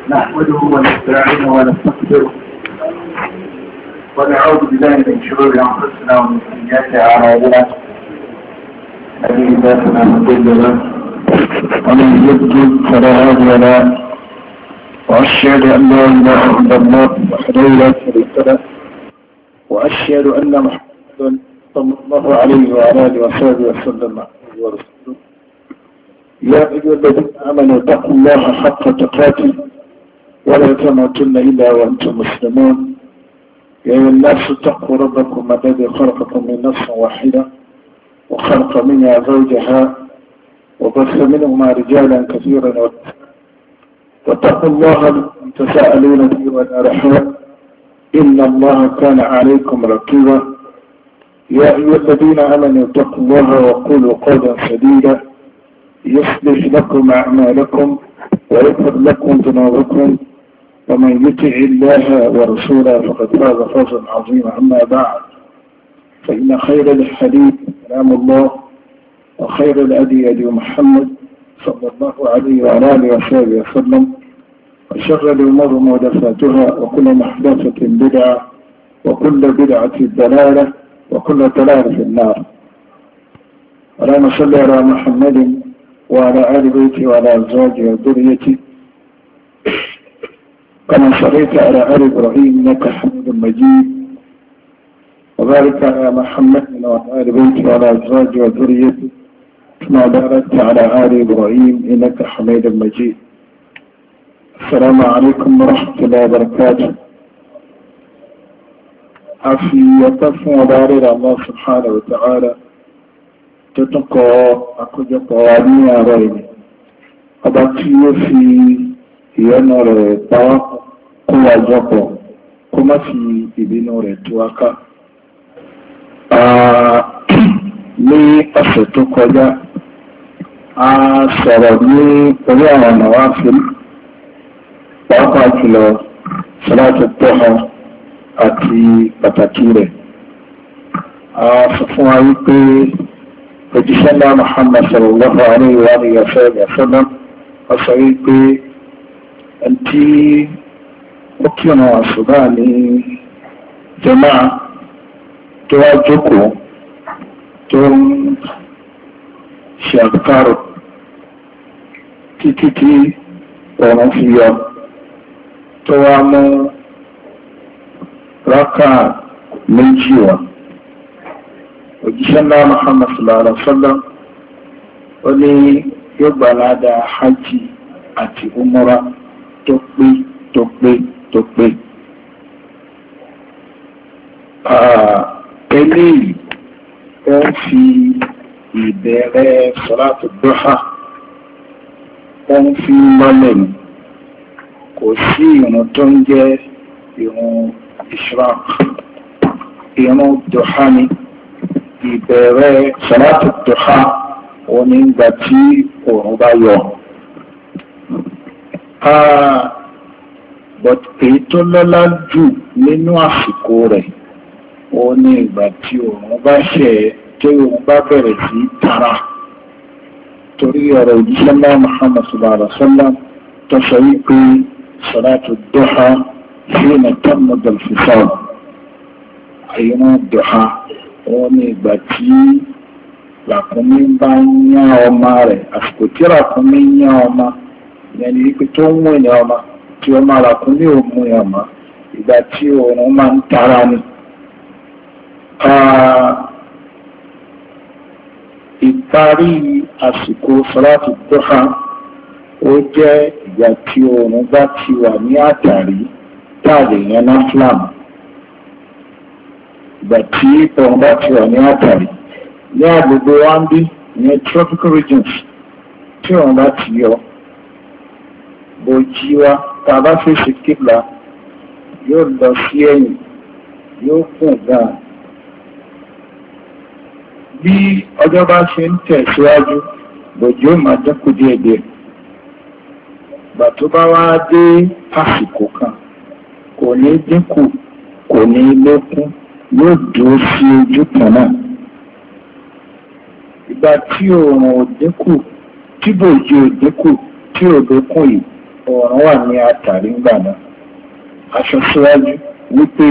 نحمده ونستعينه ونستغفره ونعوذ بالله من شرور انفسنا ومن سيئات اعمالنا من يهده الله فلا مضل له ومن يضلل فلا هادي له واشهد ان لا اله الا الله وحده لا شريك له واشهد ان محمدا صلى الله عليه وعلى اله وصحبه وسلم ورسوله. يا ايها الذين امنوا اتقوا الله حق تقاته ولا تموتن الا وانتم مسلمون. يا ايها الناس اتقوا ربكم الذي خلقكم من نفس واحده وخلق منها زوجها وبث منهما رجالا كثيرا واتقوا الله تساءلون به والارحام ان الله كان عليكم رقيبا. يا ايها الذين امنوا اتقوا الله وقولوا قولا سديدا يصلح لكم اعمالكم ويغفر لكم ذنوبكم ومن يطع الله ورسوله فقد فاز فوزا عظيما. اما بعد فان خير الحديث كلام الله وخير الهدي هدي محمد صلى الله عليه وعلى اله وصحبه وسلم وشر الامور محدثاتها وكل محدثه بدعه وكل بدعه ضلاله وكل ضلاله في النار. اللهم صل على محمد وعلى آل بيته وعلى أزواجه وذريته كما صليت على آل إبراهيم إنك حميد مجيد وبارك على محمد وعلى آل بيته وعلى أزواجه وذريته كما باركت على آل إبراهيم إنك حميد مجيد. السلام عليكم ورحمة الله وبركاته. أفي يطفو ودارر الله سبحانه وتعالى tó tún kọ àkójọpọ̀ wa ní àárọ̀ ìní ọba tí ó fi ìyọ́nú rẹ̀ pàwọ́ kó wa jọpọ̀ kó má fi ìbínú rẹ̀ tú wa ká. Ní ọ̀sẹ̀ tó kọjá a sọ̀rọ̀ ní orí àwọn ọ̀nà wa fi pàápàá jùlọ sọ́láàtì tọ́ha àti pàtàkì rẹ̀. A sọ fún wa wípé òjíṣẹ́lá Muhammad sallallahu alayhi wa sallam ọ̀sọ̀ wípé ẹni tí ó kí ọ̀nà àṣùbá ní jàmá tó wá jókòó tó ń ṣe àbùkárò títí tí ọ̀run fi yọ tó wá mú rákà méjì wá. Òjíṣẹ́ ńlá Muhammad sallallahu alaihi wa sallam ó ní yóò gbà ládàá hajj àti umura tó pé. Eléyìí ó ń fi ìbẹ̀rẹ̀ salatu duha ó ń fi lọ́lẹ̀ ní kò sí ìrun tó ń jẹ́ ìrun ishraq ìrun duha ni. Ìbẹ̀rẹ̀ salatu duha òun ní ìgbà tí oòrùn bá yọ. But èyí tó lọ́lá jù nínú àsìkò rẹ̀ òun ní ìgbà tí oòrùn bá ṣẹ̀ tí oòrùn bá bẹ̀rẹ̀ sí tara. Torí ọ̀rọ̀ òjíṣẹ́ ńlá Muhammad sallallahu alaihi wa sallam tó sọ wípé salatu duha hina tamuddu al-fisal ìrun duha wọ́n ní ìgbà tí ràkúnmí bá ń yán ọmọ rẹ̀ àsìkò tí ràkúnmí ń yán ọmọ ìyẹn ni wípé tó ń mú ìyàn ọmọ tí ọmọ ràkúnmí ò mú ìyàn ọmọ ìgbà tí oòrùn máa ń tara ni. Ìparí àsìkò salatu duha ó jẹ́ ìgbà tí oòrùn bá ti wà ní àtàrí táàlì yẹn náà flam. Ìgbà tí ọ̀run bá ti wà ní àtàrí ní agbègbè wa ń bí ní tropical regions tí ọ̀run bá ti yọ bòjí wa tá a bá fèsì kíbla yóò lọ sí ẹ̀yìn yóò gùn gan. Bí ọjọ́ bá ṣe ń tẹ̀síwájú bòjí ó máa dínkù díẹ̀díẹ̀. Ìgbà tó bá wá dé àsìkò kan kò ní dínkù kò ní lékún yóò dúró sí ojú kan náà. Ìgbà tí oòrùn ò dínkù tí bòjì ò dínkù tí ò lékún yìí òòrùn wà ní àtàrí ńgbà náà aṣọ síwájú wípé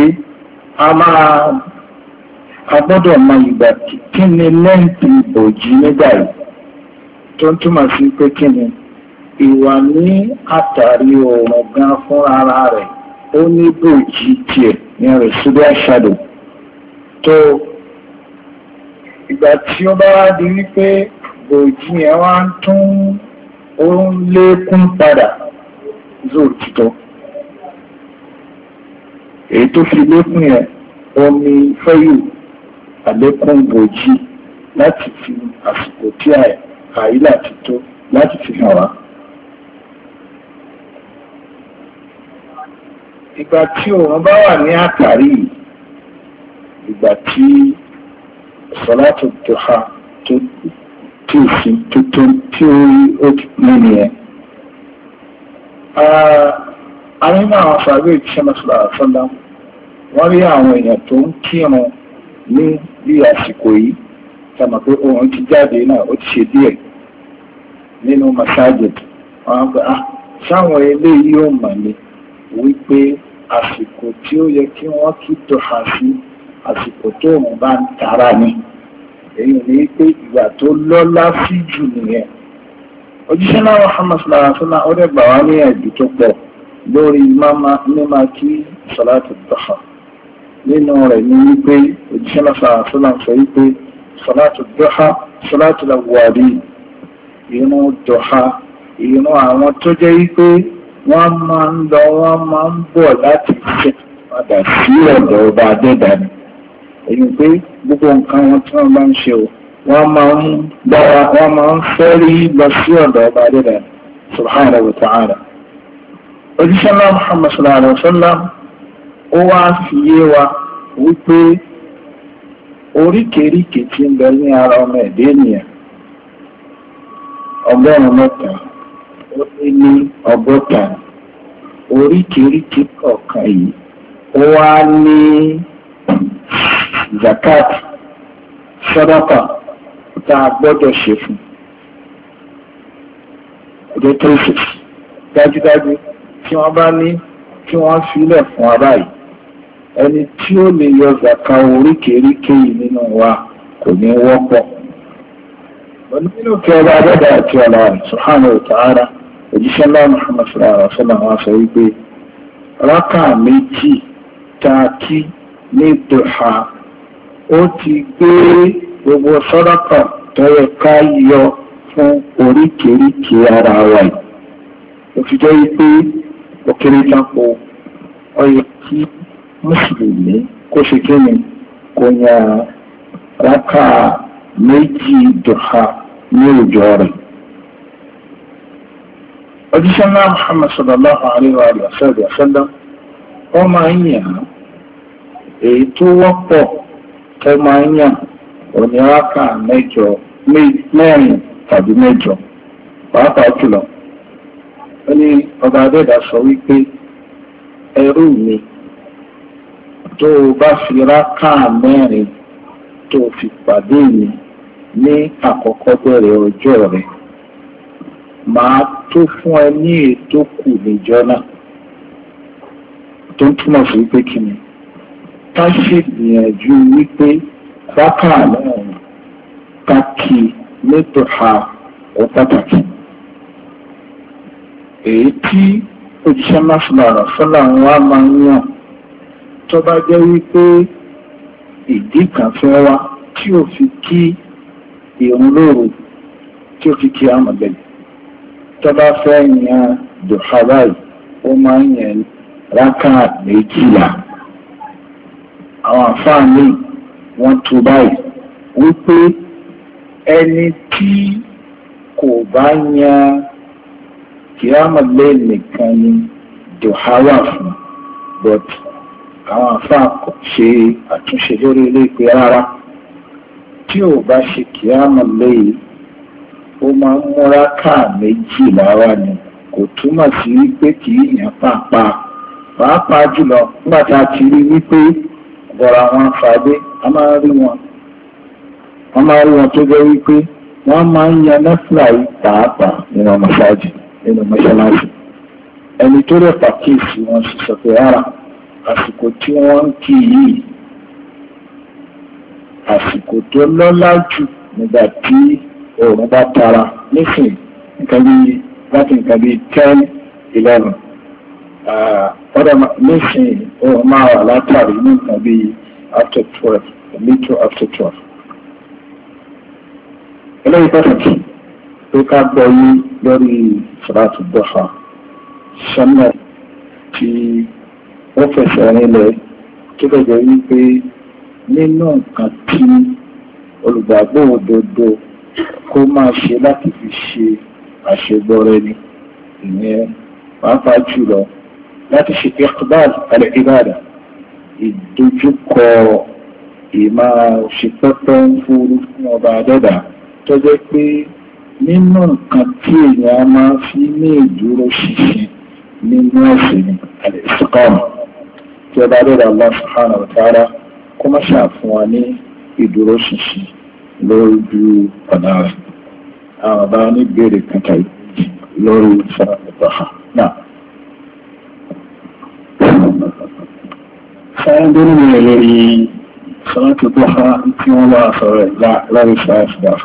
a gbọ́dọ̀ mọ ìgbà kí ni lẹ́ǹtì ìbòjì nígbà yìí tó ń túmọ̀ sí pé kí ni ìwà ní àtàrí òòrùn gan fún ara rẹ̀ ó ní bòjì tiẹ̀ ní residual shadow tó ìgbà tí ó bá wá di wípé bòjì yẹn wá ń tún ó ń lékún padà zoro títọ́ èyí tó fi lékún yẹn omi fẹ́yù àlékún bòjì láti fi àsìkò tí àìlà ti tó láti fi hàn wá. Ìgbà tí òun bá wà ní àtàrí ìgbà tí sọ̀látù dùhà tó tí ó ti pín nìyẹn. A nínú àwọn sàbẹ̀ ìṣẹ́ mọ́sálà àfọ́lá wọ́n rí àwọn èèyàn tó ń kírun ní bí àsìkò yìí sàmà pé ohun ti jáde náà ó ti ṣe díẹ̀ nínú masajid wọn gbà sáwọn eléyìí ò mọ̀ ní wípé àsìkò tí ó yẹ kí wọ́n kí dùhà sí àsìkò tó òun bá ń tara ni èyí ní pé ìgbà tó lọ́lá sí jù nìyẹn. Òjíṣẹ́ náà Muhammad sallallahu alaihi wasallam ó dẹ̀ gbà wá ní ẹ̀jú tó pọ̀ lórí mímá kí sọ̀látù dùhà. Nínú rẹ̀ ní wípé òjíṣẹ́ náà sallallahu alaihi wasallam sọ wípé sọ̀látù dùhà sọ̀látù làwàrí ìrun dùhà ìrun àwọn tó jẹ́ wípé wọ́n máa ń lọ wọ́n máa ń bọ̀ láti ṣe padà sí ọ̀dọ̀ ọba adẹ́dàá ni. Èyí pé gbogbo nǹkan wọn tí wọ́n bá ń ṣe o wọ́n máa ń fẹ́rí lọ sí ọ̀dọ̀ ọba adẹ́dàá subhanahu wa ta'ala. Òjíṣẹ́ náà Muhammad sallallahu alaihi wasallam ó wá fi yé wa wípé oríkèéríkèé tí ń bẹ ní ara ọmọ ẹ̀dẹ́ ènìyàn 100 ó ní 100 oríkèéríkèé kọ̀ọ̀kan yìí ó wá ní zakat sàdákà tá a gbọ́dọ̀ ṣe fún ọjọ́ 36 dájúdájú tí wọ́n bá ní kí wọ́n filẹ̀ fún wa báyìí ẹni tí ó lè yọ zaka oríkèéríkèé yìí nínú wa kò ní wọ́pọ̀. Nínú kí ọba adẹ́dàá àti ọ̀la rẹ̀ subhanahu wa ta'ala òjíṣẹ́ ńlá Muhammad sallallahu alaihi wasallam wá sọ wípé rákà méjì tá a kí ní dùhà ó ti gbé gbogbo sàdákà tó yẹ ká yọ fún oríkèéríkèé ara wa yìí. Ó fi jẹ́ wípé ó kéré jápo ó yẹ kí mùsùlùmí kó ṣe kí ni kó yan rákà méjì dùhà ní ọjọ́ rẹ̀. Òjíṣẹ́ náà Muhammad sallallahu alaihi wa sallam wọ́n máa ń yàn èyí tó wọ́pọ̀ tó máa ń yàn òní rákà mẹ́rin tàbí mẹ́jọ pàápàá jùlọ. Ó ní ọba adẹ́dàá sọ wípé ẹrú mi tó o bá fi rákà mẹ́rin tó o fi pàdé mi ní àkọ́kọ́ bẹ̀rẹ̀ ọjọ́ rẹ̀ màá tó fún ẹ ní ètò kù níjọ́ náà. Tó ń túmọ̀ sí wípé kí ni ká ṣègbìyànjú wípé rákà mẹ́rin ká kí ní dùhà ó pàtàkì. Èyí tí òjíṣẹ́ náà sọ́là wa máa ń yàn tó bá jẹ́ wípé ìdí kan fẹ́ wá tí ò fi kí ìrun lóru tí ò fi kí àmọ̀lẹ́yìn tó bá fẹ́ yan dùhà báyìí ó máa ń yan rákà 12. Àwọn àǹfààní wọ́n tú báyìí wípé ẹni tí kò bá yan kìámọ̀lẹ́ nìkan ni dùhà wà fún but àwọn àfáà ṣe àtúnṣe lórí ilé ìpè rárá tí ò bá ṣe kìámọ̀lẹ́ yìí ó máa ń mú rákà 12 wá ni kò túmọ̀ sí wípé kì í yàn pàápàá jùlọ nígbà tá a ti rí wípé ọ̀gọ̀rọ̀ àwọn àfàdé a máa rí wọn tó jẹ́ wípé wọ́n máa ń yan nẹ́fìlà yìí pàápàá nínú mọ́ṣáláṣí. ẹni tó rẹ̀ pàkíyèsí wọn sì sọ pé rárá àsìkò tí wọ́n ń kí yìí àsìkò tó lọ́lá jù nígbà tí oòrùn bá tara nísìnyí nǹkan bíi 10-11 ọ̀dọ̀ nísìnyí oòrùn máa wà látàrí ní nǹkan bíi after 12, a little after 12. eléyìí pàtàkì tó ká gbọ́ yí lórí sàlátù dọ́fà sọ́nà tí ó fẹsẹ̀ rinlẹ̀ tó gbẹ̀gbẹ̀ wípé nínú nǹkan tí olùgbàgbọ́ òdodo kó máa ṣe láti fi ṣe àṣegbọ́rẹ́ ni ìyẹn pàápàá jùlọ láti ṣe iqbal al-ibada ìdojúkọ ìmáṣepẹ́pẹ́ ń fúru fún ọba adẹ́dà tó jẹ́ pé nínú nǹkan tí èèyàn máa fi ní ìdúró ṣinṣin nínú ẹ̀sìn al-istiqama tí ọba adẹ́dà Allah subhanahu wa ta'ala kó má ṣàfún wa ní ìdúró ṣinṣin lójú ọ̀nà rẹ̀. àwọn bá ní béèrè kankan lórí ìfọ̀rọ̀lọ́pàá náà. sáyẹn tó nínú rẹ̀ lórí ìfọ̀rọ̀lọ́pàá tí wọ́n bá sọ̀rọ̀ lórí ìfọ̀rọ̀lọ́pàá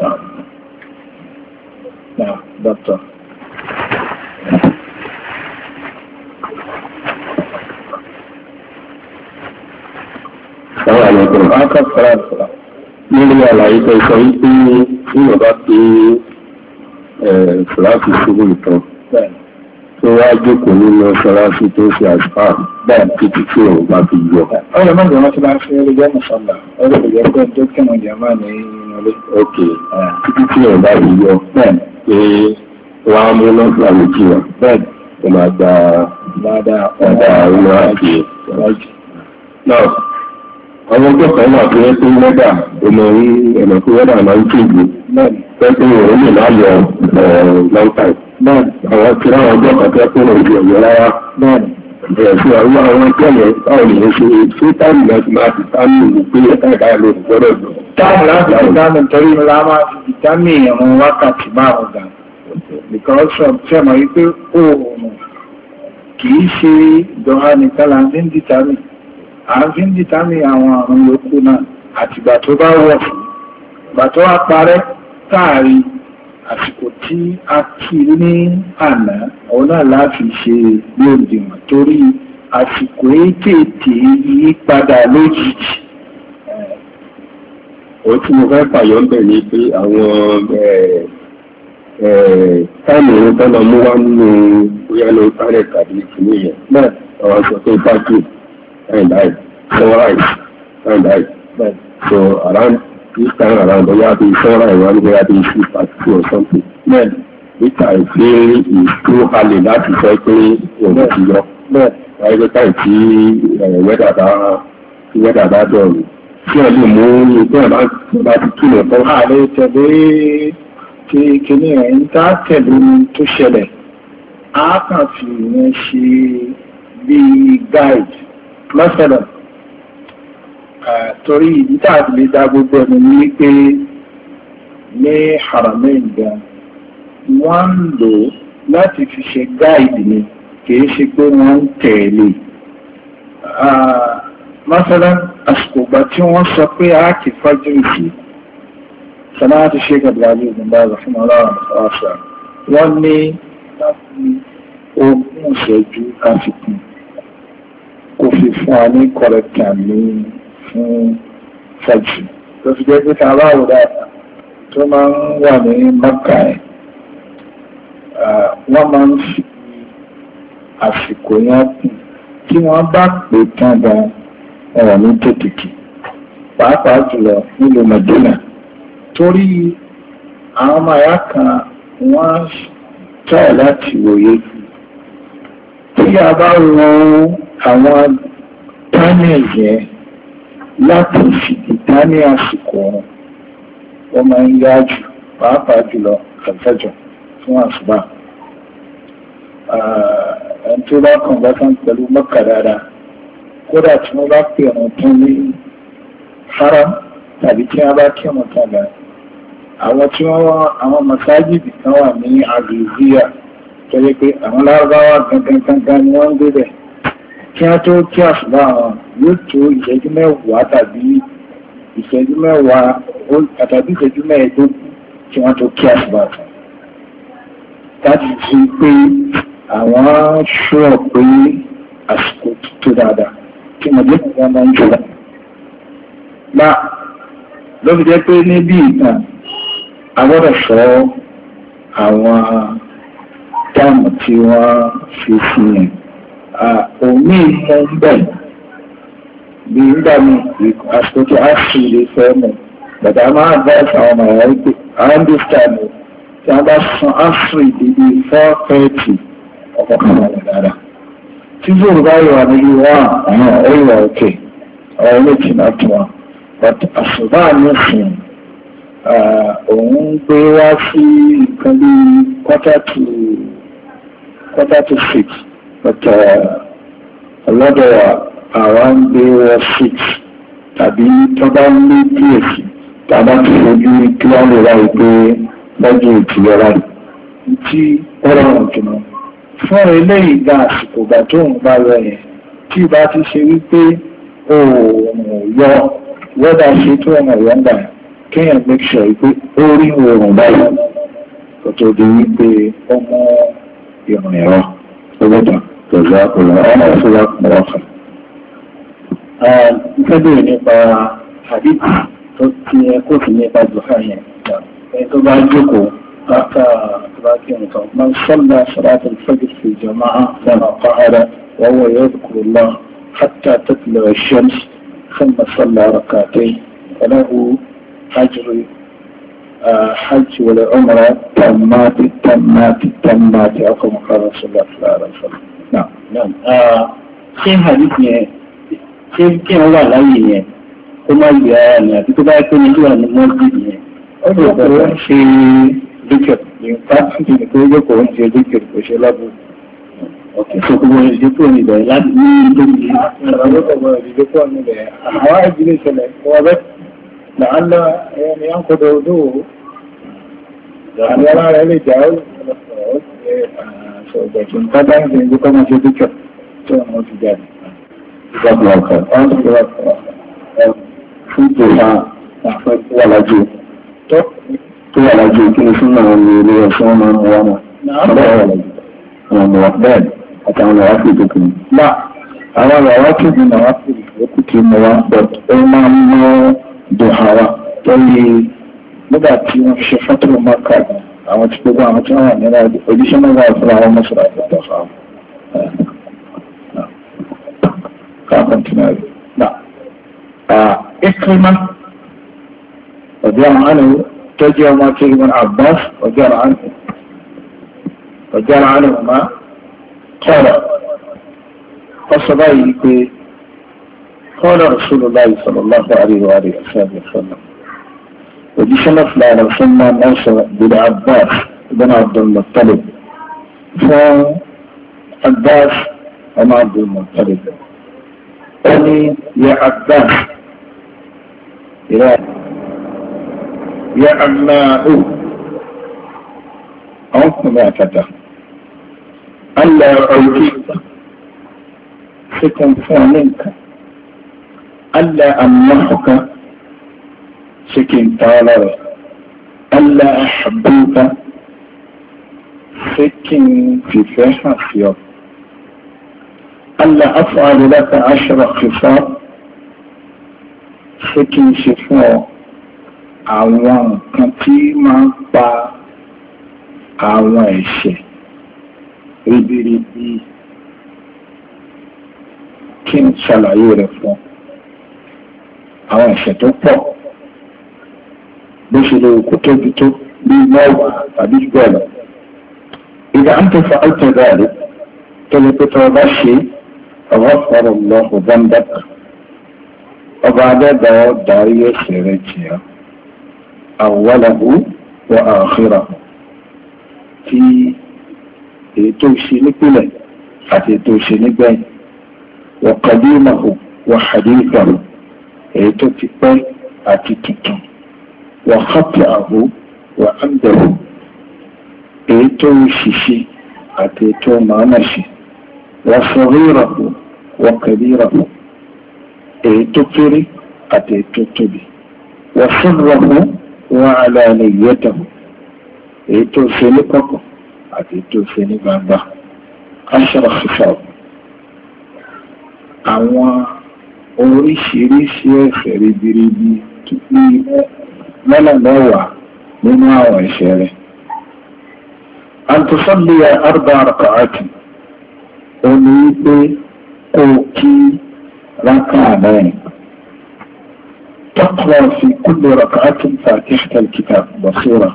náà dọ́tọ̀. Àwọn àyẹ̀kọ̀ akọ́kọ̀ọ́ lórí àlàyé tó sọ wípé tí wọ́n bá pé ṣọ́láṣí ṣubú ìtàn tó wá jókòó nínú ṣọ́láṣí tó ṣe àṣà báyìí títí tí òun bá fi yọ. ọ̀rọ̀ mọ́jọ wọn ti máa ń fi ẹrẹ jẹ́ mùsọ̀lá ọ̀rọ̀ lè jẹ́ pé tó kẹ́mọ̀ jàmá ní inú ilé. ok títí tí òun bá fi yọ pé wọ́n á mú nọ́ọ̀sì méjì wá ó máa gba ọ̀dà inú àti náà. Àwọn ọjọ́ kan wà tó yẹ pé wẹ́dà ọmọ orí ẹ̀nà tó wẹ́dà máa ń kéde pẹ́pẹ́ òun lè máa yọ long time. Àwọn tí láwọn ọjọ́ kan tẹ́ pé òun ti ọ̀yọ́ rárá. Ẹ̀sùn àwọn ọjọ́ yẹn báwo lè ṣe ṣé táìmù náà ti máa ti sáàmì ìlú pé ẹ̀ka ìdáyà ló ti gbọ́dọ̀ jù. Táìmù láti fi dáná torí ńlá máa fi fìtámì ìrún wákàtí márùn-ún dà. Because ṣe mọ̀ wípé oòrùn kì í ṣe ìjọba nìkan là ń fi ń dìtámì. àti ń dìtàmì àwọn àrùn yòókù náà àtìgbà tó bá wọ̀ fún ìgbà tó wá parẹ́ táàrí àsìkò tí a kì ní àná òun náà láti ṣe lóòdìmọ̀ torí àsìkò ètètè yí padà lójijì. Ó tí mo fẹ́ fàyọ́ ń bẹ̀ ni pé àwọn táìmù ìrún tọ́nà mú wá nínú bóyá ló sáré tàbí ìkíní yẹn náà àwọn aṣọ tó bá jù and I sunrise and I so around this time around bóyá bí sunrise wà ní bóyá bí 6:30 or something then which I feel is too early láti sọ pé òun ti yọ wáyé pé káì tí wẹ́dà bá dọ̀rùn tí ẹ lè mú ìpín bá ti túnlẹ̀ tán. ààrẹ tẹ̀lé tí kìíní ẹ̀ ń tá tẹ̀lé tó ṣẹlẹ̀ á kàn fi ìyẹn ṣe bí guide lọ́sẹ̀lẹ̀ torí ìdí tá a ti lè dá gbogbo ẹnu ní wípé ní Haramain gan wọ́n ń lò láti fi ṣe guide ni kìí ṣe pé wọ́n ń tẹ̀lé lọ́sẹ̀lẹ̀ àsìkò ìgbà tí wọ́n sọ pé a kì fájú ìsì sọ́nà ti ṣe gàdúrà ní ìgbìmọ̀ fún ọlọ́run ọ̀sà wọ́n ní láti ogún ìṣẹ́jú káfíkún kò fi fún wa ní kọ̀rẹ́kà ní fún fẹ́jì tó fi jẹ́ pé ká aláwọ̀ dáadáa tó máa ń wà ní Mẹ́kà ẹ̀ wọ́n máa ń fi àsìkò yẹn kù tí wọ́n bá pè tán gan ọ̀rọ̀ ní tètèkì pàápàá jùlọ nílùú Mẹ́dínà torí àwọn ọmọ àyà kan wọ́n tẹ̀ láti wòye tí a bá wọn àwọn panels yẹn láti fìdítà ní àsìkò wọn máa ń yá jù pàápàá jùlọ àfẹ́jọ fún àsùbá ẹni tó bá kàn bá kàn pẹ̀lú Mẹ́kà dáadáa kódà tí wọ́n bá pè ọ̀nà tán ní haram tàbí tí wọ́n bá kí ọ̀nà tán lọ àwọn tí wọ́n àwọn masajidi kan wà ní Azizia tó yẹ pé àwọn lárúbáwá gangan ni wọ́n ń gbé bẹ̀ kí wọ́n tó kí àṣùbà wọn yóò tó ìṣẹ́jú mẹ́wàá tàbí ìṣẹ́jú mẹ́wàá tàbí ìṣẹ́jú mẹ́ẹ̀ẹ́dógún tí wọ́n tó kí àṣùbà tán láti fi pé àwọn ṣọ́ pé àsìkò tó dáadáa kí mọ̀jẹ́ kò wọ́n máa ń jùlọ. Ló fi jẹ́ pé níbi ìtàn a gbọ́dọ̀ sọ àwọn táàmù tí wọ́n fi sí yẹn. Òmí mú ń bẹ̀ bí nígbà míì àsìkò tí a sì lè fẹ́ mọ̀. Bàtà máa advice àwọn ọmọ ẹ̀yà wípé àwọn this time tí a bá san áfírí ìdíbi 4:30 ọkọ̀ kan wà dáadáa. Tí zoro bá yọ àdúgbò wà àwọn ọ̀rọ̀ òkè ọ̀rọ̀ méjì náà tó wọn. But àṣùbà nísìn òun gbé wá sí nǹkan bí 5:45 but ọlọ́dọ̀ àwọn ń gbé wọ 6 tàbí tó bá ń lé díẹ̀ sí tàbá ti fojú kí wọ́n lè ráyè pé lọ́jọ́ ìtìlẹ̀ ráyè tí ó rọrùn jùlọ. Fún eléyìí gba àsìkò ìgbà tó ń bá lọ yẹn tí ìbá ti ṣe wípé oòrùn yọ wẹ́dà ṣe tó ọmọ ìyọ́ngbà kéèyàn make sure wípé ó rí oòrùn báyìí kò tó di wípé ó mú ìrìn ẹ̀rọ ọgbọ́dọ̀ pẹ̀lú ọmọ ìfúnra mọ́ọ̀kan. Ìfẹ́ bèèrè nípa àdìsí tó ti kó sí nípa jùlọ yẹn ẹni tó bá jókòó من صلى صلاة الفجر في جماعة فما قعد وهو يذكر الله حتى تطلع الشمس ثم صلى ركعتين فله أجر حج والعمرة تمات أو كما قال رسول الله صلى الله عليه وسلم. نعم. ṣé hadith yẹn ṣé kí wọ́n wà láyé yẹn ó má yẹ ara ní àti tó bá pé ní ìwà ní mọ́sídìí yẹn ó lè bẹ̀rẹ̀ ń ṣe dúkìá nípa tí ní pé yóò kọ̀ ń ṣe dúkìá kò ṣe lábú. ọ̀kẹ́ tó kọ́ wọ́n ìdí kúrò níbẹ̀ láti ní ìdókòwò ìrọ̀lẹ́ kọ̀ọ̀kan ìdí kúrò níbẹ̀ àwọn ìdílé ìṣẹ̀lẹ̀ wọ́n bẹ́ẹ̀ لعل يعني ينقض وضوءه يعني يرى عليه جاوز لكن طبعا يقول ما في ذكر سواء موجودات جزاك الله خير فوتها ولا جو ولا جو كل سنة اللي يسمى موانا نعم وقبال أتعلم وقتك لا أنا وقتك من وقتك وقتك موقت إمام dùhàwà lórí nígbà tí wọ́n ṣe fọ́tò mọ́kà àwọn tí gbogbo àwọn tí wọ́n wà nínú ojúṣe náà wà fún àwọn mọ́sálásí àtọ́fà káàkiri náà. Ikrima ọjọ́ àánú tó jẹ́ ọmọ tí Ibn Abbas ọjọ́ àánú ma kọ́rọ̀ ọsọ báyìí pé قال رسول الله صلى الله عليه وآله وسلم وجشنا فلان وسلم ناصر بالعباس بن عبد المطلب فعباس بن عبد المطلب قال يا عباس يا عماه أنت ما فتح ألا أعطيك سكن فانك ألا أمنحك سكن طالر ألا أحبوك سكن في فيها خيار ألا أفعل لك 10 خصال سكن شفاء àwọn kan tí máa ń pa àwọn ẹ̀ṣẹ̀ ribiribi kí n ṣàlàyé rẹ̀ fún àwọn ẹ̀ṣẹ̀ tó pọ̀ bó ṣe lè kó tóbi tó bí mẹ́wàá tàbí bẹ́ẹ̀ lọ. ìdá ń tó fa àìtẹ́gbà rẹ̀ tẹ́lẹ̀ pé tọ́ bá ṣe ọ̀rọ̀ lọ́hùn dáńdáka ọba adẹ́gbàá darí ẹ̀ṣẹ̀ rẹ̀ jìyà awwalahu wa akhirahu tí ètò ìṣe nípìnlẹ̀ àti ètò ìṣe nígbẹ̀yìn wa qadimahu wa hadithahu èyí tó ti pẹ́ àti tuntun wa khata'ahu wa amdahu èyí tó ṣiṣẹ́ àtètò màánàṣì wà saghirahu wà kabirahu èyí tó kéré àtètò tóbi wà sirrahu wà alaniyatahu èyí tó ṣe ní kọ̀kọ̀ àtètò ṣe ní gbangba. ashara khisab àwọn oríṣiríṣi ẹ̀ṣẹ̀ ribiribi ní lọ́nà mẹ́wàá nínú àwọn ẹ̀ṣẹ̀ rẹ̀. an tusalliya 4 raka'at ó ní wípé kó kí rákà mẹ́rin. taqra fi kulli raka'atin fatihata al-kitab wa sura.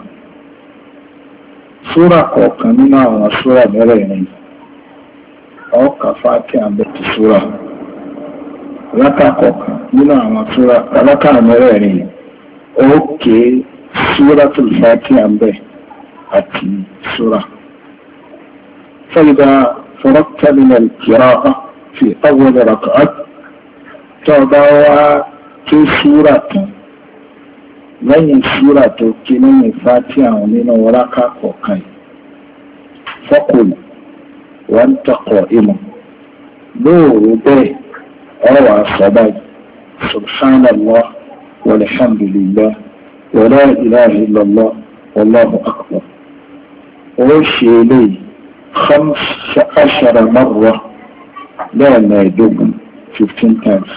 súra kọ̀ọ̀kan nínú àwọn súra mẹ́rẹ̀ẹ̀rin ọkà Fatiha àbẹ̀tì súra. rákà kọ̀ọ̀kan nínú àwọn súra rákà mẹ́rẹ̀ẹ̀rin ókè súratul Fatiha àbẹ̀ àti súra. فإذا فرغت من القراءة في أول ركعة تضع في سورة lẹ́yìn súrà tó kí lẹ́yìn Fatiha nínú rákà kọ̀ọ̀kan faqul wa anta qa'imun lóòrò bẹ́ẹ̀ ọwà sọ́bà subhanallah walhamdulillah wa la ilaha illallah wallahu akbar. ó ṣe eléyìí 15 marra lẹ́ẹ̀mẹ́ẹ̀dógún 15 times.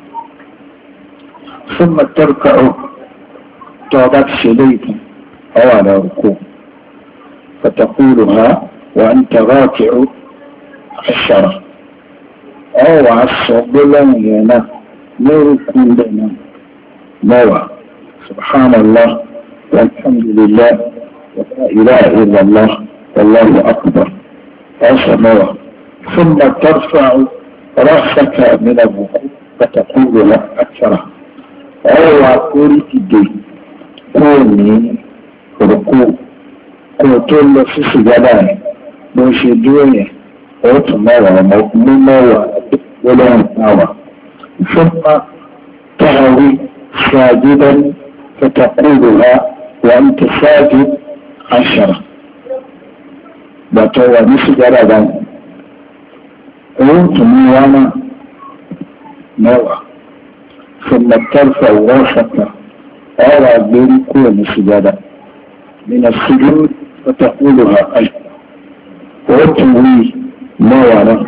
ثم تركع طابت شليك أو على ركوع فتقولها وأنت راكع 10 أو عصب لنا نركو لنا نوى سبحان الله والحمد لله ولا إله إلا الله والله أكبر 10 نوى. ثم ترفع رأسك من الركوع فتقولها 10 أو عقول الدين kúrò ní òrùkú kó tó lọ sí sùgbádà rẹ̀ bó ṣe dúró yẹn ó tún mẹ́wàá ọmọ mú mẹ́wàá gbólóhùn náwà. fúnpa tààrí ṣáàjúdá fẹ́tàkùrù ha wà ń tẹ ṣáàjú 10 gbàtọ̀ wà ní sùgbádà báyìí ó tún mú wá náà mẹ́wàá. ثم ترفع راسك أرى بركوع السجادة من السجود فتقولها أجل وتوي ما وراء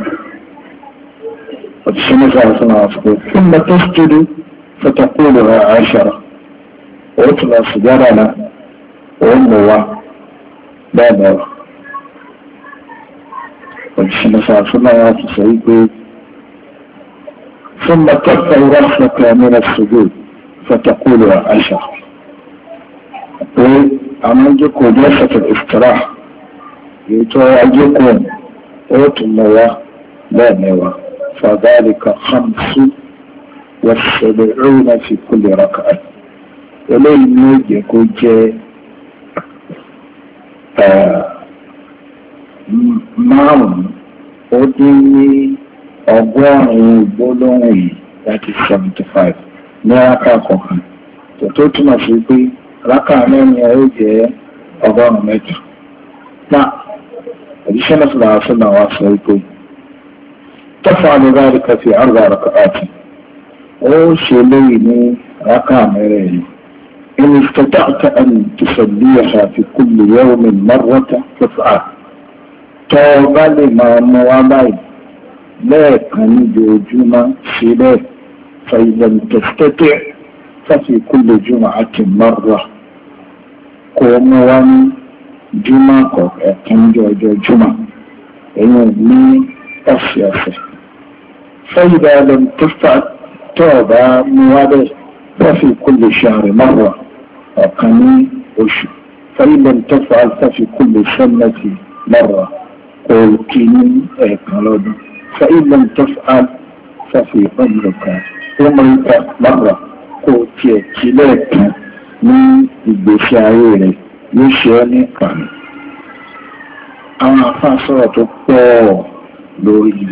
ثم تسجد فتقولها 10 وتلا سجادنا وموا لا نرى ثم ترفع رأسك من السجود فتقولها 10 وعملتكم جلسة الاستراحة يتواجدكم وتموا لا نوى فذلك 75 في كل ركعة ولين يكون جاء معهم وديني ọgọ́rùn-ún gbólóhùn yìí láti 75 ní rákà kọ̀ọ̀kan tó túmọ̀ sí pé rákà mẹ́rin ó jẹ́ 100. náà òjíṣẹ́ náà sọ̀rọ̀ àṣọ́nà wa sọ pé taf'alu dhalika fi 4 raka'at ó ṣe léyìí ní rákà mẹ́rin yìí in istata'ta an tusalliha fi kulli yawmin marratan faf'al tó bá lè máa mú wá báyìí lẹ́ẹ̀kan níbi ojúmọ́ ṣe bẹ́ẹ̀ فإذا تستطع ففي كل جمعة مرة قوموا جمعة كنجو جمعة يعني أسياسة. فإذا لم تفعل توبة موالي ففي كل شهر مرة وقني وشو. فإن لم تفعل ففي كل سنة مرة قول كيني ايقالود. فإن لم تفعل ففي عمرك مرة قوتي كلاك من البشاير يشاني قام. أنا فاصلة الطور لوري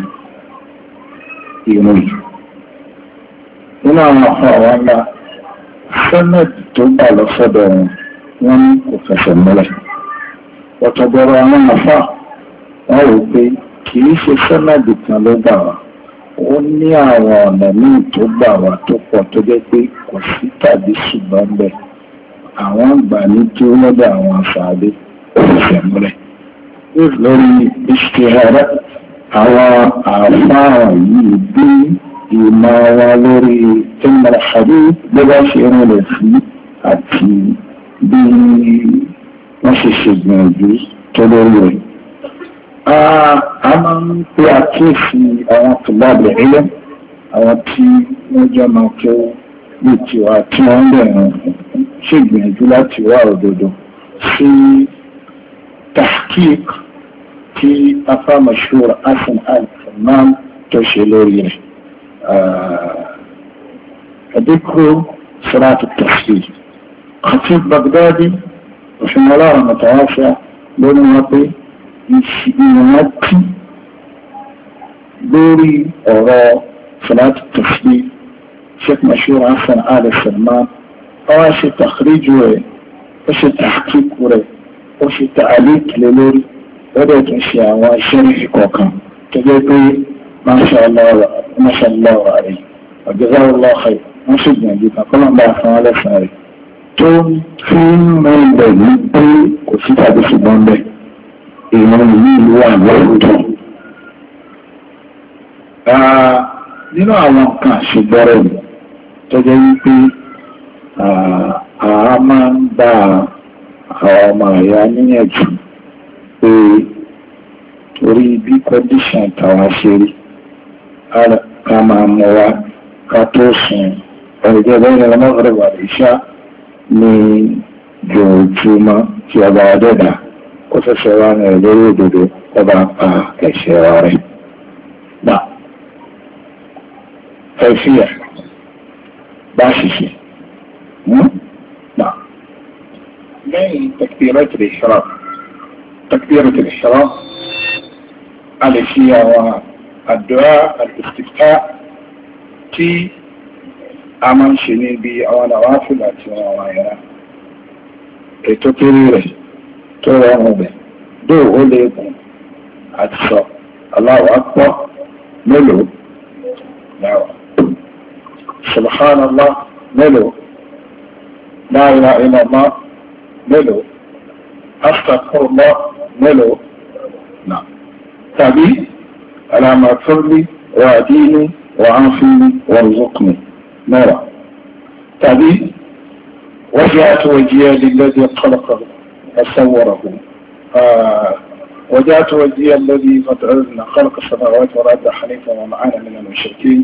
يمي هنا محاولة سند تبع لصدر من كفش الملك وتبرع من نفع wọ́n rò pé kì í ṣe sẹ́nàdì kan ló gbà wá ó ní àwọn ọ̀nà míì tó gbà wá tó pọ̀ tó jẹ́ pé kò sí tàbí ṣùgbọ́n bẹ́ẹ̀ àwọn gbà ní tí ó lọ́dọ̀ àwọn àṣàlẹ̀ òṣèmúlẹ̀ lórí ìṣèhàrá àwọn àfáà yìí bí ìmọ̀ wa lórí ìmọ̀lẹ́sàdé bí wọ́n ṣe rìnlẹ̀ sí àti bí wọ́n ṣe ṣègbìyànjú tó lórí rẹ̀. A máa ń pè àkíyèsí àwọn tòlábẹ̀ ẹ̀yẹ àwọn tí wọ́n jẹ́ máa tó bí tiwa tí wọ́n bẹ̀rẹ̀ ṣègbìyànjú láti wá òdodo sí tahqiq tí afá mashhur Hasan al-Salman tó ṣe lórí rẹ̀. أذكر صلاة التسبيح خطيب بغدادي رحمه الله المتوافى لنوطي يمتي دوري أوراء صلاة التسبيح شيخ مشهور حسن آل سلمان أواشي تخريج وري وشي تحقيق وري وشي تعليق للوري وديت أشياء وشرح كوكا تجيبي ما شاء الله عليه وجزاه الله خير wọ́n sì gbìyànjú kan kọ́ máa bá a san alẹ́sàn rẹ̀ tó fi ń mọ ilẹ̀ ní pé kò sí tàbí ṣùgbọ́n bẹ́ẹ̀ èèyàn yìí wà lọ́dọ̀. nínú àwọn nǹkan àṣegbọ́rẹ̀ yìí tó jẹ́ wípé a máa ń bá àwọn ọmọ àyà níyànjú pé torí bí kọ́ndíṣàn tàwa ṣe rí ká máa mọ wa ká tó sùn ọ̀rẹ́jẹ́ bẹ́ẹ̀ ni Maghrib wal Isha ní jòjúmọ́ tí ọba ọdẹ́dà ó fẹ́fẹ́ wá ní lórí òdodo ọba pa ẹ̀ṣẹ̀ rẹ̀. Nà ẹ̀fíà bá ṣiṣẹ́. Nà lẹ́yìn takbiratul ihram a lè fi àwọn àdúrà al-istiftah tí a máa ń ṣe níbi àwọn àwáfíìlì àti àwọn àyàrá ètò kéré rẹ̀ tó rọrùn bẹ̀ dóò ó lè gùn àti sọ Allahu Akbar mélòó láwà subhanallah mélòó la ilaha illallah mélòó astaghfirullah mélòó náà tàbí alama firli wa adini وعافني وارزقني نورا تابي وجاءت وجهي للذي خلقه فصوره وجاءت وجهي الذي خلق السماوات والارض حنيفا وما انا من المشركين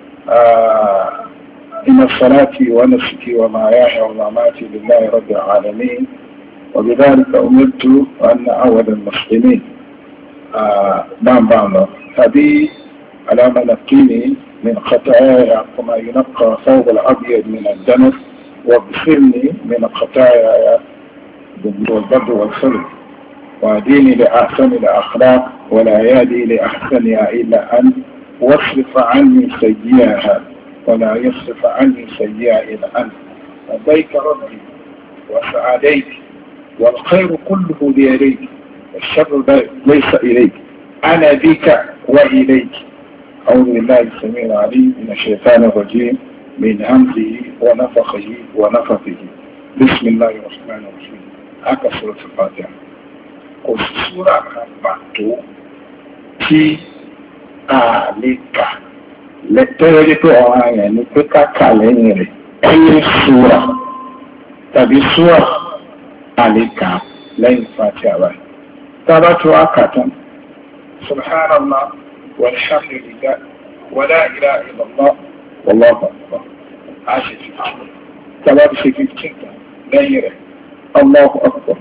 ان صلاتي ونسكي ومحياي ومماتي لله رب العالمين وبذلك امرت وان اول المسلمين نعم تابي على ما نقيني من خطاياي كما ينقى ثوب الأبيض من الدنس واغفرني من خطاياي بالبر والخلق وهديني لأحسن الأخلاق ولا يهدي لأحسنها إلا أنت واصرف عني سيئها ولا يصرف عني سيئها إلا أنت لبيك ربي وسعديك والخير كله بيديك والشر ليس إليك أنا بك وإليك. أعوذ بالله السميع العليم من الشيطان الرجيم من همزه ونفخه ونفثه. بسم الله الرحمن الرحيم. هكا سورة الفاتحة. kò sí súrà kan pàtó tí a lè kà lẹ́tọ́rọ́ pé ọ̀rọ̀ àyàn ní pé káàkà lẹ́yìn rẹ̀ ẹni súrà tàbí súrà a lè kà lẹ́yìn Fatiha rẹ̀. tábà tó a kà tán subhanallah walhamdulillah wala ilaha illallah wallahu akbar a ṣe 15. tábà tó ṣe 15 tán lẹ́yìn rẹ̀ Allahu akbar.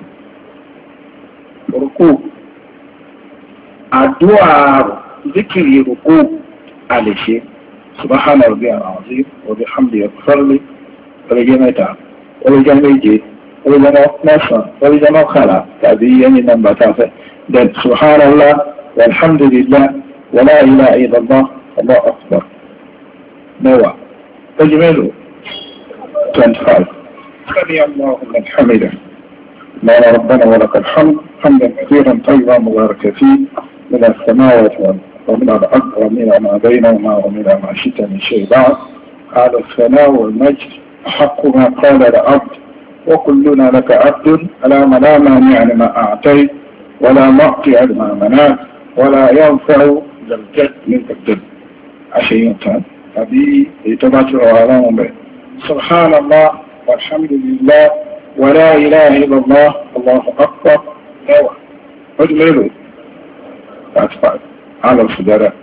Rùkú àdúrà zikiri rùkú a lè ṣe subhana rabbiyal azim wa bihamdihi ighfirli ọlọ́jẹ́ mẹ́ta ọlọ́jẹ́ méje ọlọ́jẹ́ mẹ́sàn ọlọ́jẹ́ mọ́kànlá tàbí yẹni nàmbà tàfẹ́ then subhanallah walhamdulillah wala ilaha illallah Allahu akbar mẹ́wàá ọjọ́ mélòó 25 sami Allahu liman hamidah لا ربنا ولك الحمد حمدا كثيرا طيبا مباركا فيه من السماوات ومن الأرض ومن ما بينهما ومن ما شئت من شيء بعد. قال الثناء والمجد أحق ما قال العبد وكلنا لك عبد ألا مانع لما أعطيت ولا معطي لما منعت ولا ينفع ذا الجد منك الجد. عشية هذه يتبعتر على به. سبحان الله والحمد لله ولا إله إلا الله الله أكبر. أيوة اجملوا أتفعل على السجارة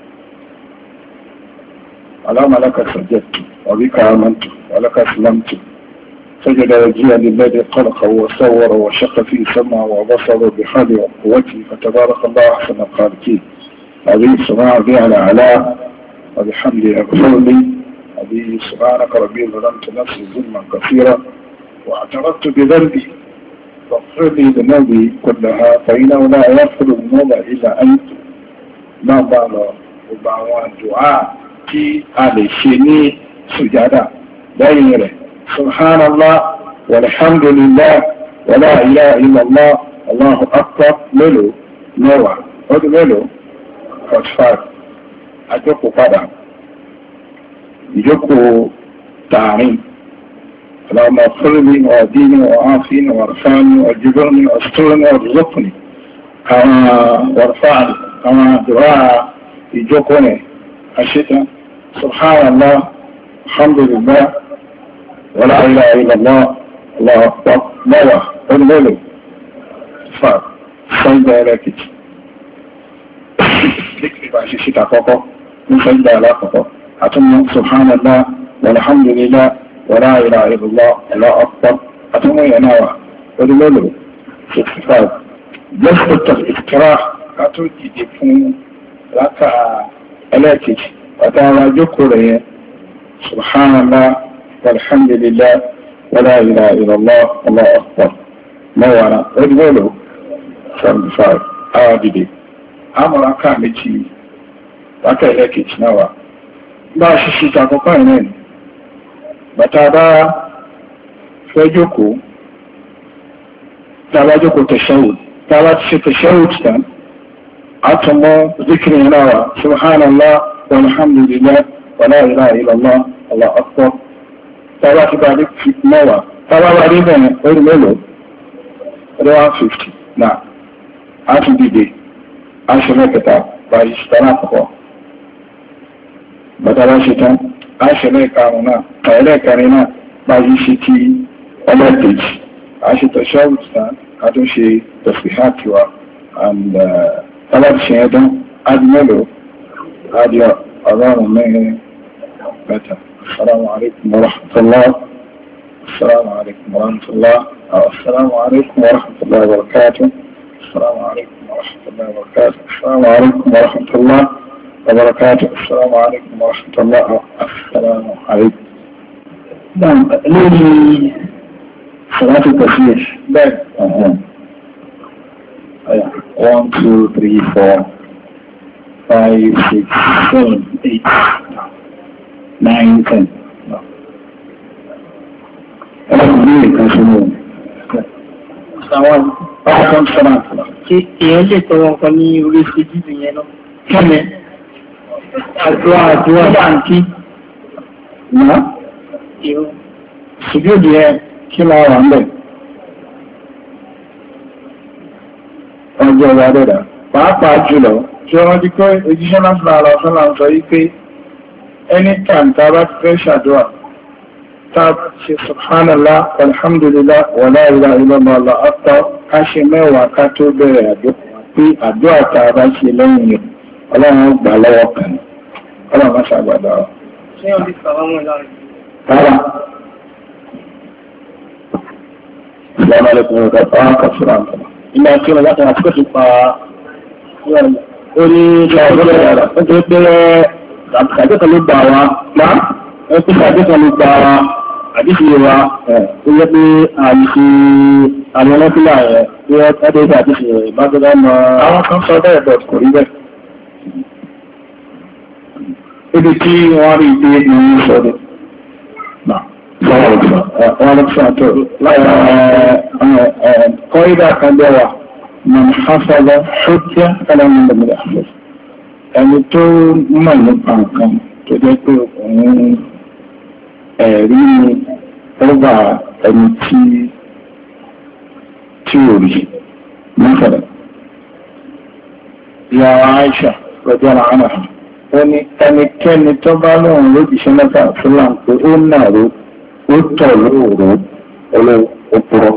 اللهم لك سجدت وبك آمنت ولك أسلمت. سجد وجيها للذي خلق وصور وشق فيه سمع وبصر بحاله وقوته فتبارك الله أحسن الخالقين. هذه سماع بي على علاء وبحمده أغفر لي. هذه سبحانك ربي ظلمت نفسي ظلما كثيرا واعترفت بذنبي فاغفر لي ذنوبي كلها فإنه لا يغفر الذنوب إلا أنت. ما بعد وبعوان دعاء في على شيني سجادة دائرة سبحان الله والحمد لله ولا إله إلا الله الله أكبر ملو نوع هذا ملو فاتفاد أجوكو قدام يجوكو تعريم اللهم اغفر لي وأديني وعافيني وارفعني واجبرني واسترني وارزقني كما وارفعني كما دعاء يجوكوني أشتا سبحان الله الحمد لله ولا إله إلا الله الله أكبر نوع الملو فاد سيدة لكت ذكر باشي شتا فوقو من سيدة لكت أتم سبحان الله والحمد لله ولا إله إلا الله الله أكبر أتم ينوع الملو فاد جلسة الاستراح أتو تجيبون لك لكت وتعالى جكره سبحان الله والحمد لله ولا إله إلا الله الله أكبر مولا ادولو 75 عابدي أمر أكامتي وكذلك نوى لا شيء تقوين بتابع فجوكو تابعجوكو تشهد تابع تشهد تام أتمو ذكر نوى سبحان الله والحمد لله ولا إله إلا الله الله أكبر. Tàbá ti bá dé mẹ́wàá, tàbá bá dé bẹ̀rẹ̀ orí mélòó, 150 náà, a ti dìde, a ṣe mẹ́kẹta bá ìṣẹ́ta náà pọ̀pọ̀. Bàtà bá ṣe tán, a ṣe lẹ́ẹ̀karùn náà, ẹlẹ́ẹ̀kẹrin náà bá yí ṣe tí ẹlẹ́ẹ̀kejì, a ṣe tẹ̀ṣẹ́wù tán, a tún ṣe tẹ̀síhàtì wa, and tàbá ti ṣe ẹ̀dán, a di mélòó, a di ọgọ́rùn-ún mẹ́rin mẹ́ta. السلام عليكم ورحمة الله. السلام عليكم ورحمة الله. السلام عليكم ورحمة الله وبركاته. السلام عليكم ورحمة الله وبركاته. السلام عليكم ورحمة الله وبركاته. السلام عليكم ورحمة الله. السلام عليكم. نعم لي صلاة التسبيح. بل 1 2 3 4 5 6 7 8 9 10. Èèyàn lè tọrọ nǹkan ní orí ìṣẹ́jú ìyẹn náà. Kẹ́mẹ́, àdúrà báńkì. Náà? Ṣùgbọ́n ẹ kí máa wà ń bẹ̀. Ọjọ́ ìwà dẹ̀dà. Pàápàá jùlọ, tí wọ́n ti kọ́ òjíṣẹ́ láti lára ọ̀sán là ń sọ wípé anytime tá a bá ti fẹ́ ṣàdúrà tá a ṣe subhanallah alhamdulillah wa la ilaha illallah Allahu akbar ká ṣe mẹ́wàá ká tó bẹ̀rẹ̀ àdúrà pé àdúrà tá a bá ṣe lẹ́yìn rẹ̀ ọlọ́run gbà lọ́wọ́ kan ọlọ́run má ṣàgbàdà ọ. Ṣé o lè sọ̀rọ̀ mọ́ ìlànà? Rárá. Assalamu alaikum wa rahmatullahi wa barakatuh. Ilé ẹ̀kí ọ̀la láti àtúkọ̀ sí pa orí ìṣàkóso ó ti pé àdékan ló gbà wá máa ẹ pé àdékan ló gbà wá àdéṣe wa ó yẹ pé àìṣe àwọn ọlọ́pìlà rẹ̀ tí wọ́n tẹ́lẹ̀ ìgbà àdéṣe rẹ̀ bá tó dáná. Àwọn kan sọ bẹ́ẹ̀ bọ̀ kò rí bẹ́ẹ̀. Ibi tí wọ́n rí pé ní sọ́dọ̀. Sọ́wọ́n ló sọ. Wọ́n ló sọ àtọ̀. kọ́ídà kan bẹ́wà man hafaza hujja kálánù lọ́mọdé àfẹ́ ẹni tó mọ̀ nípa nǹkan tó jẹ́ pé òun ẹ̀rí ọba ẹni tí ò rí mọ́fẹ̀rẹ̀ ìyàwó Aisha rọ̀jọ́ àánà ó ní ẹnikẹ́ni tó bá lóun lójúṣẹ́ mẹ́ta fúnlá pé ó nàró ó tọ̀ lóòrò olóòpùrọ̀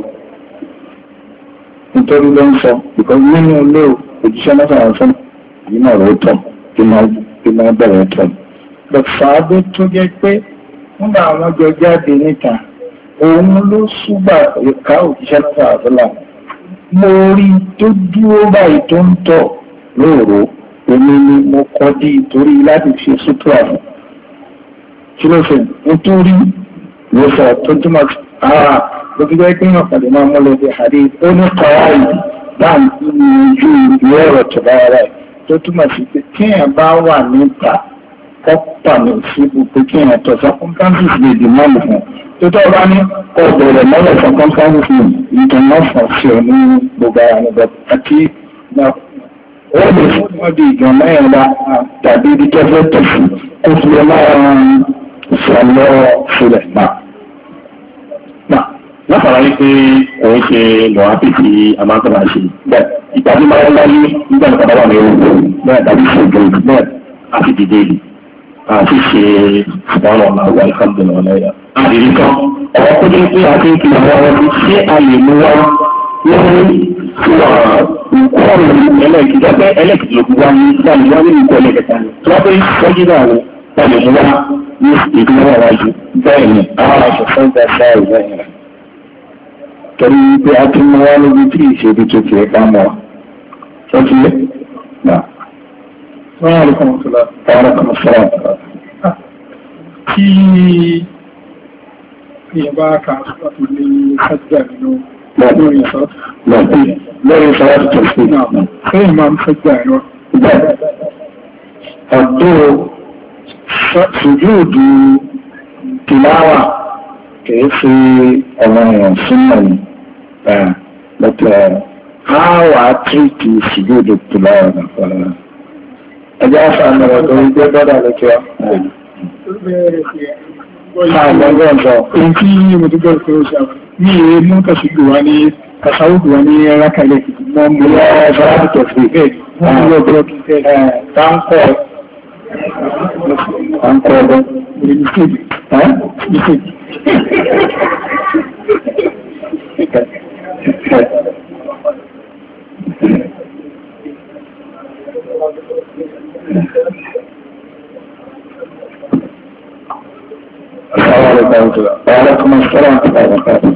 nítorí ló ń sọ because nínú ilé òjíṣẹ́ mẹ́ta fún yìí náà ló tọ̀ kí máa bẹ̀rẹ̀ tọ̀ but fàábí tó jẹ́ pé nígbà àwọn jọ jáde níta òun ló súgbà ìka òjíṣẹ́ mẹ́ta fúnlá mo rí tó dúró báyìí tó ń tọ̀ lóòrò èmi ni mo kọ́ dí torí láti fi sútúrà fún kí ló fẹ́ nítorí ló sọ tó túmọ̀ ara ló fi jẹ́ pé yàn pàdé máa mú lọ́dẹ àdé ó ní kọ́wáì láàrín ojú ìwé ọ̀rọ̀ tó bá wà láì tó túmọ̀ sí pé kí èèyàn bá wà níta kọ́pà ní síbù pé kí èèyàn tọ̀ circumstances lè dì mọ́lù fún tó tọ́ bá ní ọ̀bẹ̀rẹ̀ mọ́lẹ̀ circumstances lè ìtàn fọ̀ sí ọ ní gbogbo ara nígbà àti ó lè fún ọdún ìgbọ̀n mẹ́rin bá tàbí ibi tó fẹ́ tọ̀ fún kó fi lè máa sọ̀lọ́ sílẹ̀ náà. látara wípé òun ṣe lọ́wọ́ àpèjì amákọ́lá ṣe bẹ́ẹ̀ ìgbàdí máa ń wáyé nígbà tó wà ní orúkọ bẹ́ẹ̀ tàbí ṣòjò bẹ́ẹ̀ àti dìde yìí àti ṣe ṣùgbọ́n ọ̀nà àwọn alhamdulilayi ọ̀nà àdìrí kan ọ̀rọ̀ tó dé pé àti kí àwọn ọmọ ṣé a lè mú wá lórí ìkọ́ọ̀lù ẹlẹ́ẹ̀kejì ọ̀pẹ́ ẹlẹ́ẹ̀kejì ló wá ní láti wá nínú ìkọ́ ẹlẹ́ẹ̀kẹta tó wá pé sọ́jú náà wọ́n lè mú wá ní ìpínlẹ̀ ọ̀rájú bẹ́ẹ̀ ni àwọn aṣòfin gba sáà ìwẹ̀yìn rẹ̀ torí pé a ti mú wá níbi tí ìṣèlú tó ti ẹ̀ka mọ́ ọ ti lé náà. Wọ́n yà lókàn ọ̀tọ́lá. Ọ̀rọ̀ kan sọ̀rọ̀ ọ̀tọ́lá. Tí èèyàn bá kà á sọ́tò ní sájà nínú lórí ìsọ́tò. Lórí ìsọ́tò tó fi. Fẹ́yìn máa ń sájà ẹ̀rọ. Ọ̀dọ́ sùjúùdù tìláwà kìí fi ọmọ èèyàn súnmọ̀ ní àwà tírìtì sùjúùdù tìláwà náà. Ẹjọ́ àfààní ọ̀rọ̀ tó ń gbé bọ́dà lókè ọ́. Àgbọ̀ngàn sọ. Èyí tí mo tó gbọ́dọ̀ fẹ́ ṣe ní èé mú tàṣígbò wá ní kàṣàwùdù wá ní rákàlẹ̀ mọ́ mú lọ ṣọ́láàtì tọ̀fì bẹ́ẹ̀ wọ́n mú lọ bọ́ọ̀kì tẹ́ táńkọ̀ ọgbọ́n mistake. Wàhálàkùn mọ́sílá àpapàá.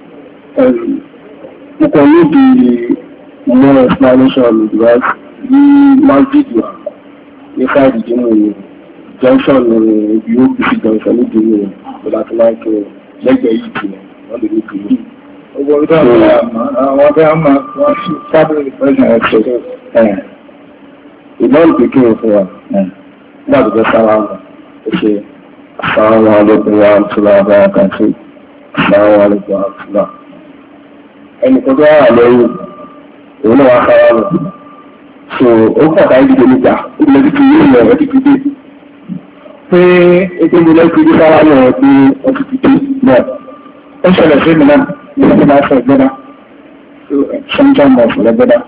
Púpọ̀ ní di more explanation olùdíwá ní masjid wa ní sáàdì dínú junction ibi OPC junction ní dínú ìlàtí máa kí lẹ́gbẹ̀ẹ́ yìí tí wọ́n lè ní kìí. Owó ọdún àwọn ọdún àmà wọ́n sí sábẹ̀ ìpẹ́sẹ̀ ẹ̀ṣẹ̀. Ìbọn ìpínlẹ̀ fún wa láti sára wọn. Assalamu alaikum wa rahmatullahi wa barakatuh. Assalamu alaikum wa rahmatullahi. Ẹni tó wà lẹ́yìn òun náà wá sára lọ. So ó pàtàkì ìdíje níta ìdíje ti ní ilẹ̀ ẹ̀ ti fi dé. Pé ètò ìdílé ti di sára lọ pé ó ti fi dé náà. Ó ṣẹlẹ̀ sí mi náà ní ọjọ́ máa fẹ́ gbẹ́dá. Ṣọ́njọ́ mọ̀ fún lẹ́gbẹ́dá.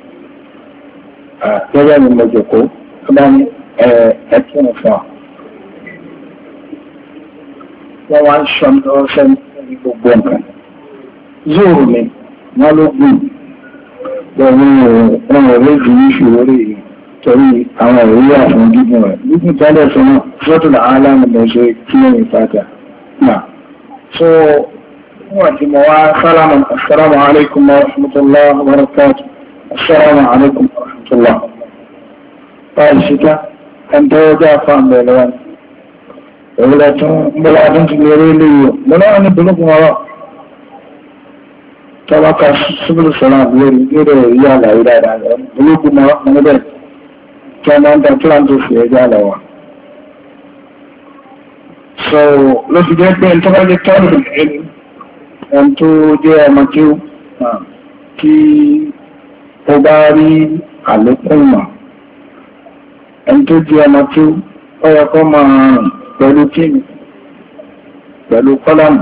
Gẹ́gẹ́ ni mo jòkó tó bá ní ẹ̀kún fún wa. Wọ́n wá ń ṣọ́nà ọ̀ṣẹ́ ní gbogbo nǹkan. Zóòrò ni wọ́n ló gùn. Wọ́n rẹ̀ léjì ní ìṣòro rẹ̀ torí àwọn ìrírí àfún gígùn rẹ̀. Gígùn tẹ́lẹ̀ sọ náà, sọ́tò làálà ni mo ṣe kí ní ìfàtà. Náà, so wọ́n ti mọ̀ wá sálámù, assalamu alaikum wa rahmatullahi wa barakatuh. Assalamu alaikum wa rahmatullahi. Báyìí ṣíká, ẹni tó jẹ́ àfáàn bẹ̀rẹ̀ wọn. Ìwọ̀lẹ́tún ti lè rí ilé yìí. Mọ́lá ní bulúkún ọ̀rọ̀. Tọ́wọ́ká síbìlì sọ́nà lórí lórí ìyá àlàyé dáadáa rẹ̀. Bulúkún ọ̀rọ̀ níbẹ̀. Tí wọ́n máa ń tàn kíláǹtì sí ẹjọ́ àlàwà. So, ló fi jẹ́ pé tó bá jẹ́ tọ́lù ẹni tó jẹ́ ọmọ tí ó tí ó bá rí àlékún mọ̀ ẹni tó di ọmọ tí ó yẹ kó máa rìn pẹ̀lú kíni pẹ̀lú kọ́lámù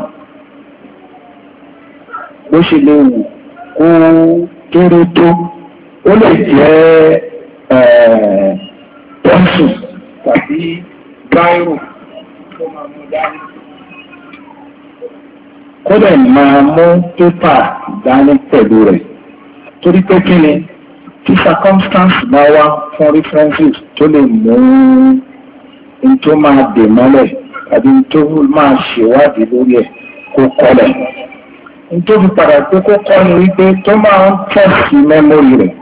bó ṣe lè wù kó kéré tó ó lè jẹ́ pẹ́ńsù tàbí báírò tó máa mú dání kó lè máa mú pépà dání pẹ̀lú rẹ̀ torí pé kí ni tí circumstance bá wá fún references tó lè mú n tó máa dè mọ́lẹ̀ tàbí n tó máa ṣèwádìí lórí ẹ̀ kó kọ́lẹ̀ n tó fi padà pé kó kọ́ ni wípé tó máa ń tẹ̀sí mẹ́mórì rẹ̀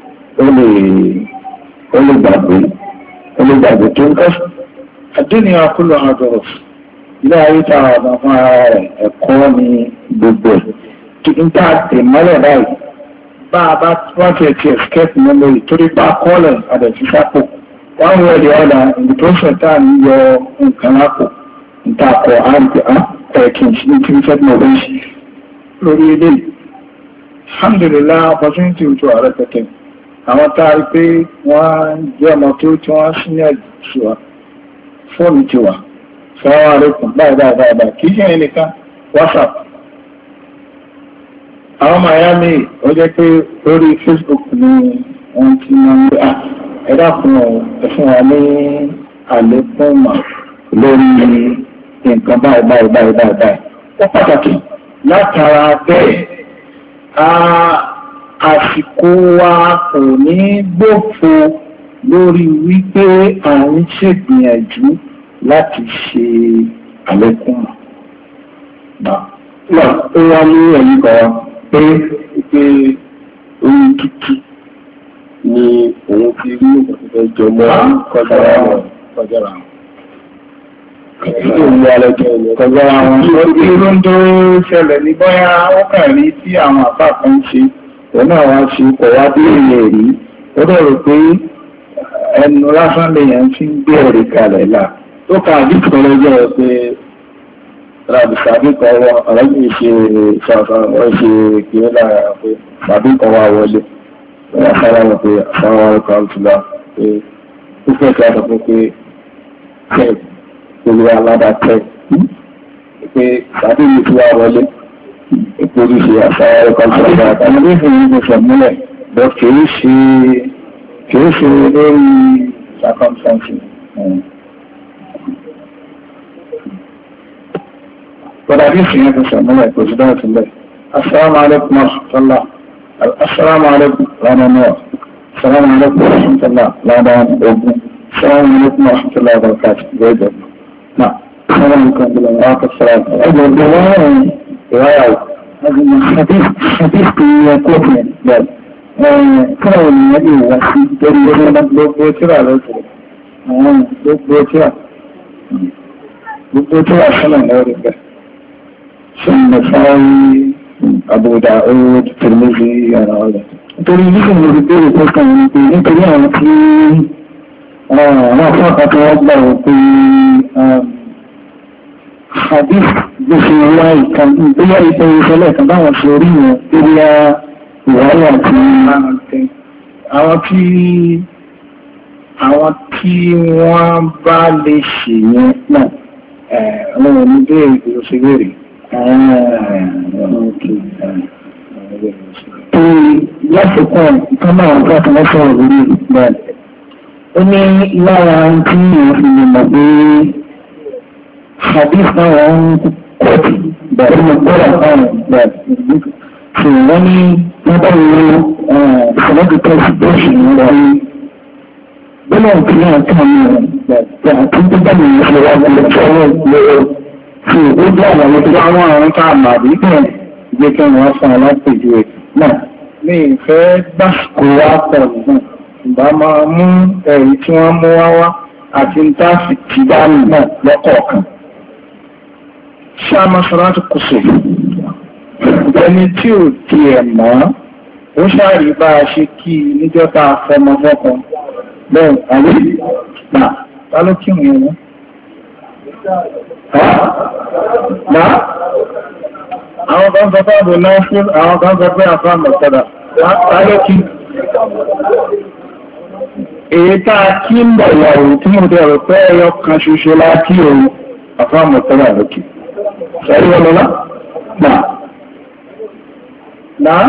ó lè gbàgbé tó ń kọ́ àdéhùn akúlọ̀ àdọ̀rọ̀ ilé ayé tá a wà fún ara rẹ̀ ẹ̀kọ́ ni gbogbo ẹ̀ kí n tá a dè mọ́lẹ̀ báyìí bá a bá wọ́n ti ẹ̀kí escape memory torí bá a kọ́lẹ̀ àdẹ̀sí sápò wọ́n wọ ẹ̀dẹ̀ ọ̀dà ìdí tó ṣẹ̀ tá à ń yọ nǹkan lápò níta kọ ẹ̀kí ní tí ń fẹ́ mọ̀ bẹ́ẹ̀ ṣe lórí ilé alhamdulillah opportunity to ààrẹ pẹ̀tẹ̀ àwọn tá a rí pé wọ́n jẹ́ ọmọ tó tí wọ́n sí ní ẹ̀jùwà fóònù ti wà sọ́wọ́n àrékùn báyìí kì í ṣe ẹnìkan WhatsApp àwọn Miami ó jẹ́ pé lórí Facebook ni wọ́n ti máa ń gbé ẹ̀dá fún ẹ̀fún wa ní àlékún mà lórí nǹkan báyìí ó pàtàkì látara bẹ́ẹ̀ àsìkò wa kò ní gbófo lórí wípé à ń ṣègbìyànjú láti ṣe àlékún mà. Ó wá ní ẹ̀yìn kan pé orí tútù ni òun fi rí òkùnkùn jọmọ́ kọjá àwọn. Ìlú alẹ́jọ́ ìlú kọjá àwọn irú ń tó ṣẹlẹ̀ ní bọ́yá ó kàn rí tí àwọn àpá kan ṣe òun náà wá ṣe kọ̀ wá bí ilẹ̀ rí ó dọ̀rọ̀ pé ẹnu lásán lèèyàn fi ń gbé ẹ̀rí kalẹ̀ là tó ka àdìsí kan lọ́jọ́ pé sàbí kan wọ́n ọ̀rẹ́bí ṣe ṣàfihàn wọ́n ṣe kìí lára pé sàbí kan wá wọlé wọ́n sára wọn pé àwọn ọkọ̀ àtúlá pé ó fẹ́ kí a sọ pé kẹ́ẹ̀ olú aládàtẹ́ pé sàbí mi tí wá wọlé ìpòrí ṣe àṣà ọkọ̀ àtúlá àtàwọn oníṣẹ́ yìí kò sọ̀múlẹ̀ bọ́ kìí ṣe lórí circumstances. But I guess you have to say, no, it was done today. Assalamu alaikum wa rahmatullah. Assalamu alaikum wa rahmatullah. Assalamu alaikum wa rahmatullah. Assalamu alaikum wa rahmatullah wa barakatuh. Very good. Now, assalamu alaikum wa rahmatullah. Hadith ki kofin da kawai ne yadda wasu dare na gbogbo tira lọ́tọ̀. Gbogbo tira sọ́nà lọ́rọ̀ bẹ́ẹ̀. Nasai, Abu Dawud, Tirmidhi, and all that. Nítorí nígbà mo rí bẹ́ẹ̀rẹ̀ tó kàn ní pé nítorí àwọn tí àwọn afọ́ka tó wọ́n gbà wọ́n pé hadith ló ṣe wá ìkan bóyá ìpẹ́ ìṣẹ́lẹ̀ kan báwọn ṣe rí wọn lórí ìwáyà àti àwọn tí wọ́n bá lè ṣèyẹn náà àwọn oníbẹ̀rẹ̀ ìgbòsíwèrè. Lásìkò ìkọ́nà ọ̀gá tó wọ́n sọ̀rọ̀ lórí ìgbàlẹ̀. Ó ní lára tí èèyàn fi lè mọ̀ pé hadith náà wọ́n ń kọ́ọ̀tì bẹ̀rẹ̀ mọ̀ gbọ́dọ̀ àwọn ìgbàlẹ̀. Ṣé wọ́n ní wọ́n bá wo ìṣẹ̀lẹ̀ tẹ́sí lórí bọ́lá òkèlè àti àwọn ìgbàlẹ̀ àti gbígbà ní ìṣẹ̀lẹ̀ wà lọ́wọ́ lọ́wọ́. Ṣé ó jẹ́ àwọn tó bá wọ́n àwọn tá a mà bí bẹ́ẹ̀ gbé kí wọ́n fún alápèjú ẹ̀ náà ní ìfẹ́ gbàsìkò wá pọ̀ nìkan ìbá máa mú ẹ̀rí tí wọ́n mú wá àti ń táàfì tí bá nì náà lọ́kọ̀ọ̀kan. Ṣé a máa sọ̀rọ̀ láti kùsù? Ẹni tí ò tiẹ̀ mọ́ ó ṣáàrí bá a ṣe kí níjọ́ tá a fọmọ fọ́kan bẹ́ẹ̀ àwé náà ta ló kí wọn yẹn? àwọn kan sọ pé àbò náà fún àwọn kan sọ pé àfáà mọ̀tọ́dà lálókí èyí tá a kí ń bọ̀ ìyàwó tí mo dẹ̀rọ pé ẹyọ kan ṣoṣo láti òun àfáà mọ̀tọ́dà lókè sẹ́rí ọlọ́lá náà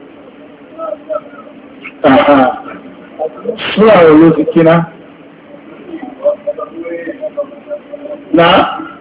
súra olú ti kíná náà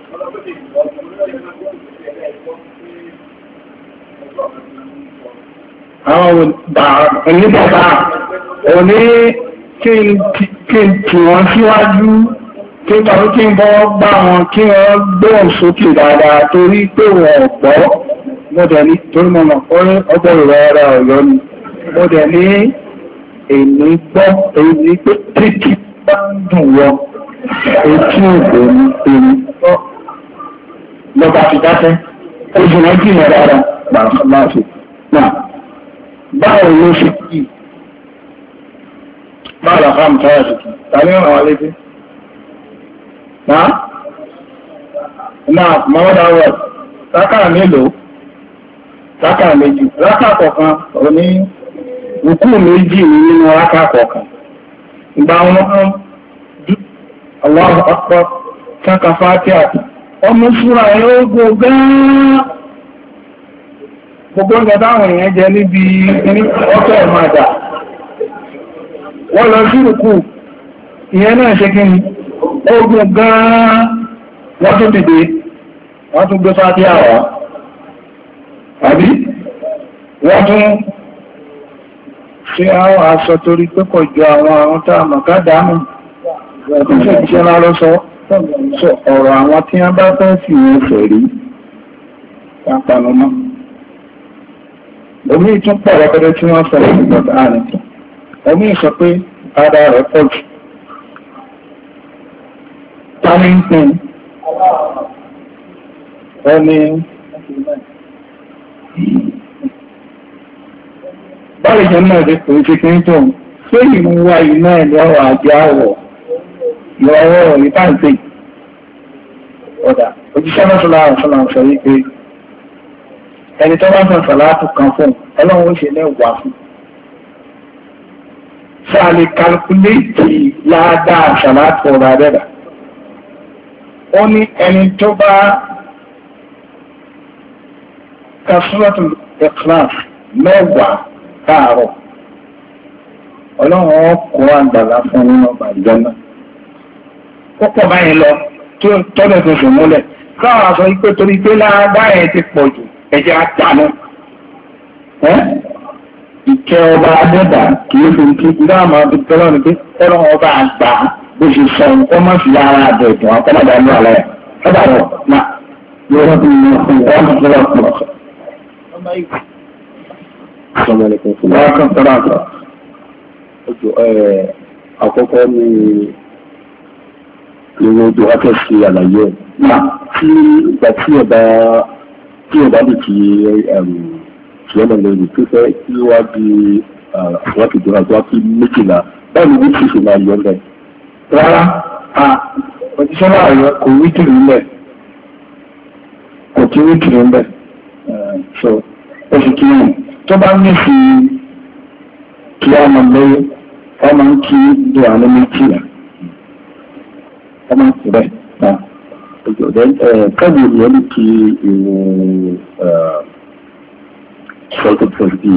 àwọn oníbàbà òní kí n tì wọ́n síwájú kí n tàbí kí n bọ́ gbá wọn kí wọ́n gbóhùn sókè dáadáa torí pé wọ́n ọ̀pọ̀ mọ́dẹ̀ ní torí mọ́nà ọgbọ̀ ìrọ̀ ara ọ̀yọ́ ni mọ́dẹ̀ ní èmi gbọ́ èyí pé títí bá ń dùn wọ etí òbò ní èmi lọ́ba ti dákẹ́ oṣù náà jìnà rárá láàfin náà báwo ló ṣe kí báwo la fáàmù táyà ṣe kí tàbí ọ̀rọ̀ wa létí náà mọ́wọ́dá wọ̀ rákà mélòó rákà méjì rákà kọ̀ọ̀kan òní rùkú méjì nínú rákà kọ̀ọ̀kan ìgbà wọn Allahu Akbar káka Fátíhà ọmọ súra yóò gbogbo ọjọ́ táwọn èèyàn jẹ níbi ọkọ̀ ìmọ̀dà wọ́n lọ sí rùkú ìyẹn náà ṣe kí ni ogun gan-an wọ́n tún dìde wọ́n tún gbé Fátíhà wá àbí wọ́n tún ṣe àwọn aṣọ torí pé kò jọ àwọn tá a mọ̀ ká dánù ìṣẹ́ ìṣẹ́ lárọ́ sọ ọ̀rọ̀ àwọn tí wọ́n bá fẹ́ fi wọ́n fẹ̀ rí pápánu mọ́ omi tún pọ̀ rẹpẹtẹ tí wọ́n fẹ́ ìgbọ̀ta àárín tó omi sọ pé ara rẹ̀ pọ̀ jù Tamington ẹni báyìí jẹ́ náà dé pé ṣe kí ní tó ṣé ìmú wa iná ẹ̀lẹ́ ọ̀rọ̀ àjẹ́ àwọ̀ ìrọ̀wọ́ ìtàǹtì ọ̀dà òjíṣẹ́ mọ́sílá àṣọ́lá sọ wípé ẹni tó bá sàn sàlátù kan fún ọlọ́run ó ṣe lẹ́wàá fún sáàlì kalkuléètì ládàá sàlátù ọ̀rọ̀ àdẹ́dà ó ní ẹni tó bá kasúrọ̀tù Ikhlas mẹ́wàá káàrọ̀ ọlọ́run ọkọ̀ àgbàlá fún nínú ọgbà ìjọ́nà púpọ̀ báyìí lọ tó tọ́lẹ̀ tó sùn múlẹ̀ káwọn aṣọ ipé torí pé láàbáyẹ̀ ti pọ̀ jù ẹjẹ́ àtànú ìkẹ́ ọba adẹ́dà kìí fi kí dáàmà tọ́lọ́ ní pé ọlọ́run ọba àgbà bó ṣe sọ nǹkan má fi ara àbẹ̀tàn akọ́mọ̀dá ní àlẹ́ ọba rọ̀ náà yóò rọ́ bí mo fún ìwọ́n tó lọ́wọ́ pọ̀ àkọ́kọ́ ní ìwọ̀n odò akẹ́sì àlàyé tí ìgbà tí ọba lè fi ṣìlọ́nà lórí tó fẹ́ tí wá bí àwọn ìjọba àti wá sí méjìlá báyìí ní kí ṣe máa yọ ọ́nà rárá òjíṣẹ́ láàrin kò wítìrì ńlẹ̀ kò tí wítìrì ńlẹ̀ so oṣù kí ní tó bá ní sí kí a mọ̀ lẹ́yìn ọmọ ń kí do àwọn méjìlá ọmọ ń kí bẹ́ẹ̀ náà káàdì ìyẹn ní kí ìwọ̀n ṣọ́tọ̀tọ̀sí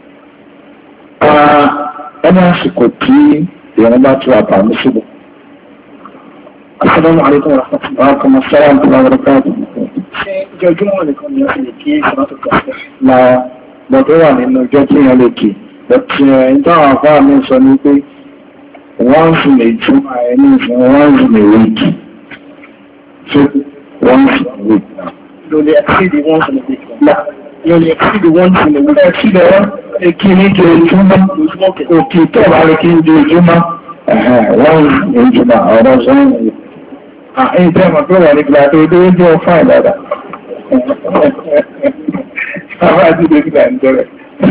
ẹni àsìkò tí ìrìn bá tó àpàmì síbò Assalamu alaikum warahmatullahi wabarakatuh ṣe ìjọ ojúmọ̀ nìkan ni ó fi lè kí ìṣọ́tọ̀ kọ̀ọ̀kọ̀ la bọ̀dọ̀ wà nínú ọjọ́ tí wọ́n lè kí bọ̀tí ìtàwọn àfáà mi sọ ní pé once in a Juma ẹni ìfún once in a week so once in a week now you will exceed the once in a week now you will exceed the once in a week exceed the one kí ní jẹ ojúmọ́ òkè tó bá rí kí ní jẹ ojúmọ́ once in a Juma ọ̀rọ̀ sọ́yìn àyìn tẹ́ mọ̀ tó wà ní gbà tó dé jẹ́ fún àdàdà àwọn àti ìdè gbà ń tẹ́rẹ̀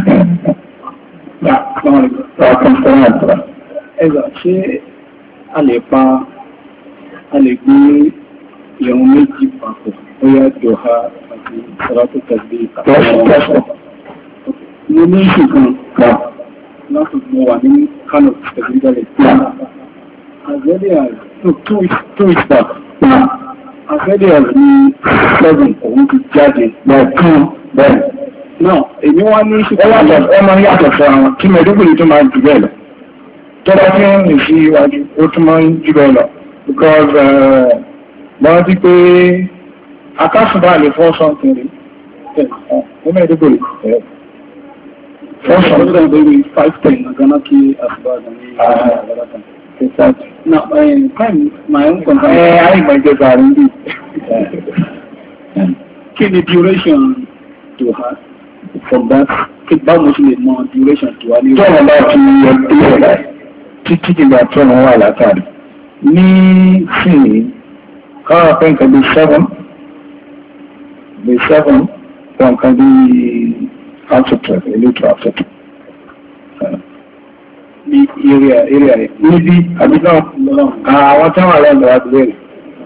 ẹgbà ṣé a lè gbé ìrun méjì papọ̀ bóyá jọha àti àti sọ̀rọ̀ tó tẹ̀lé Tẹ́sán. mo ní ìṣègùn kan láti mo wà ní Kano specifically as early as two weeks back as early as ní 7 òun ti jáde bẹ́ẹ̀ náà èmi wá ní ìṣègùn ọmọ yàtọ̀ fún àwọn tí mẹ́ẹ̀dógún tó máa jù bẹ́ẹ̀ lọ tó bá tí ń rìn sí iwájú ó tún máa ń jù bẹ́ẹ̀ lọ because wọ́n ti pé akásùnbà lè fọ́ something rí ó mẹ́ẹ̀dógún rí First of all, maybe 5-10, Ghana ki Asbad Now, my own concern. I might get that indeed. Kí ni duration to have from that? Kí bá mo ṣe lè mọ duration to have ní Tí wọ́n bá fi ẹgbẹ́ rẹ̀ títí ìgbà tí wọ́n wà látàrí. Ní sí káwọn pé nǹkan bí 7 wọn nǹkan bí after elétò after ní area rẹ̀. níbi àbíkọ́ àwọn tí wọ́n lọ́nà àbílẹ̀ rẹ̀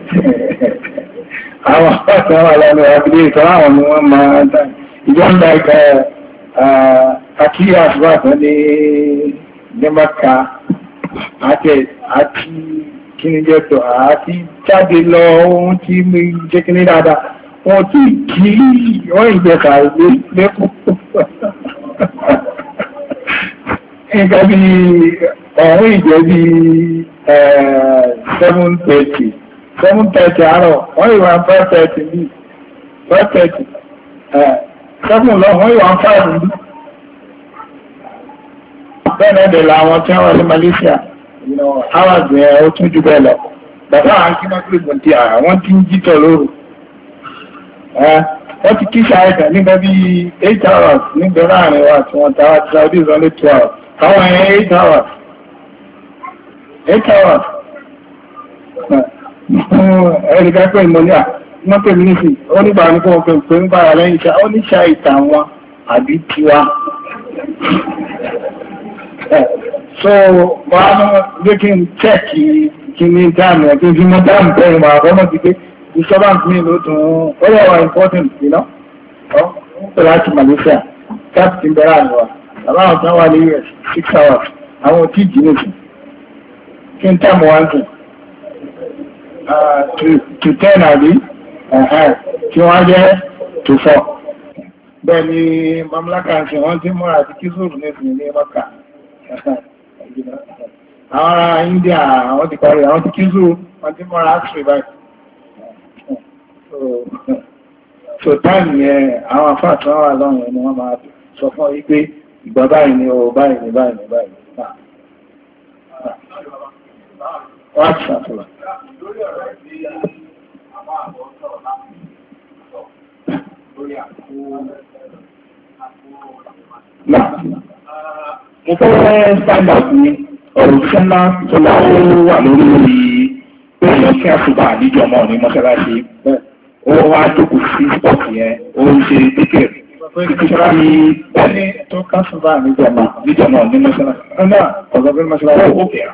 àwọn tí wọ́n lọ́nà àbílẹ̀ rẹ̀ tọ́lá àwọn ni wọ́n máa dá ìjọba ẹgbẹ́ àkíyà àṣùwàtọ́ ní maka àti kíni jẹ́ tó àti jáde lọ ohun tí mi jẹ́ kíní dáadáa wọ́n tí kí wọ́n ìgbẹ̀ka lẹ́kọ̀ọ́ nǹkan bí ọ̀hún ìjẹ́ bí 7:30 àárọ̀ wọ́n ìwà 5:30 bí 5:30 7 lọ wọ́n ìwà 5 bí bẹ́ẹ̀ dẹ̀ làwọn tí wọ́n ní Malaysia hours yẹn ó tún jù bẹ́ẹ̀ lọ bàbá àwọn kí wọ́n pè bọ̀ntì àwọn tí ń jítọ̀ lóru wọ́n ti kí ṣáìdà nígbà bí 8 hours nígbà láàrin wa tí wọ́n tàwà tí Saudi is only 2 hours àwọn ẹ̀yẹn 8 hours ẹ̀rìká pé ìmọ̀lẹ́à wọ́n pè mí nísì ó nígbà ní kó wọ́n pè ń bára lẹ́yìn iṣẹ́ ó ní ṣáìdà wọn àbí tiwa so wọ́n á gbé kí n chẹ́ẹ̀kì kí ní dáàmù ẹ̀kí fi mọ́ dáàmù bẹ́ẹ̀ máa bọ́mọ̀ ti pé disturbance mi ló tún ó yẹ wà important you know ó pẹ̀lú láti Malaysia captain bẹ̀rẹ̀ àríwá àbáwọn kan wà ní US 6 hours àwọn òtí jìnnìsì kí n tàmù wá ń sìn to 10 àbí tí wọ́n jẹ́ to 4 bẹ́ẹ̀ ni mamlaka ń sìn wọ́n ti múra àti kí sóòrù ní ìsìn ní mọ́kà àwọn ará India àwọn ti parí àwọn ti kí sóòrù wọ́n ti múra àṣírí báyìí so time yẹn àwọn afáàtì wọn wà lọ́rùn ẹni wọ́n máa sọ fún yí pé ìgbà báyìí ni o báyìí ni báyìí ni báyìí wọ́n á ti ṣàtúnlá. Mo fẹ́ stand up ní ọ̀rọ̀ sẹ́lá tó láwọ́ wà lórí pé kí a ṣùgbà àdíjọmọ́ ní mọ́ṣáláṣí ó wá jókòó sí spọ́ọ̀tì yẹn ó ń ṣe tíkẹ̀ ní ẹni tó ká ṣùgbà níjọmọ́ ní mọ́ṣáláṣí ọ̀nà ọ̀gọ́ bí mọ́ṣáláṣí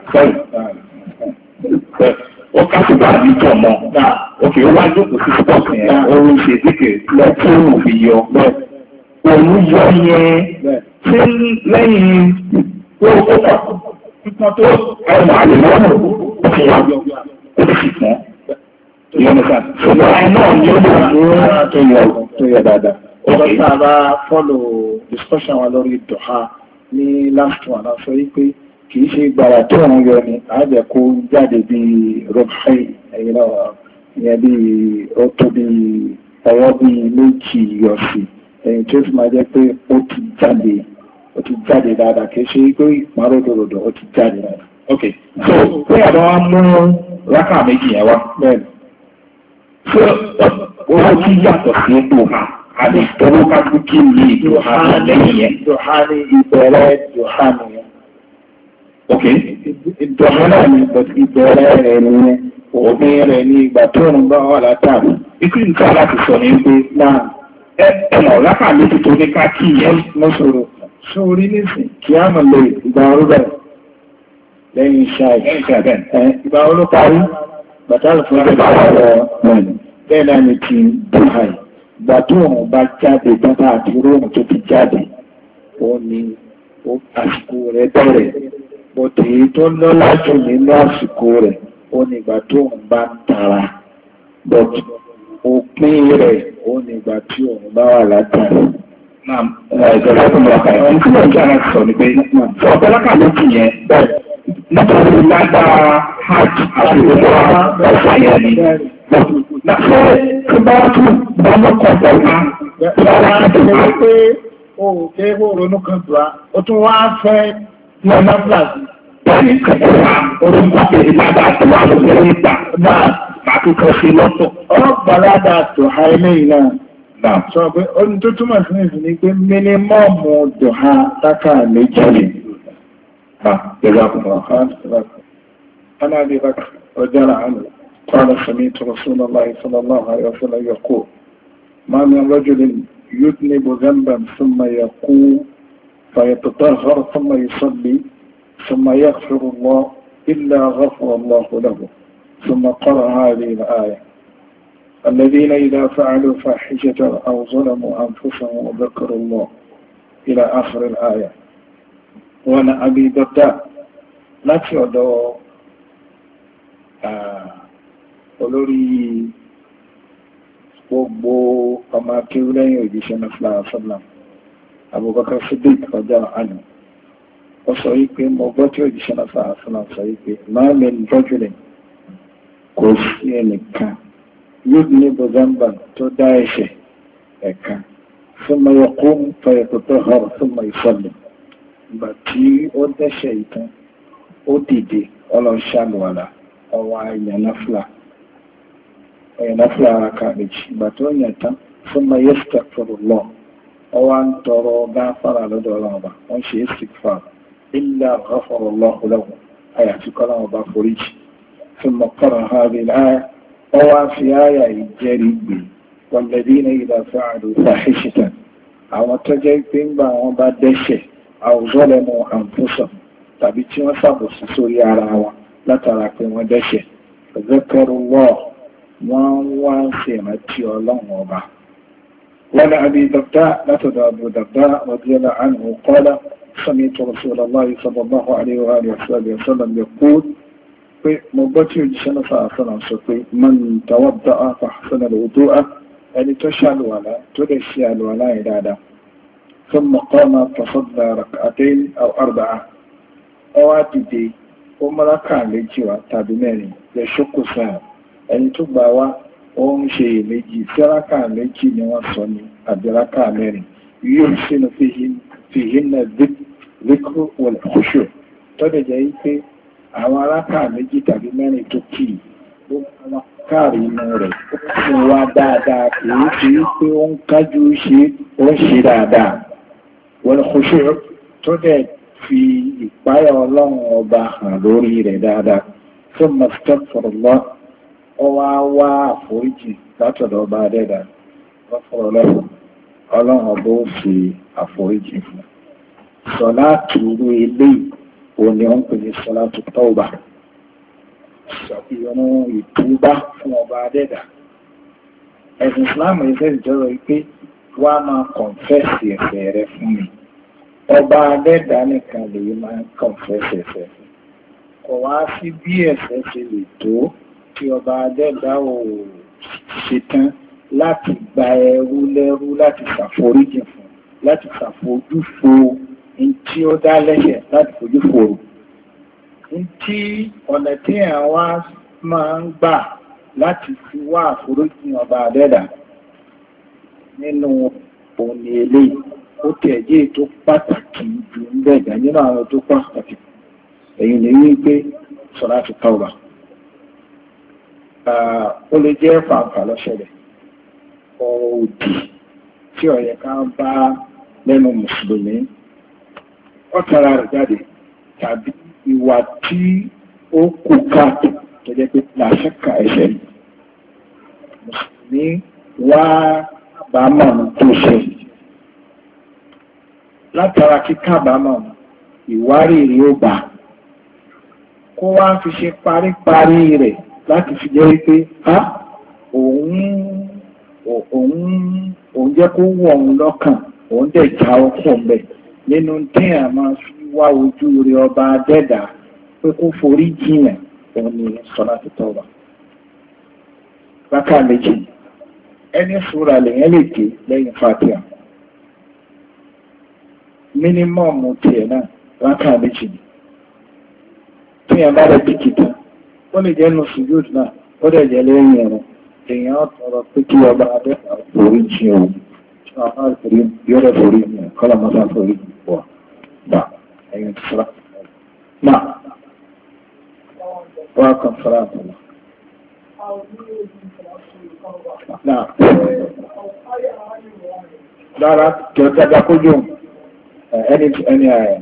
ó ká ṣùgbà níjọmọ́ òkè ó wá jókòó sí spọ́ọ̀tì yẹn ó ń ṣe tíkẹ̀ lọ́tún òfin yọ òun yọ yẹn tí lẹ́yìn tó kọ́kọ́ pípọ́n tó ẹwà àlèmọ́nà ó fi wá ó sì fún ìyọ́nìká ṣùgbọ́n náà ni ó lè mú tó yọ dáadáa. Ọjọ́ tí a bá follow discussion wa lórí dọ̀ha ní last one a sọ wípé kìí ṣe gbàrà tó ń yọ ni àjẹ́ kó jáde bí rọ́bì ẹ̀yìn náà ìyẹn bí ó tó bí ọwọ́ bí méjì yọ sí ẹ̀yìn tó fi máa jẹ́ pé ó ti jáde dáadáa kìí ṣe pé ìpàrọ̀ òdòdó ó ti jáde dáadáa. Ok, so pé àbọ̀ wa mú rákà méjì yẹn wá bẹ́ẹ̀ ṣé owó tí yàtọ̀ sí dùhà àti owó kájú kí ní dùhà lẹ́yìn yẹn. Dùhà ní ìbẹ̀rẹ̀ dùhà nìyẹn. Ok. Dùhà náà ní ìbẹ̀rẹ̀ rẹ̀ nìyẹn. Òfin rẹ̀ ní ìgbà tó ń bá wà látàrí. Ikú nǹkan láti sọ ní pé náà ẹ̀nà rákà méjì tó ní ká kí yẹn mọ́sọ̀rọ̀. Sórí nísìn kí á mọ̀ lè ìgbà orú bẹ̀rẹ̀ lẹ́yìn iṣẹ́ ìgbà orú parí bàtàlù fún ọjọ́ bẹ́ẹ̀ náà ni ti dùhàì ìgbà tó òun bá jáde tọ́ta àti róòmù tó ti jáde ó ní àsìkò rẹ̀ bẹ̀rẹ̀ bó ti tó lọ́lá jù nínú àsìkò rẹ̀ ó ní ìgbà tó òun bá ń tara but òpin rẹ̀ ó ní ìgbà tí òun bá wà látàrí. Ìjọba tó lọ kàrọ̀ ní kílọ̀ ìjà náà sọ ní pé ọ̀pọ̀lọpọ̀ méjì yẹn nítorí lágbára hajj àti ìjọba ọ̀fà yẹn ni. Láfẹ́ tó bá tún bá lọ́kọ̀ pẹ̀lú lára ìjọba pé ohun tí ó ronú kan tó a ó tún wá fẹ́ lọ́nà fúlàsì. Bẹ́ẹ̀ni kẹ̀kẹ́ orúkọ pèsè lábàá tó wà lórí ìgbà náà àtúkọ̀ sí lọ́tọ̀. Ọlọ́gbàládà tó ha eléyìí náà. Sọ pé ohun tó túmọ̀ sí ní ìsìn pé mínímọ́ọ̀mù dùhà tákà méjì ni. أنا أبي بكر رضي الله عنه قال سمعت رسول الله صلى الله عليه وسلم يقول ما من رجل يذنب ذنبا ثم يقوم فيتطهر ثم يصلي ثم يغفر الله إلا غفر الله له ثم قرأ هذه الآية الذين إذا فعلوا فاحشة أو ظلموا أنفسهم وذكروا الله إلى آخر الآية. وأنا أبي الدرداء لا تيودو olórí gbogbo ọmọ akéwúlẹ́yìn òjíṣẹ́ náà fúlára fúnlá Abubakar Siddiq ọjọ́ àná ó sọ wípé mo gbọ́ tí òjíṣẹ́ náà fúlára fúnlá sọ wípé máa min rajulin kò sí ẹnìkan yóò ní bozamba tó dá ẹ̀ṣẹ̀ ẹ̀kan thumma yaqum fayatatahhar thumma yusalli ìgbà tí ó dẹ́ṣẹ̀ ìtàn ó dìde ọlọ́ṣàlùwàlà ọwọ́ àyànnáfúlà ara kàbíjì ìgbà tó yàn tán thumma yastaghfirullah ọwọ́ ń tọrọ gáfàrà lọ́dọ̀ ọlọ́ọ̀bà wọ́n ṣe istighfar illa ghafarallahu lahu àyàfi kọ́lọ́ọ̀bà foríjì thumma qara'a hadhihi al-aya ọwọ́ fi àyà ìjẹ́rì gbé walladhina idha fa'alu fahishatan àwọn tó jẹ́ pé ńgbà wọn bá dẹ́ṣẹ̀ aw zalamu anfusahum tàbí tí wọ́n ṣàbòsí sórí ara wọn látara pé wọ́n dẹ́ṣẹ̀ zakarullah wọ́n wá ń ṣe ìrántí ọlọ́run ọba. wala Abi Darda látọ̀dọ̀ Abu Darda radiyallahu anhu qala sami'tu Rasulallahi sallallahu alayhi wa sallam yaqul pé mo gbọ́ tí òjíṣẹ́ náà sàásánà sọ pé man tawadda'a fa ahsana al-wudu'a ẹni tó ṣàlùwàlá tó lè ṣe àlùwàlá yẹn dáadáa thumma qama fa salla rak'atayn aw arba'a ọwá dìde ó mọ́láka méjì wá tàbí mẹ́rin lè ṣókò sáà ẹni tó gbà wá ó ń ṣe èméjì sí rákà méjì ni wọ́n sọ ní àbí rákà mẹ́rin yóò sínú fihinna dhikru wal khushu' tọ́lẹ̀ jẹ́ pé àwọn arákà méjì tàbí mẹ́rin tó kì í ó máa káàrí inú rẹ̀ ó sì wá dáadáa kìí ṣe pé ó ń kájú ṣe ó ń ṣe dáadáa wal khushu' tó dẹ̀ fi ìpáyà ọlọ́run ọba hàn lórí rẹ̀ dáadáa tó astaghfirullah ọwá wá àforíjì látọ̀dọ̀ ọba adẹ́dà lọ́fọ̀rọ̀lọ́fọ̀ ọlọ́run ọba ó fi àforíjì fún sọ̀láàtù irú eléyìí òní ó ń pè ní sọ̀láàtù tọ́ọ̀bà ìrun ìtúbá fún ọba adẹ́dà ẹ̀sìn ìsìláàmù ìfẹ́ ìjọba pé wá máa kọ̀ǹfẹ́sì ẹ̀ṣẹ̀ rẹ fún mi ọba adẹ́dà nìkan lè máa kọ̀ǹfẹ́sì ẹ̀ṣẹ̀ fún kò wá sí bí ẹ̀ṣẹ̀ ṣe lè tó tí ọba adẹ́dà ò ṣetán láti gba ẹrú lẹ́rú láti ṣàforíjì fún láti ṣàfojúfo tí ó dá lẹ́ṣẹ̀ láti fojú fòrò tí ọ̀nà tí àwa máa ń gbà láti fi wá àforíjì ọba adẹ́dà nínú òní eléyìí ó tẹ̀jẹ́ tó pàtàkì jù ń bẹ̀gà nínú àwọn tó pàtàkì èyí ni wípé sọ̀láàtù tawba ó lè jẹ́ fàǹfà lọ́ṣẹ̀lẹ̀ ọ̀rọ̀ òdì tí ọ̀yẹ̀ ká bá lẹ́nu mùsùlùmí ọ̀tara rẹ̀ jáde tàbí ìwà tí ó kù káàtó tó jẹ́ pé làṣẹ́kà ẹ̀ṣẹ̀ ni mùsùlùmí wá àbámọ̀ tó ṣe látara kíkàbámọ̀ ìwárìrì ó bá kó wá fi ṣe paríparí rẹ̀ láti fi jẹ́ wípé òun òun jẹ́ kó wọ̀ òun lọ́kàn òun dẹ̀ já ọkọ̀ mbẹ̀ nínú tí a máa fi wá ojú rẹ ọba adẹ́dà pé kó forí jiyàn òun ni sọ̀látù tawbah. Rákà méjì ẹni súra lèyàn lè ké lẹ́yìn Fatiha mínímọ̀mù tiẹ̀ náà rákà méjì ni tí yẹn bá rẹ̀ bìkítà ó lè jẹ́ nù sùjúdù náà ó dẹ̀ jẹ́ lẹ́yìn ẹ̀rọ èèyàn tọrọ pé kí ọba adẹ́ta forí jì òun tí wọ́n á forí yóò rẹ̀ forí yẹn kọ́lá mọ́sá forí pọ̀ gbà ẹ̀yìn tó sọ́ra náà wọ́n á kàn sọ́ra àtọ̀lá. Náà dára kí o tẹ́jà kójú ẹni ààrẹ.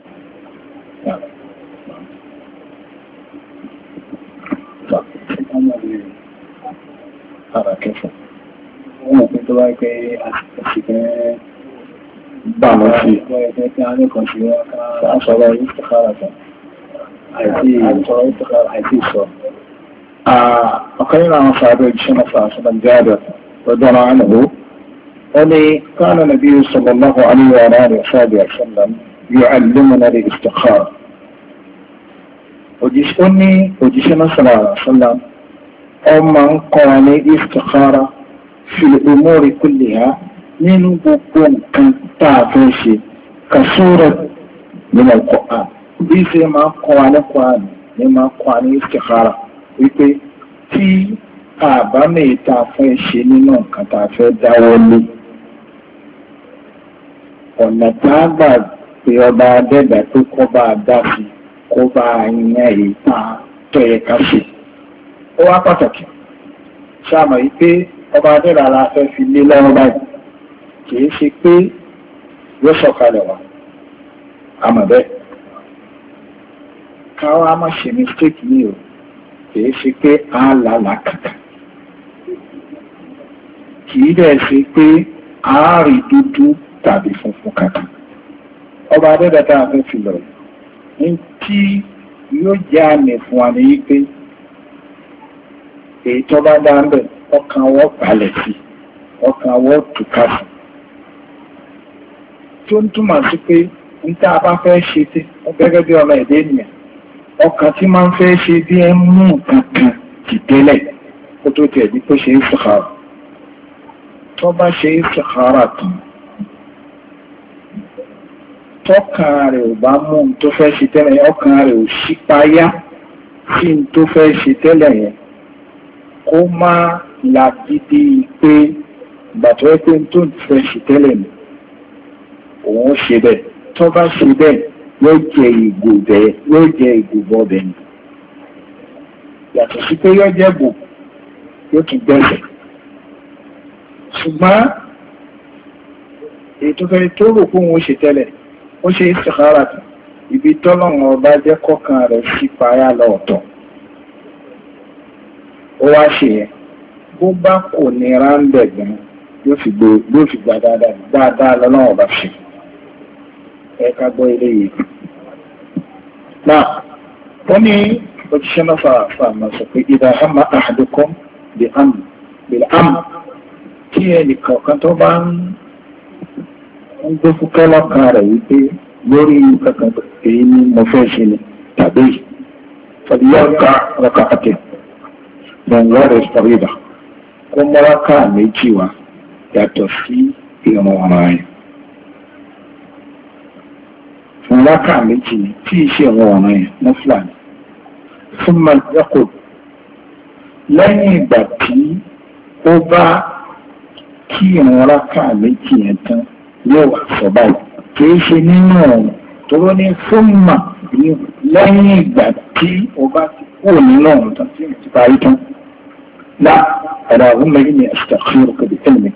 Ara kẹfọ́. Wọ́n pín tó wáyé pé àṣìkẹ́ bà lọ sí ẹgbẹ́ tí a ní kan sí aṣọ́rọ̀ ìsìkára tán àìsí ìsọ. Ọ̀kan nínú àwọn sàádọ́ ìjíṣẹ́ náà sàásọ́dọ̀ jáde rọ́dọ́rọ̀ ánàwó. Wọ́n ni kánà nàbí sallallahu alaihi wa alihi wa sallam yu'allimuna al-istikhara. Òjíṣẹ́ náà sallam ọmọ ń kọ́ wa ní istikhara fil umuri kulliha nínú gbogbo nǹkan tá a fẹ́ ṣe ka surat min al-Qur'an bí ṣe máa ń kọ́ wa ní Qur'an ní máa ń kọ́ wa ní istikhara wípé tí àbámẹ́ tá a fẹ́ ṣe nínú nǹkan tá a fẹ́ dáwọ́ lé ọ̀nà tá a gbà pé ọba adẹ́gbà pé kó bá a dá sí kó bá a yan èyí tá a tọ́ yẹ ká ṣe. Ó wá pàtàkì ṣáàmà yìí pé ọba adẹ́rà la fẹ́ fi lé lọ́wọ́ báyìí kìí ṣe pé yóò sọ̀kalẹ̀ wá àmọ́ bẹ́ẹ̀ káwá má ṣe mistake ní o kìí ṣe pé a lálàá kàkà kìí dẹ̀ ṣe pé a rí dúdú tàbí funfun kàkà ọba adẹ́rà tá a fẹ́ fi lọ ní tí yóò jẹ́ àmì fún wa ní pé èyí tó bá dá ń bẹ̀ ọkàn wọ́n balẹ̀ sí ọkàn wọ́n tùkà sí tó ń túmọ̀ sí pé ń tá a bá fẹ́ ṣe tí gẹ́gẹ́ bí ọmọ ẹ̀dẹ́ ènìyàn ọkàn tí máa ń fẹ́ ṣe bí ẹ mú nǹkan kan ti tẹ́lẹ̀ kó tó tiẹ̀ bí kó ṣe istikhara tó bá ṣe istikhara tán tọ́kàn rẹ̀ ò bá mú un tó fẹ́ ṣe tẹ́lẹ̀ ọkàn rẹ̀ ò ṣípayá sí un tó fẹ́ ṣe tẹ́lẹ̀ yẹn kó má làgídí pé gbàtọ́ pé tó ń fẹ́ ṣe tẹ́lẹ̀ ní òun ṣe bẹ́ẹ̀ tó bá ṣe bẹ́ẹ̀ yóò jẹ ìgò bọ́ọ̀bẹ̀ ni yàtọ̀ sí pé yóò jẹ́ bò yóò tún gbẹ̀sẹ̀ ṣùgbọ́n èyí tó fẹ́ tó rò pé òun ṣe tẹ́lẹ̀ ó ṣe istikhara tán ibi tọ́lọ́run ọba jẹ́ kọ́kàn rẹ̀ sí payá lọ́ọ̀tọ̀ ó wá ṣe yẹn bó bá kò ní ráńdẹ̀ gan yóò fi gba dáadáa lọ́lọ́wọ́ bá ṣe ẹ̀ka gbọ́ ilé yìí. náà wọ́n ní òjíṣẹ́ náà fàáfàá sọ pé idha hamma ahadukum bil amr tí ẹnì kọ̀ọ̀kan tó bá ń gbé fúkẹ́ lọ́kàn rẹ̀ wípé lórí kankan èyí ni mo fẹ́ ṣe ni tàbí fọdíyàká rọ̀kà àti gbọ̀ngọ́rẹ̀ sọ̀rìdà kó mọ́ráká méjì wá yàtọ̀ sí ìrun ọ̀ràn ẹ̀. fún ráká méjì ni tí ìṣe ìrun ọ̀ràn ẹ̀ ní fúlàní fún mọ̀lẹ́kọ̀ọ́ lẹ́yìn ìgbà tí ó bá kí ìrun ráká méjì yẹn tán yóò wà sọ báyìí kìí ṣe nínú ọ̀run tó ló ní fún mà lẹ́yìn ìgbà tí ó bá ti kúrò nínú ọ̀run tán tí ó ti parí tán. لا اللهم إني أستغفرك بعلمك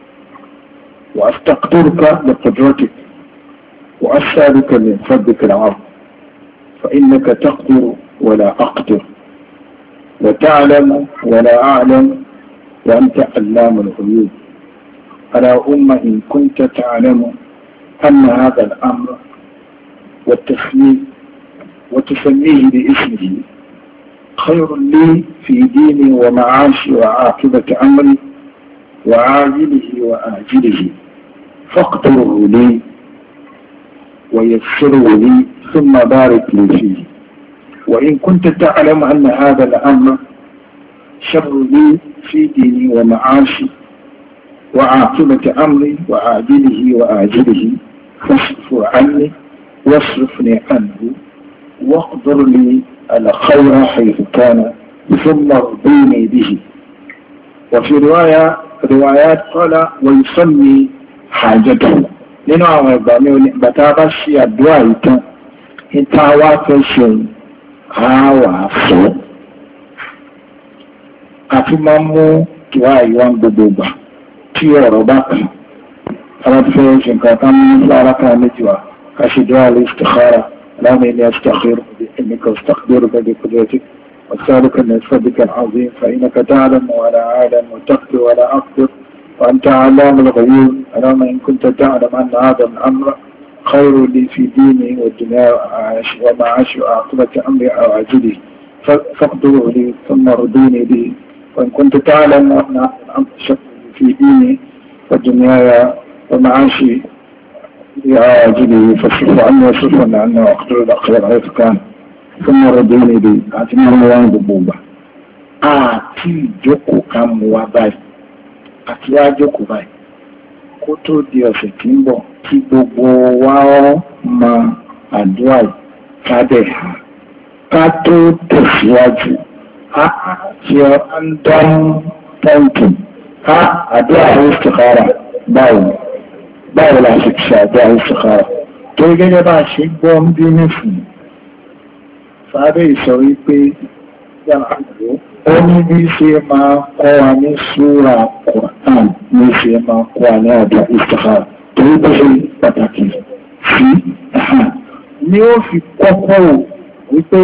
وأستقدرك بقدرتك وأسألك من فضلك العظيم فإنك تقدر ولا أقدر وتعلم ولا أعلم وأنت علام الغيوب اللهم إن كنت تعلم أن هذا الأمر وتسميه باسمه خير لي في ديني ومعاشي وعاقبة أمري وعاجله وآجله فاقدره لي ويسره لي ثم بارك لي فيه. وإن كنت تعلم أن هذا الأمر شر لي في ديني ومعاشي وعاقبة أمري وعاجله وآجله فاصرف عني واصرفني عنه واقدر لي الخير حيث كان ثم ارضيني به. وفي روايات قال ويسمي حاجته. nínú àwọn ìgbà mi ò ní bàtà bá ṣe àdúrà yìí tán níta wá fẹ́ ṣe àwà fọ́ àti máa mú ìwà ìwà gbogbo ìgbà tí ọ̀rọ̀ bá kàn ara fẹ́ ṣe nǹkan kan ní lára kan méjì wá ká ṣe dúrà lè istikhara اللهم إني أستخير بإنك أستقدرك بقدرتك وأسألك من فضلك العظيم فإنك تعلم ولا أعلم وتقدر ولا أقدر وأنت علام الغيوب. اللهم إن كنت تعلم أن هذا الأمر خير لي في ديني والدنيا ومعاشي وعاقبة أمري أو عاجله فاقدره لي ثم ردوني به. وإن كنت تعلم أن هذا الأمر شر في ديني والدنيا ومعاشي عاجله فاصرف عني واصرفني عنه واقدر الأخير حيث كان ثم ردوني به. أعطيني الله ببوبة àti ìjókòó ká mú wa báyìí àti wá jókòó báyìí kó tó di ọ̀sẹ̀ tí ń bọ̀ kí gbogbo wa mọ àdúrà yìí ká dẹ̀ ha ká tó tẹ̀síwájú ṣe ń dán pọ́ǹkì àdúrà istikhara báwo la ṣe ṣe àdúrà istikhara torí gẹ́gẹ́ bá ṣe gbọ́ ń bí nísìnyí sáré ìsọ wípé ó ní bí ṣe máa kọ́ wa ní súra Qur'an ní ṣe máa kọ́ wa ní àdúrà istikhara torí bó ṣe pàtàkì sí ni ó fi kọ́kọ́ wípé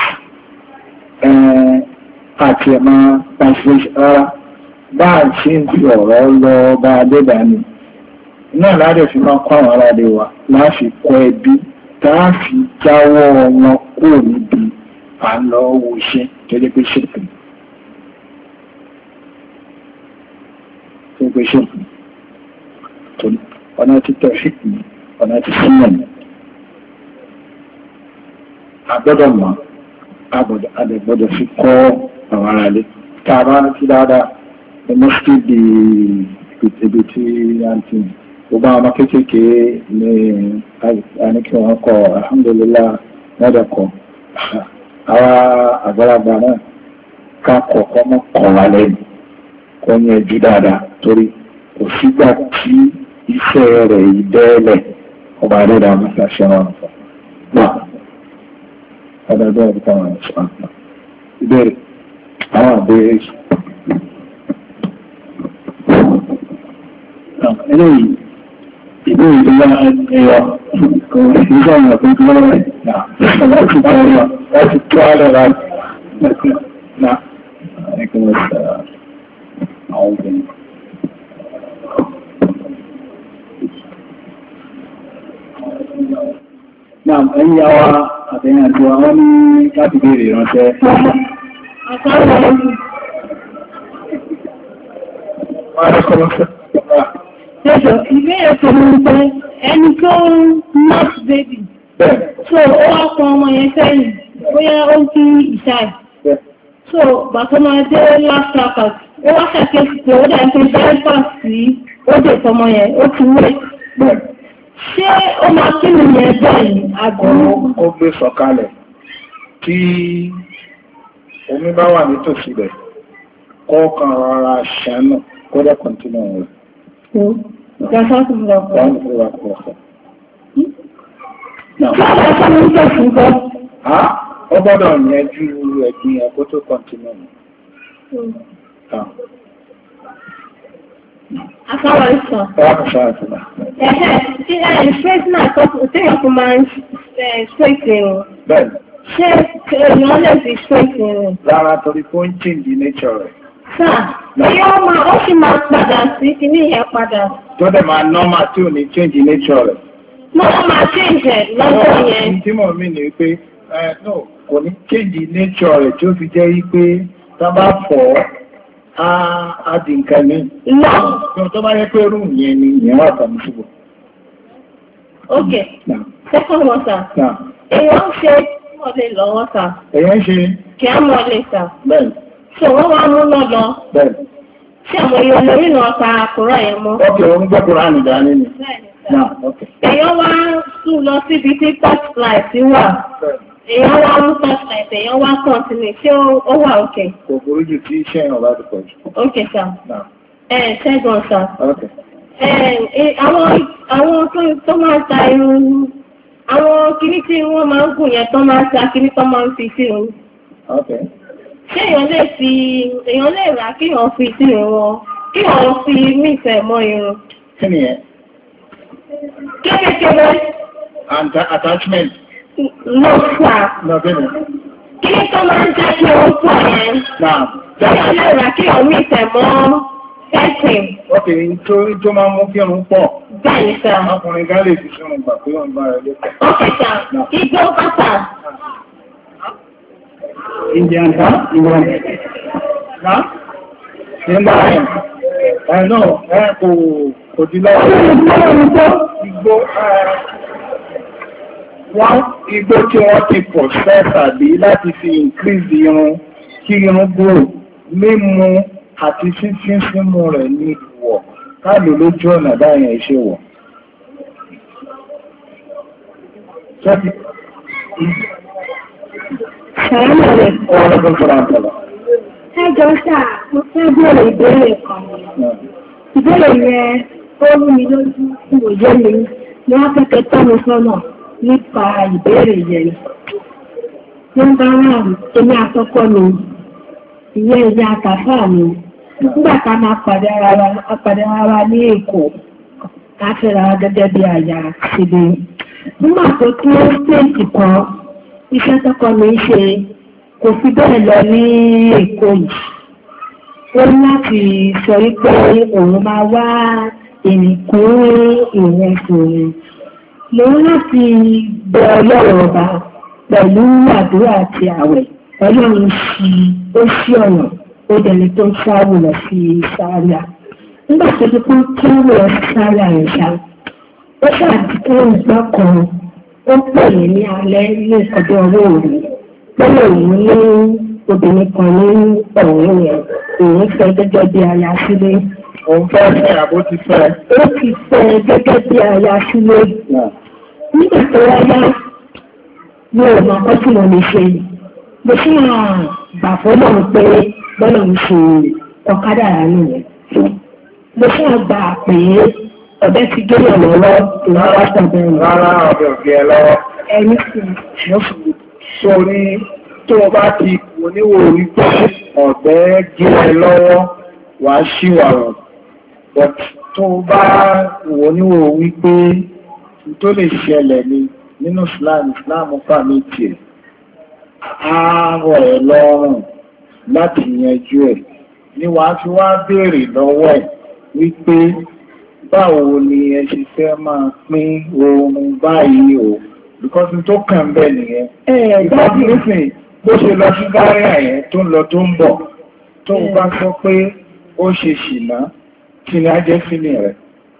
àti ẹ̀mà pàṣẹ rárá bá a ṣe ń fi ọ̀rọ̀ lọ bá a dé dání náà láàrẹ̀ fi máa kọ́ àwọn aráàlú wa láti kọ́ ẹbí táàfi jáwọ́ wọn kúrò níbi àlọ́ owó iṣẹ́ gẹ́gẹ́ bí ṣèpè ọ̀nà ti tẹ̀síkì ọ̀nà ti sílẹ̀ agbọ́dọ̀ mọ̀ agbọ́dọ̀ fi kọ́ àwọn aráàlú tààrà ti dáadáa ní mọ́sídì ibi tí a ń tì gbogbo àwọn kéékèèké ní àníkí wọn kọ alhamdulillah mọ́dọ̀kọ̀ àwọn àgbàlagbà náà ká kọ̀ọ̀kọ́ mọ́ kọ̀ wà lẹ́nu kọ́ ní ẹjú dáadáa torí kò sígbà tí iṣẹ́ rẹ̀ ìdẹ́ẹ̀lẹ̀ ọba àdẹ́dà mọ́sá ṣe wọn fún náà ọdọọdọ ọdún káwọn ẹ̀ṣọ́ àpá ìbéèrè àwọn àbẹ̀rẹ̀ eléyìí ìbéèrè tó wá ẹyọ kò sí sọ̀rọ̀ tó tó lọ́wọ́ ẹ̀ láti tó ọ̀rọ̀ láti tó àlọ́ láti náà ẹ̀kọ́ àwọn obìnrin. Náà ẹ̀yìn àwa àtẹ̀yìn àti àwọn ní láti béèrè ìránṣẹ́. Ṣẹ́ṣọ́, ìbéèrè tó mú pé ẹni tó nọ́ọ̀sì bébì. So, ó wá kan ọmọ yẹn sẹ́yìn, bóyá ó kí ìṣáì. So, bàtọ́ máa dé last trackers, ó wá ṣàkíyèsí pé ó dà ń pé dẹ́rẹ́fà sí ó dè tọmọ yẹn, ó ti wé. Ṣé ó máa kí ni yẹn bẹ́ẹ̀ ni àgbọ̀? Ó gbé sọ̀kalẹ̀ tí omi bá wà nítòsí rẹ̀ kọ́ kan rárá ṣàánú kó dẹ̀ kọ́ntínú rẹ̀. Ó gbọ́dọ̀ yanjú ẹ̀gbìn ẹ̀kọ́ tó kọ́ntínú rẹ̀. Afáwọ̀ ìsọ̀. Ṣé náà tó tẹ́yàn fún máa ń straight irun? Bẹ́ẹ̀ni. Ṣé èèyàn lè fi straight irun? Rárá torí kó ń change nature rẹ̀. Sáà, tí ó sì máa padà sí kíní yẹn padà. Tó dẹ̀ máa normal tí ò ní change nature rẹ̀. Wọ́n máa change ẹ̀ lọ́jọ́ yẹn. Tí mo mí ni pé kò ní change nature rẹ̀ tí ó fi jẹ́ wípé tá bá fọ̀ á di nǹkan ní. Tó bá yẹ pé rú yẹn ni ìyẹn wà tàbí ṣubú. Ok. Second one, sir. Èèyàn ṣe mọ́lẹ̀ lọ́wọ́, sir. Èèyàn ṣe. Kí á mọ́lẹ̀, sir. Bẹ́ẹ̀ni. Ṣé wọ́n wá mú lọ́lọ́? Bẹ́ẹ̀ni. Ṣé àwọn èèyàn lórí náà ta àkùrọ̀ yẹn mọ́? Ok, òun gbọ́ Kùránì dání ni. Bẹ́ẹ̀ni, sir. Èèyàn wá sùn lọ síbi tí torchlight wà. Èèyàn wá mú torchlight, èèyàn wá continue. Ṣé ó wà ok? Kò burú jù tí iṣẹ́ ìrìn ọ̀bá ti pọ̀ jù. Ok, sir. Second, sir. Ok. Àwọn tó máa ń ta irun, àwọn kìíní tí wọ́n máa ń gùn yẹn tó máa ń ta kìíní tó máa ń fi sí irun. Ok. Ṣé èèyàn lè rà kí èèyàn fi sí irun wọn, kí èèyàn fi mífẹ̀ mọ́ irun? Kí ni yẹn? Kékeré. Attachment. No, sir. No, kí ni? Kìíní tó máa ń jẹ́ kí irun pọ̀ yẹn. Èèyàn lè rà kí èèyàn mífẹ̀ mọ́ ẹ̀sìn. Ok, tó máa mú kí irun pọ̀. Bẹ́ẹ̀ni, sir. Ọkùnrin gá lè fi sínú ìgbà pé wọ́n bá rẹ̀ lẹ́pọ̀. Ok, sir. Igbó bàtà. Indian ha? Ìwọ̀n. Ha? Nígbà ẹ̀ náà kò di lọ́wọ́. Igbó tí wọ́n ti pọ̀ sẹ́ tàbí láti fi increase irun kí irun grow, mímu àti fífín símú rẹ̀ ní ìwọ̀. Káàlù lójú ọ̀nà báyẹn iṣẹ́ wọ̀. Ṣàrẹ́lẹ̀ ọ̀rọ̀ fọ́nà àtàlà. Ẹjọ́ sáà, mo fẹ́ bèèrè ìbéèrè kan. Ìbéèrè yẹn ó rú mi lójú fún òye mi ní wọ́n fẹ́kẹ́ tọ́ mi sọ́nà nípa ìbéèrè yẹn. Nọ́mbà 1, èmi àkọ́kọ́ mi, ìyẹn ìyá àtàfà mi. Nígbà tá a máa pàdé ara wa ní Èkó, ká fẹ́ra wa gẹ́gẹ́ bí àyà síbi. Nígbà tó tó stéèjì kan, iṣẹ́ tọ́kọ mi ṣe kò fi bẹ́ẹ̀ lọ ní Èkó yìí. Ó ní láti sọ wípé òun máa wá ìrìnkún ìrẹsùn. Lòun láti bẹ Ọlọ́run ọba pẹ̀lú àdúrà àti àwẹ̀. Ọlọ́run ó ṣí ọ̀nà. Ó dẹni tó ń sáwò lọ sí Sáríà. Nígbà tó ti kún kí ó lọ sí Sáríà rẹ̀ ṣá. Ó ṣàdìkú ìgbà kan, ó pè ní alẹ́ ní ọjọ́ owó òru. Lọ́nà òun ní obìnrin kan ní ọ̀run yẹn. Òun fẹ́ gẹ́gẹ́ bí aya sílé. Òun fẹ́ àbó ti fẹ́. Ó ti fẹ́ gẹ́gẹ́ bí aya sílé. Nígbà tó wáyá, mi ò mọ̀ ọkọ tí mo lè ṣe. Mo ṣì gbà fọ́lọ́run pé bọ́lá ń ṣe ọ̀kadà ránú rẹ̀. Mo fẹ́ gbà pé ọ̀bẹ ti gé lọ́wọ́ ìwọ́wọ́ sọ̀bẹ̀ rẹ̀. Rárá ọ̀bẹ ògé ẹ lọ́wọ́. Ẹni sì. Sórí tó o bá ti oníwò rí pé ọ̀bẹ gé ẹ lọ́wọ́ wà á ṣíwàrọ̀. Tó o bá oníwò wípé tó lè ṣẹlẹ̀ ni nínú Islam fà mí tiẹ̀. Àárọ̀ ẹ̀ lọ́rùn láti yanjú ẹ̀ ni wàá fi wá béèrè lọ́wọ́ ẹ̀ wípé báwo ni ẹ ṣe fẹ́ máa pín oorun báyìí o because tó kàn bẹ́ẹ̀ nìyẹn. Ìgbàgbé nísìn bó ṣe lọ sí Zaria yẹn tó ń lọ tó ń bọ̀ tó ń bá sọ pé ó ṣe ṣìnà kí ni á jẹ́ fílì rẹ̀.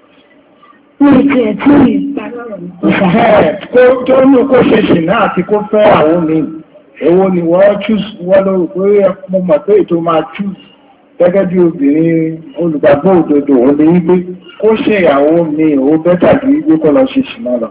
Ní ìtì ẹ̀ tí ìgbàlọ́rọ̀ tó ní kó ṣe ṣìnà àti kó fẹ́ àwọn míì. Èwo ni wọ́n choose wọ́n lórí pé mo mọ̀ pé ètò máa choose gẹ́gẹ́ bí obìnrin olùgbàgbọ́ òdodo òun ní wípé kó ṣe ìyàwó mi ò bẹ́tà bí wípé kó lọ ṣe ṣìnà lọ.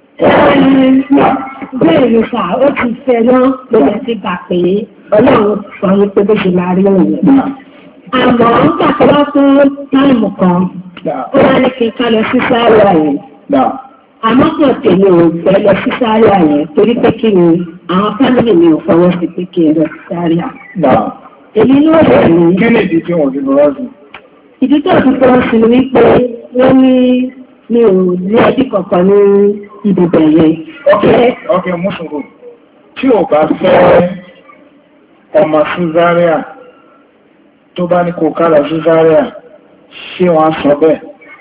Bẹ́ẹ̀ ni sà, ó ti fẹ́ náà lóye ti gbà pé Ọlọ́run sọ wípé bó ṣe máa rí òun. Àmọ́ nígbà tó wá fún táìmù kan, ó wá ní kí n ká lọ sí Sáríà yẹn. Àmọ́ kò tèmi ò fẹ́ lọ sí Sáríà yẹn torí pé kí ni àwọn fámìlì mi ò fọwọ́ sí pé kí n lọ sí Sáríà. Èmi ló rẹ̀ ní. Kí ni ìdí tí wọ́n fi lọ́wọ́ sí? Ìdí tó fi fọwọ́ sí ni wípé wọ́n ní mi ò ní ẹbí kankan ní ibùbẹ̀ yẹn. Ok, Mùsùlùmí. Tí ò bá fẹ́ ọmọ sí Zaria tó bá ní kò ká lọ sí Zaria, ṣé wọ́n sọ bẹ́ẹ̀?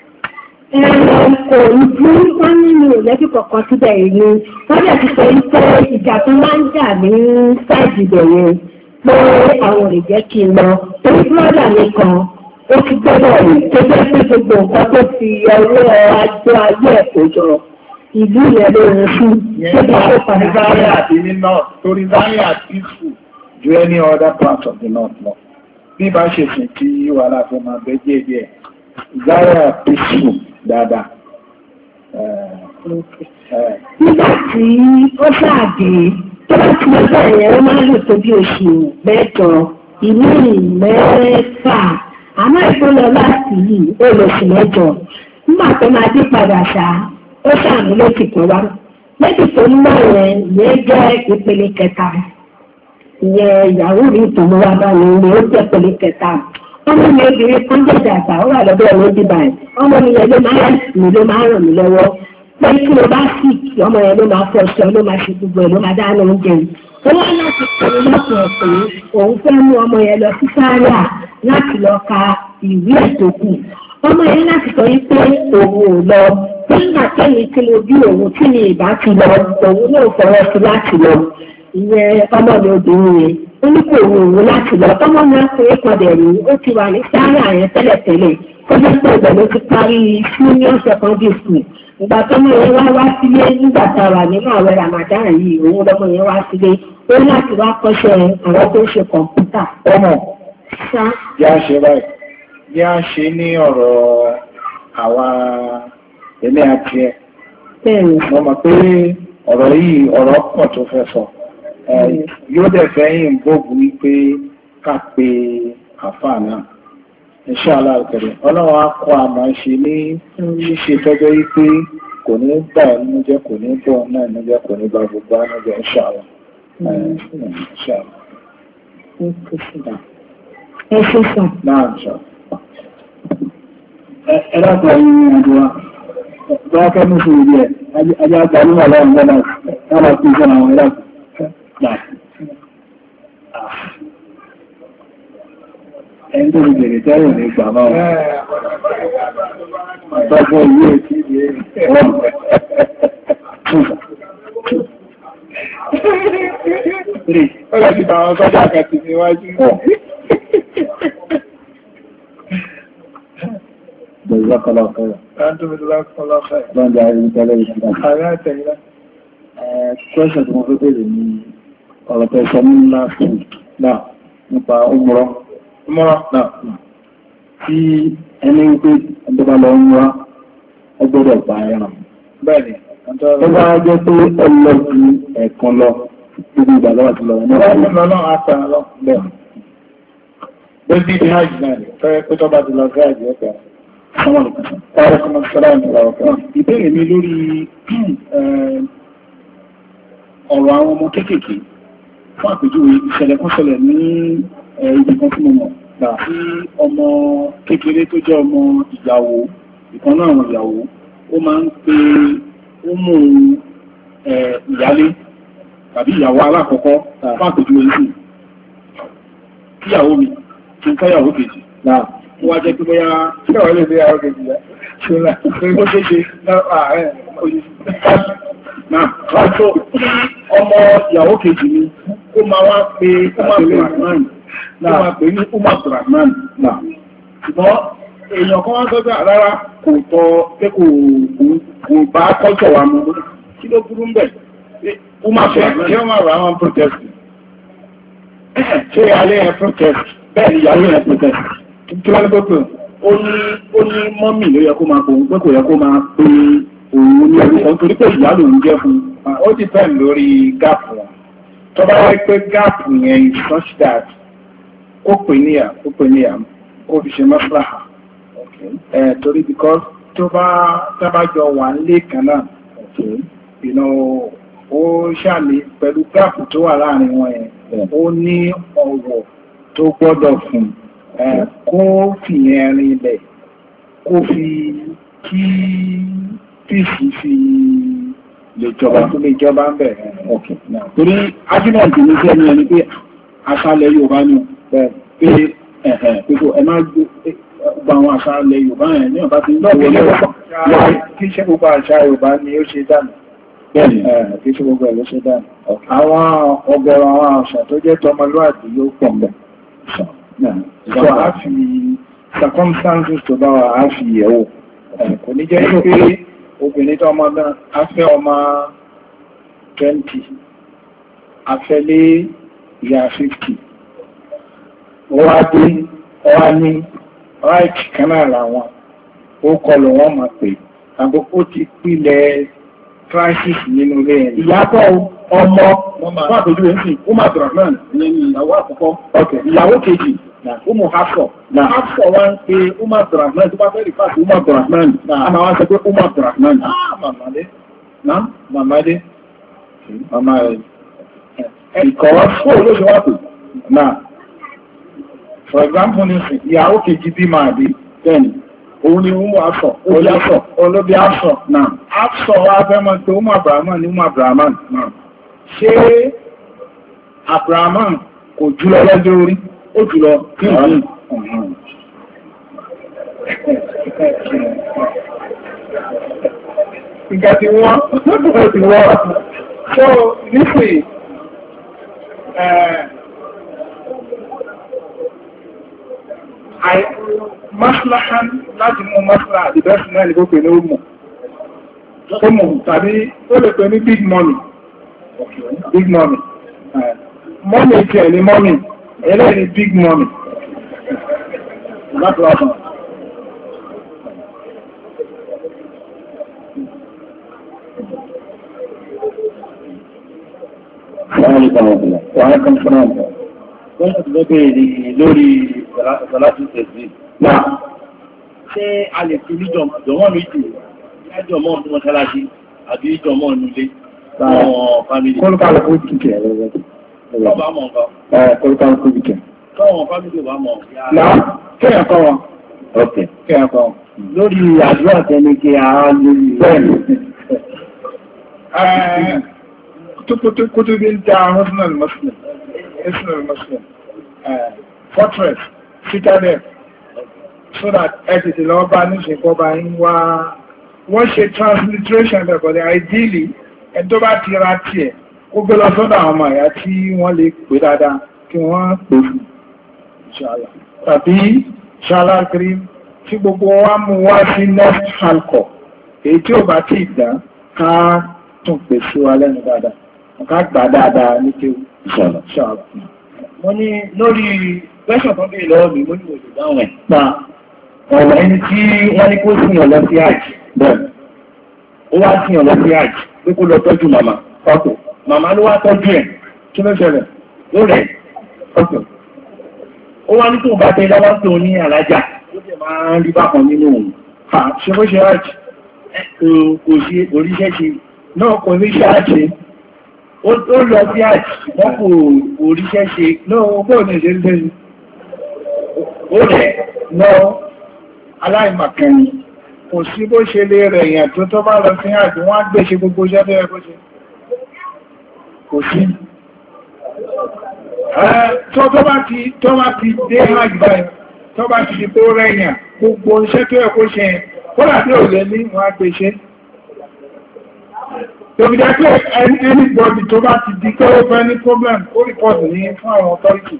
Kò ní wọ́n nínú ìlẹ́bí kọ̀ọ̀kan síbẹ̀ ni wọ́n dẹ̀ ti sọ wípé ìjà tó máa ń jà ní sáìdì bẹ̀rẹ̀ pé àwọn ò lè jẹ́ kí n lọ torí búrọ́dà mi kan ó ti gbọ́dọ̀ rí tó jẹ́ pé gbogbo nǹkan tó fi ọwọ́ ajé ayé ẹ̀kọ́ jọ ìlú yẹn ló ń fún tó bá ó padà Zaria àti ní north torí Zaria peaceful ju any other part of the north lọ bí bá ṣe sìn tí wàhálà fẹ́ máa bẹ́ díẹ̀ Zaria peaceful dáadáa. Nígbà tí ó ṣáàdé tó bá ti lọ́jọ́ ìyẹn ó máa lò tó bí oṣù mẹ́jọ ìlú mẹ́fà àmọ́ ìpínlẹ̀ láti yìí ó lọ sí mẹ́jọ nígbà tó máa dé padà ṣá ó ṣàmú lókè tó wá lẹ́tì tó ń bọ̀ yẹn ìyẹn jẹ́ ìpele kẹta ìyẹn ìyàwó mi tó mú wá báyìí ni ó jẹ́ ìpele kẹta ọmọ mi obìnrin kan jẹ́ dàgbà ó wà lọ́dọ̀ ẹ̀rọ dìbà ẹ̀ ọmọ mi yẹn ló máa ràn mí lọ́wọ́ pé kí ló bá sì kí ọmọ yẹn ló máa fọṣọ ló máa ṣe gbogbo ẹ̀ ló máa dáná oúnjẹ yìí ó wá láti pèrè lọ́sọ̀ pé òun fẹ́ mú ọmọ yẹn lọ sí sáárà láti lọ ka ìwé ẹ̀tọ́kù ọmọ yẹn láti sọ wípé òun ò lọ nígbà tẹ́lẹ̀ tí mo bí òun tí mi ìbá ti lọ òun náà fọwọ́ sí láti lọ ìyẹn ọmọ mi obìnrin yẹn ó ní kò òun láti lọ ọmọ náà pé kọdẹ̀ rí ó ti wà ní sáárà yẹn tẹ́lẹ̀tẹ́lẹ̀ ó jẹ́ pé ìgbà ló ti parí senior secondary school ìgbà tọ́mọ yẹn wá sílé nígbà tá a wà nínú àwẹ̀ Ramadan yìí òun lọ́mọ yẹn wá sílé ó láti wá kọ́ṣẹ́ àwọn tó ń ṣe kọ̀ǹpútà. ọmọ bí a ṣe báyìí bí a ṣe ní ọ̀rọ̀ àwa ilé àti ẹ̀ mo mọ̀ pé ọ̀rọ̀ yìí ọ̀rọ̀ pọ̀ tó fẹ́ sọ yóò dẹ̀ fẹ́yìn gbógun wípé ká pe àfáà náà Inshallah al-Karim ọlọ́run á kọ́ àmọ́ ṣe ní ṣíṣe tọ́jọ́ yìí pé kò ní gbà ẹnu jẹ́ kò ní bọ̀ náà ẹnu jẹ́ kò ní bá gbogbo ẹnu jẹ́ Inshallah. Ẹ ṣe sàn. Náà ṣọ. Ẹ dákọ̀ ẹ̀yìn àdúrà bá fẹ́ mú sí ibi ẹ̀ ajá àgbà nígbà lọ́wọ́ gbọ́dọ̀ lára kí iṣẹ́ àwọn ẹ̀dá ẹni tó ti bèèrè tẹ́rù ní ìgbà máa ọ̀tọ́gbọ́ ìwé tí wọ́n Ọlọ́dún àwọn sọ́jà kàtì níwájú. Jazakallah khairan. Lọ́nà ìrìntẹ́lẹ̀ ìṣẹ́lẹ̀. Question tí mo fẹ́ bèèrè ní ọ̀rọ̀ tẹ́sọ ní last week náà nípa Umrah. Náà tí ẹni wípé ẹgbẹ́bá lọ Umrah ọgbọ́dọ̀ pa ẹran. Bẹ́ẹ̀ni. Ó bá jẹ́ pé ọlọ́ ju ẹ̀kan lọ gbogbo ìgbà lọ́wọ́ ti lọ Ìbéèrè mi lórí ọ̀rọ̀ àwọn ọmọ kéékèèké fún àpèjúwe ìṣẹ̀lẹ̀ kan ṣẹlẹ̀ ní ibi kan tí mo mọ̀ tí ọmọ kékeré tó jẹ́ ọmọ ìyàwó ìkan náà àwọn ìyàwó ó máa ń pe ó mú ìyálé tàbí ìyàwó alákọ̀ọ́kọ́ fún àpèjúwe sí kíyàwó mi tí ń fẹ́yàwó kejì náà ó wá jẹ́ pé bóyá kíyàwó lè fẹ́yàwó kejì ṣúlá ó ṣe ṣe náà tó ọmọ ìyàwó kejì ni ó máa wá pé Rahman ó máa pè ní Rahman náà ṣùgbọ́n èèyàn kan wá sọ́gbà rárá kò tọ́ pé kò bá kọ́jọ̀ wa mú kí ló burú ń bẹ̀ kí ó máa rà wọn protest ṣé alẹ́ yẹn protest bẹ́ẹ̀ ni ìyàwó yẹn protest kí wọ́n ní pé ó ní mọ́mì ló yẹ kó máa pòun pé kò yẹ kó máa pé òun ní orúkọ nítorí pé ìyá lòun jẹ́ fún ó ti fẹ́ lórí gáàpù wọn tó bá wáyé pé gáàpù yẹn is such that ó pè níyà ó fi ṣe mọ́síláhà torí because tó bá jọ wà nílé kan náà ó ṣàlè pẹ̀lú gáàpù tó wà láàrin wọn yẹn ó ní ọ̀wọ̀ tó gbọ́dọ̀ fún kó fìyẹn rin ilẹ̀ kó fi kí fíìsì fi lè jọba ń bẹ̀rẹ̀ ọ̀kẹ́ náà. Torí argument ní sí ẹni pé aṣálẹ̀ Yorùbá ní pé ẹ máa gbogbo àwọn aṣálẹ̀ Yorùbá yẹn ní ọ̀bá ti ń gbọ́ wọlé wà kí ṣe gbogbo àṣà Yorùbá ni ó ṣe dànù. kí tí gbogbo ẹ̀ ló ṣe dáa. Àwọn ọ̀gọ̀rọ̀ àwọn àṣà tó jẹ́ tọmọlúwàbí yóò pọ̀ mbẹ̀. So a fi circumstances tó bá wà á fi yẹ̀wò. Kò ní jẹ́ pé obìnrin tó ọmọ náà á fẹ́ ọmọ 20, á fẹ́ lé ìyá 50. Ó wá dé, ó wá ní ráìtì kan náà làwọn. Ó kọlù wọn mọ̀ pé àgbókò ti pìlẹ̀ crisis nínú ilé ẹ̀. Ìyàbọ̀ ọmọ fún àpèjú ẹ̀ sí Umar Abdulrahman ní ìyàwó àkọ́kọ́. Ìyàwó kejì Umu Hafsa. Hafsa wá ń pe Umar Abdulrahman tó bá fẹ́ rí fàtí Umar Abdulrahman. A máa wá sọ pé Umar Abdulrahman. Màmádé. Màmá rẹ̀. Ìkọ̀wá fún olóṣèlú wà pè. Náà. For example, ìyàwó kejì bí máa dé. Bẹ́ẹ̀ni. Òun ni Umu Afọ, olóbi Afọ náà. Afọ wá fẹ́ mọ́ pé Umu Abrahaman ní Umu Abrahaman náà. Ṣé Abrahaman kò jùlọ lọ́jọ́ orí? Ó jùlọ kí n ìgbà tí wọ́n. So, nífẹ̀ẹ́, maslahan láti mú maslahan àti bẹ́ẹ̀sì náà ní kó pè ní ọmọ tàbí ó lè pè ní big money money jẹ́ ní money ẹlẹ́ ní big money láti wá fún wọ́n ti lọ́bẹ̀ẹ́ lórí ìsọ̀lájú tẹ̀sí. náà Ṣé a lè fi níjọmọ́ méjì lájọmọ́ ọdún mọ́ṣáláṣí àbí ìjọmọ́ nílé láwọn fámílì? kólúkálùkù jìkẹ̀ rẹ̀. Ọba mọ̀ nǹkan. Kólúkálùkù jìkẹ̀. Káwọn fámílì wà mọ̀. Náà kẹ́yàn kọ́ wọn. Okay. Kẹ́yàn kọ́ wọn. Lórí àdúrà tẹ́lẹ̀ kí a lórí bẹ́ẹ̀ni. Kútùbí ń ta Muslim fortress citadel so that ẹ̀tìtì lọ bá ní ṣe bá ń wá wọ́n ṣe transliteration rẹ̀ but ideally ẹni tó bá ti ra tiẹ̀ kó gbé lọ sọ́dọ̀ àwọn ọmọ ìyá tí wọ́n lè pè dáadáa kí wọ́n pè fún inshallah tàbí inshallah kiri tí gbogbo wa mú wá sí next halkọ̀ èyí tí ò bá tí ìdá ká tún pèsè wa lẹ́nu dáadáa ká gbà dáadáa ní kí inshallah. Wọ́n ní lórí pẹ́ṣọ̀ tó bí lọ́wọ́ mi, mo ní òjò dáhùn ẹ̀. Pa Ọ̀rọ̀ ẹni tí wọ́n ní kó síyàn lọ sí àjì. bẹ́ẹ̀ Ó wá síyàn lọ sí àjì pé kó lọ tọ́jú màmá. ọ̀tọ̀ Màmá ló wá tọ́jú ẹ̀ kí ló ṣẹlẹ̀ lórí ẹ̀. ọ̀tọ̀ Ó wá ní tó bá tẹ lọ́wọ́ tó ní alájà. Ó sì máa ń rí bákan nínú òun. ṣe bó ṣe rájì Kò sí oríṣẹ́ ṣe. náà kò ní ṣe àjì Ó lọ sí àjì wọ́n kò oríṣẹ́ ṣe. náà bóò ní ìṣẹ́ ìṣẹ́ Ó rẹ̀ náà aláìmọ̀kẹ́ni kò sí bó ṣe lè rẹ̀ èèyàn tó bá lọ sí àjì wọ́n á gbé ṣe gbogbo iṣẹ́ tó yẹ kó ṣe kò sí tó bá ti dé àjì báyìí tó bá ti di tó rẹ̀yàn gbogbo iṣẹ́ tó yẹ kó ṣe kódà tí ò lè ní wọ́n á gbé ṣe tóbi jẹ́ pé anybody tó bá ti di pé ó fẹ́ ní problem ó rìpọ́ọ̀tù ní fún àwọn authority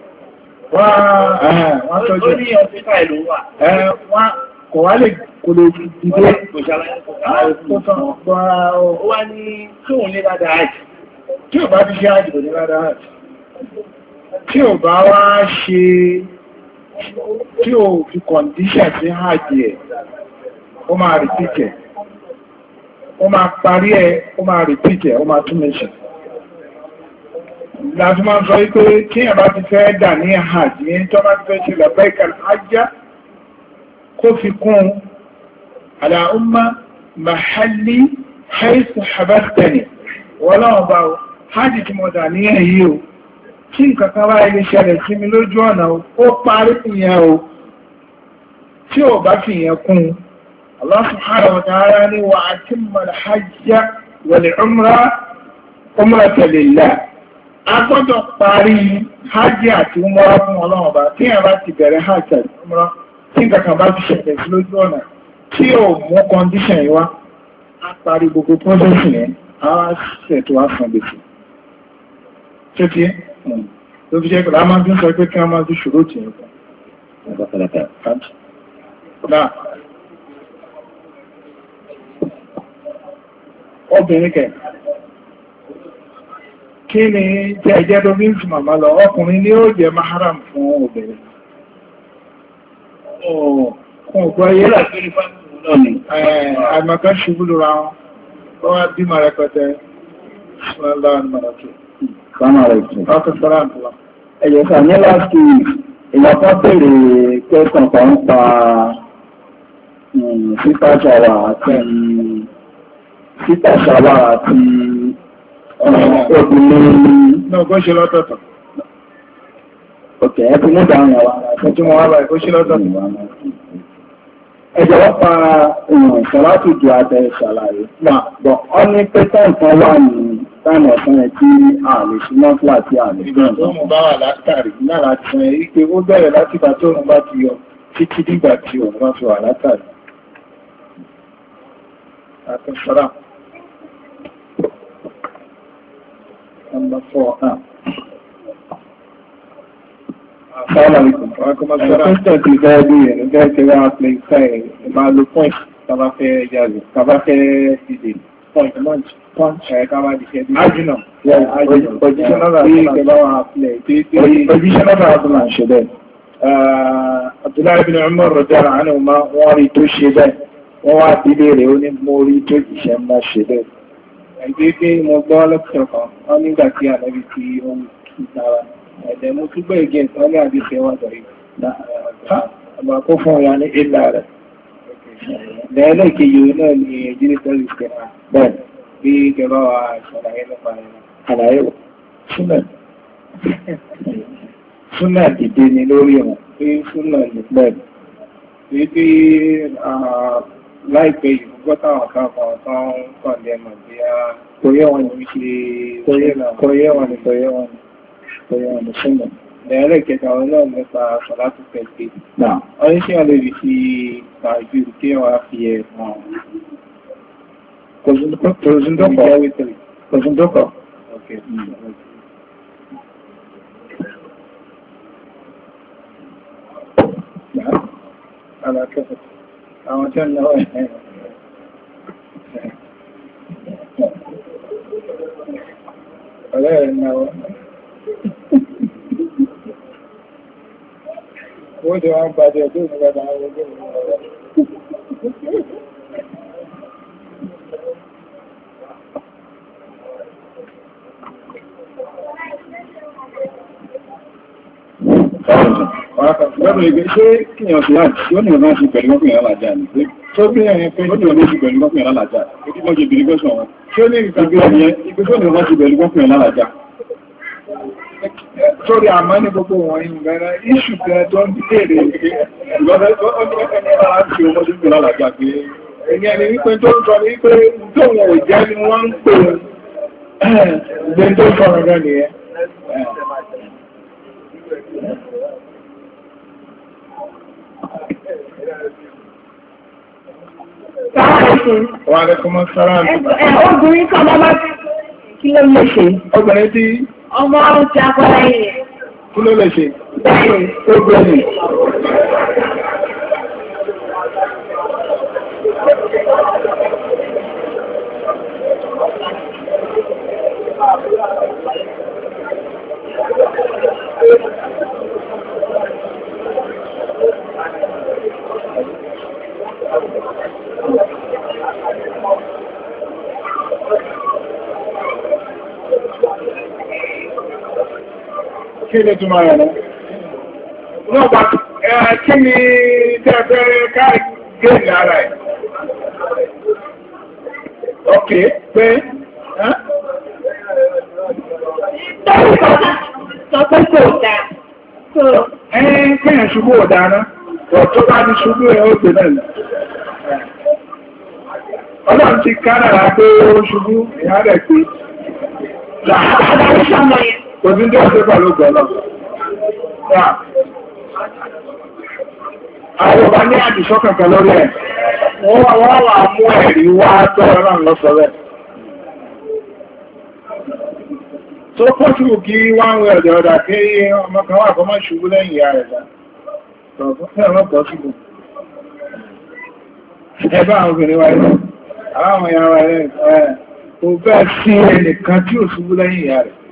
wọ́n tọ́jú ó ní ọ̀fíkà ìlú wà. wọ́n kò wá lè kò lè dìde Kò ṣàlàyé kò ṣàlàyé fún un. Ó wá ní tí òun lé ládàá àjì. tí ò bá ti ṣe àjì kò ní ládá àjì tí ò bá wá ṣe tí ò fi condition sí àjì ẹ̀ ó máa repeat ẹ̀ ó máa parí ẹ̀ ó máa repeat ẹ̀ ó máa tún mẹ́ṣẹ̀ láti máa sọ wípé kí ẹ̀ bá ti fẹ́ dà ní àjì yẹn tó bá ti fẹ́ ṣe labbaika al-hajja kó fi kún Allahumma mahalli haythu habastani wọ́n láwọn bá o hajji tí mo dà ní ẹ̀yí o tí nǹkankan bá ilé ṣẹlẹ̀ sí mi lójú ọ̀nà ó parí ìyẹn o tí ò bá fi ìyẹn kún Allah subhanahu wa ta'ala ní wa atimma al-hajja wal umrata lillah a gbọ́dọ̀ parí hajji àti umra fún ọlọ́run bá tí ẹ̀ bá ti bẹ̀rẹ̀ hajji àti umra tí nǹkankan bá fi ṣẹlẹ̀ sí lójú ọ̀nà tí ò mú condition yìí wá a parí gbogbo process yẹn á ṣètò àsàn gbèsè tó tí ló fi jẹ́ pẹ̀lú a máa ń sọ pé kí wọ́n máa fi ṣòro tì í náà obìnrin kẹ̀ kí ni jẹ́ tó bí ń fi màmá lọ ọkùnrin ni ó jẹ́ maharam fún obìnrin kún ọgbọ́ ayé àìmọ̀kan ṣubú lóra wọn ó wá bí ma rẹpẹtẹ ẹ̀yẹ̀ sà ní last week ìyàpọ̀ bèèrè kẹ́sàn kan ń pa sípàṣàwà àti obìnrin náà kó ṣe lọ́tọ̀ọ̀tọ̀. òkè ẹ ti mú dáhùn yàwó fún tí wọ́n wá báyìí kó ṣe lọ́tọ̀ọ̀tọ̀. ẹjọ́ wọ́n pa ìṣọ́látù ju àtẹ ìṣàlàyé náà bọ̀ ọ́ ní pẹ́tàn kan wà ní táìmù ọ̀sán ẹ̀ tí a lè ṣe náà fún àti àlè. ìgbà tó mú bá wà látàrí lára tí ẹ ike ó bẹ̀rẹ̀ láti ìgbà tó òun bá ti yọ títí dígbà tí òun bá fi wà látàrí. àtẹ̀sọ́rà number 4 now. Assalamualaikum. Question ti gẹ́gẹ́ bí ẹ̀rọ gẹ́gẹ́ tí wọ́n á pè ká ẹ̀ máa lo point tàbá fẹ́ yàgò tàbá fẹ́ dìde point káwá di ṣe bí. Ájúnà positional asuna ṣe bẹ́ẹ̀. Abdullahi bin Umar radiyallahu anhu wọ́n rí tó ṣe bẹ́ẹ̀. Wọ́n wá bílé rẹ̀ ó ní mo rí tó ìṣẹ́ máa ṣe bẹ́ẹ̀. Ẹgbẹ́ mo gbọ́ lọ́pọ̀ kan, wọ́n nígbà tí ànábì tí ó ń kí sára. Ẹ̀dẹ̀ mo tún gbé ìgé ìtàn ní àdíṣẹ́ wọ́n dọ̀rí. Àmà kó fún ọ̀yà ní ìlà rẹ̀. Bẹ̀ẹ́lẹ̀ kejì náà ni ìjírí tẹ́lì ìṣẹ̀lá. Bẹ́ẹ̀ bí gẹ̀bá wa ṣàlàyé nípa ẹ̀rọ. Àlàyé súnà dìde ni lórí wọn. Pé súnà ní bẹ́ẹ̀. Bí láìpẹ́ yìí gbọ́ táwọn kan tán kàn lẹ́mọ̀ bí a kòyẹ́ wọn ní ṣe kòyẹ́ wọn ní súnmọ̀. Ẹ̀rẹ́ kẹta wọn náà nípa sọ̀látù pẹ̀lú. Wọ́n ní ṣe wọ́n lè rí sí tàbí kí wọ́n fi ẹ̀ mọ̀. Kòsùndókọ̀. Alákẹ́fẹ́. Àwọn tí ó ń lọ́wọ́ ẹ̀ ọ̀rẹ́ rẹ̀ náwọ́. Ó jẹ́ wọ́n pàdé ọdún ìrìnlẹ́gbà àwọn ọdún ìrìnlẹ́gbà. Lọ́dọ̀ ìgbé ṣé kíyàn sí láti tí ó ní ọ̀nà ṣe pẹ̀lú gọ́kùnrin alájá ní pé tó bí ẹ̀yẹn pé ó ní ọ̀nà ṣe pẹ̀lú gọ́kùnrin alájá ní mọ́ jẹ́ ìbìrí gọ́sùn wọn ṣé ó ní ìgbé tó ní ọ̀nà ṣe pẹ̀lú gọ́kùnrin alájá. Sórí àmọ́ ní gbogbo wọn ìgbẹ̀rẹ̀ iṣù gẹ̀ẹ́ tó ń bèèrè ìgbọ́dẹ̀ tó ní ẹni láti ọmọ sí pẹ̀lú alájá pé ẹni wípé tó ń sọ ní pé tó wọn ò jẹ́ ni wọ́n ń pè ìgbẹ́ tó ń sọ̀rọ̀ rẹ̀ nìyẹn. Wa alaikumus salam. Obìnrin kan bá bá kí ló lè ṣe? Obìnrin tí ọmọ ti akọ́lá yìí. Kí ló lè ṣe? Bẹ́ẹ̀ni. Obìnrin. Kí ni túnmọ̀ rẹ̀ náà? Náà bá kí ni tẹ́ẹ̀fẹ́ káàkiri lára ẹ̀? Ok, pé Sọ pé kò dáa. Kíyàn ṣubú ò dáná, wọ̀ tó bá ní ṣubú ẹ̀ ó gbé náà. Ọlọ́run ti kádàrá pé ó ṣubú ìyá rẹ̀ pé. Kò sí jẹ́ ọ̀sẹ̀ pẹ̀lú gbọ́nà. Àwọn ọba ní àdìsọ́ kankan lórí ẹ̀. Wọ́n wà mú ẹ̀rí wá tọ́rọ náà lọ́sọ rẹ̀. tó pọ́sùlù kí wọ́n wẹ̀ ọ̀dẹ̀ ọ̀dà kí ọmọ kan wà kọ́mọ́ ṣubú lẹ́yìn ìyá rẹ̀ dá tọ̀pọ̀ pọ́sùlù ẹgbẹ́ àwọn obìnrin wa ilẹ̀ àwọn ìyá wa ilẹ̀ kò fẹ́ sí ẹnìkan tí ò ṣubú lẹ́yìn ìyá rẹ̀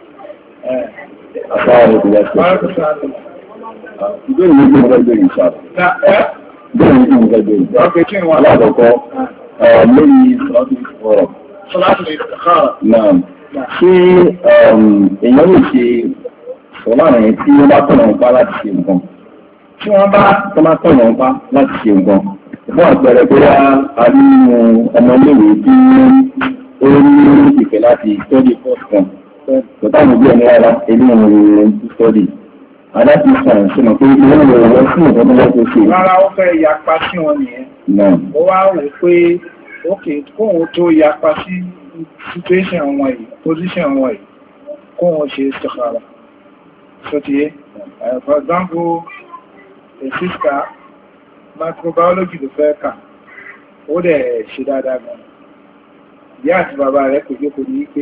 ìbéèrè ní kí wọ́n gbé ìṣàlọ̀ ìbéèrè ní kí wọ́n gbé ìṣàlọ̀ alákọ̀ọ́kọ́ lórí sọ́látì ìfọ̀rọ̀ náà ṣé èèyàn lè ṣe sọ́lá rẹ̀ tí wọ́n bá tọ̀nà ń pa láti ṣe nǹkan tí wọ́n bá tọ̀nà ń pa láti ṣe nǹkan fún àpẹẹrẹ pé a nínú ọmọléèwé tí ó ní ìfẹ́ láti study first one tọ́tà gbogbo ẹni ara ilé ìrìn study adájú sàn sí mọ̀ pé wọ́n lè wọ́n sí ìfẹ́ tó lọ́pọ̀ ṣe. Rárá ó fẹ́ yapa sí wọn nìyẹn. Ó wá wò pé ókè kóhun tó yapa sí situation wọn yìí position wọn yìí kóhun ṣe istikhara. Sotiye, for example, a sister microbiology ló fẹ́ kà ó dẹ̀ ṣe dáadáa gan. Ìyá àti bàbá rẹ̀ kò jókòó ní pé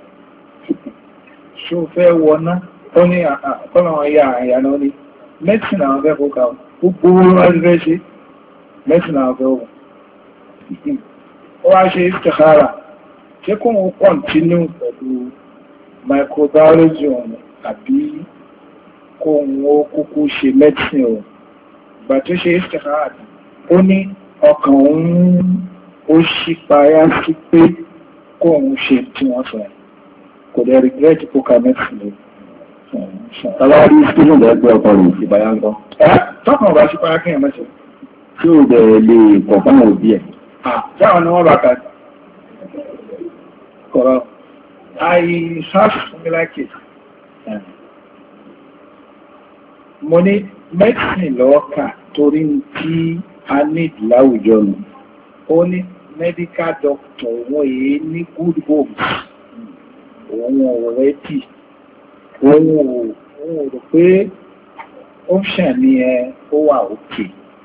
ṣó fẹ́ wọná ó ní àkọ́lọ̀wọ̀n ya àyànà ní mẹ́tìnà àwọn fẹ́ kó kàwọ́ gbogbo wọ́n fẹ́ ṣe mẹ́tìnà àwọn fẹ́ wọ́n ó wá ṣe istikhara ṣé kó wọ́n continue pẹ̀lú microbiology ọ̀nà àbí kó wọ́n kúkú ṣe mẹ́tìnà ọ̀nà ìgbà tó ṣe istikhara ó ní ọkàn òun ó ṣípayá sí pé kó òun ṣe tí wọ́n sọ kò dẹ̀ regret kó ka mẹ́tìnà Tàbí Stephen lẹ́gbẹ́ ọkọ̀ rẹ̀ sí báyá ń kọ́. Tọ́kàn bá ṣe pàá kíyàn mẹ́sẹ̀. Tí ó bẹ̀rẹ̀ lè kọ̀ fáwọn òbí ẹ̀. Jáwọn ni wọ́n bá kàá. Kọ̀rọ̀. I have similar case. Mo ní mẹ́sìn lọ́ọ̀kà torí tí a need láwùjọ nù. Ó ní medical doctor wọ́n èé ní good homes. Òun ọ̀rẹ́ tì. Òun rò pé option ni ó wà òkè.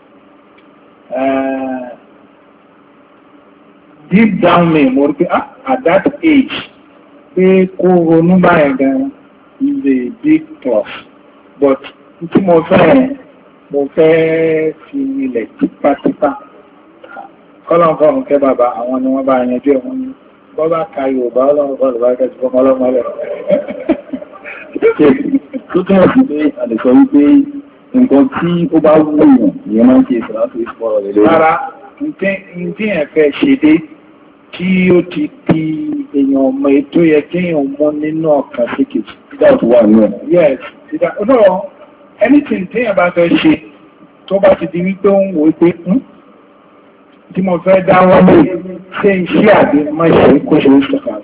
Deep down me, mo rí pé at that age, pé kó ronú báyìí gan is a big plus. But tí mo fẹ́ fi ilẹ̀ tipátipá. Kọ́lọ̀kọ́rùn kẹ́ bàbá àwọn ni wọ́n bá yanjú ẹ̀wọ̀n ní bọ́bá ka Yorùbá ọlọ́run kẹ́ ti fọ́mọ ọlọ́mọ rẹ̀. Tó kẹ́rọ̀ sí pé àlẹ́sọ wípé nǹkan tí ó bá wúyàn ìyẹn máa ń ṣe ìsìnláṣò ìsìnkọ́rọ̀ rẹ̀ lórí. Rárá, ní ẹ̀fẹ́ ṣe dé tí ó ti di èèyàn ọmọ ètò yẹ kí èèyàn mọ́ nínú ọkàn sí kejì. That wà ní ẹ̀. Yes, no, anything tí èèyàn bá fẹ́ ṣe tó bá ti di wípé ó ń wò pé tí mo fẹ́ dá wọ́n lè ṣe iṣẹ́ àbí máṣe kó ṣe ó ṣọ̀kan.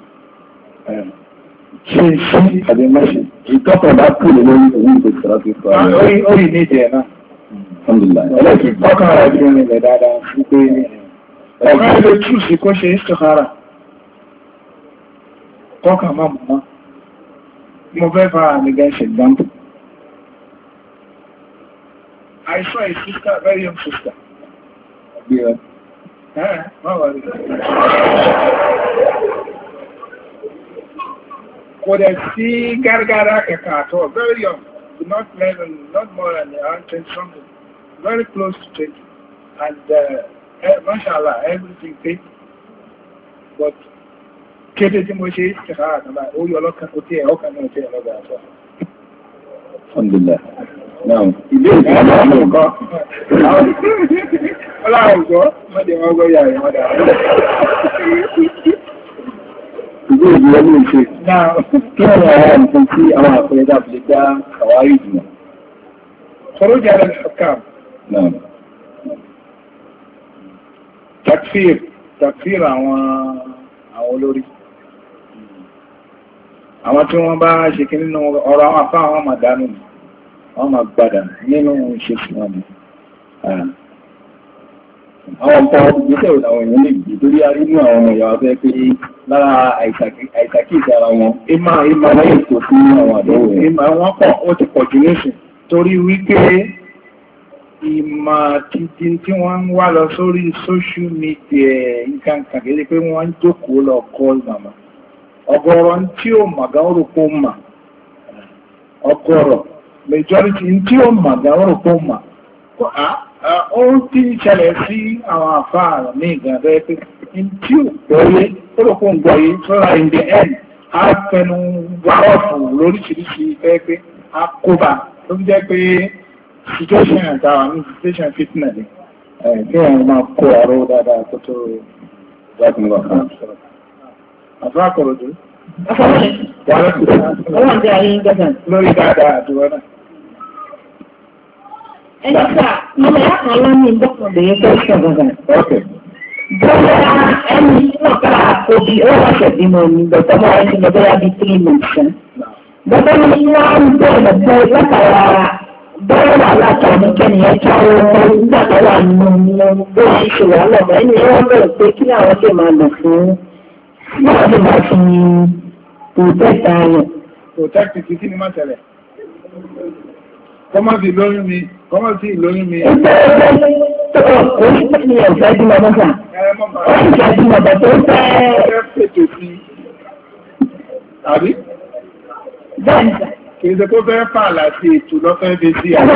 Ṣe iṣẹ́ àbí máṣe. Ìtọ́kọ̀ bá kú lè lórí òun ìgbè ìsìnláṣò ìsìnkọ́rọ̀ rẹ̀. Ó yìí ní ìjẹ̀ náà. Alhamdulillah. Ẹlẹ́kì tọ́kàn rẹ̀ fi rìn lẹ̀ dáadáa sí pé ọ̀gá ilé tú sí kó ṣe istikhara. Tọ́kàn máa mọ̀ náà. Mo fẹ́ fara àmì gan ṣe example. I saw a sister, very young sister. Kò dẹ̀ sí gárgárá kẹ̀kẹ́ àtọ́, very young, not more than 20 something, very close to 20. And mashallah, everything paid. But kéde tí mo ṣe ìṣẹ̀ká àtàlá, ó yọ ọlọ́kan kò tí ẹ̀ ọkàn náà tí ẹ̀ lọ́gbà àtọ́. Alhamdulillah. Now, ìbéèrè kan náà ló kọ́. Ọlọ́rùn-ún mọ́dé wọ́n gbọ́ yà rẹ̀ mọ́dá. Ìbéèrè ìwọ́n ní ìṣe. Náà, kí wọ́n wọ́n àwọn nǹkan tí àwọn àpẹẹrẹ dábì lè dá àwárí ìjìnà. Sọ̀rọ̀ jẹ́ àrẹ̀ ṣọ̀kàm. Náà. Takfir àwọn olórí. Àwọn tí wọ́n bá ṣe kí nínú ọ̀rọ̀ àwọn afá àwọn màdánù ni. Wọ́n máa gbádà nínú ìṣesí wọn ni. Àwọn ọ̀pọ̀ ìgbésẹ̀ àwọn èèyàn lè gbé torí a rí ní àwọn ọmọ ìyàwó fẹ́ pé lára àìsàkíyèsí ara wọn. Ìmọ̀ wọ́n yìí tó fún àwọn àdánwò rẹ̀. Ìmọ̀ wọn pọ̀ ó ti pọ̀ jù nísìn torí wípé ìmọ̀ títí tí wọ́n ń wá lọ sórí social media nǹkan kàkiri pé wọ́n ń jókòó lọ kọ́ ìmọ̀. Ọ̀gọ̀rọ̀ tí ó màgá orúkọ mà ọgọ́rọ̀ majority tí ó mà dáwọ́rò kó mà ó tí ń ṣẹlẹ̀ sí àwọn àfáà ní ìgbàgbẹ́ pé tí ó gbọ́yé ó rò kó ń gbọ́yé sọ́ra in the end á fẹnu wárọ̀fù lóríṣiríṣi fẹ́ pé á kóbá ló fi jẹ́ pé situation àtàwà ní situation fitness ni kí wọ́n máa kó ọ̀rọ̀ dáadáa tó tó láti mú ọ̀kan sọ̀rọ̀. àfáà kọ̀rọ̀dú Ọlọ́run jẹ́ ayé ń gẹ́gẹ́. lórí dáadáa àdúrà náà. Ẹni sà, ilẹ̀ yàtọ̀ ló ní ìgbọ́kànlẹ̀ tó ṣe gẹ́gẹ́. Okay. Bóyá ẹni náà ká òbí ó wọ́ṣẹ̀ bímọ ní bẹ̀tẹ̀ mọ́ ẹni lọ bóyá bíi 3 months. Bẹ́ẹ̀ ni wọ́n ń bẹ̀rẹ̀ pé látara bẹ́ẹ̀ wà látọ̀ ní kẹ́ni ẹ ká ọmọ nígbà tó wà nínú bó ṣe ṣe wà lọ́mọ ẹni wọ́n bẹ̀rẹ̀ pé kí àwọn lè máa lò fún wọ́n lè máa fi protect ayọ̀. Protect ti kí ni máa tẹ̀lẹ̀? Kọ́mọ́ sí lóyún mi, kọ́mọ́ sí ìlóyún mi. Oríṣiríṣi ni ọ̀fẹ́ bí ọmọ sà. Oríṣiríṣi bí ọmọ tó fẹ́ fètò sí. Àbí? Bẹ́ẹ̀ni sà. Kì í ṣe kó fẹ́ fà láti ètò lọ́fẹ́ bí sí Ẹni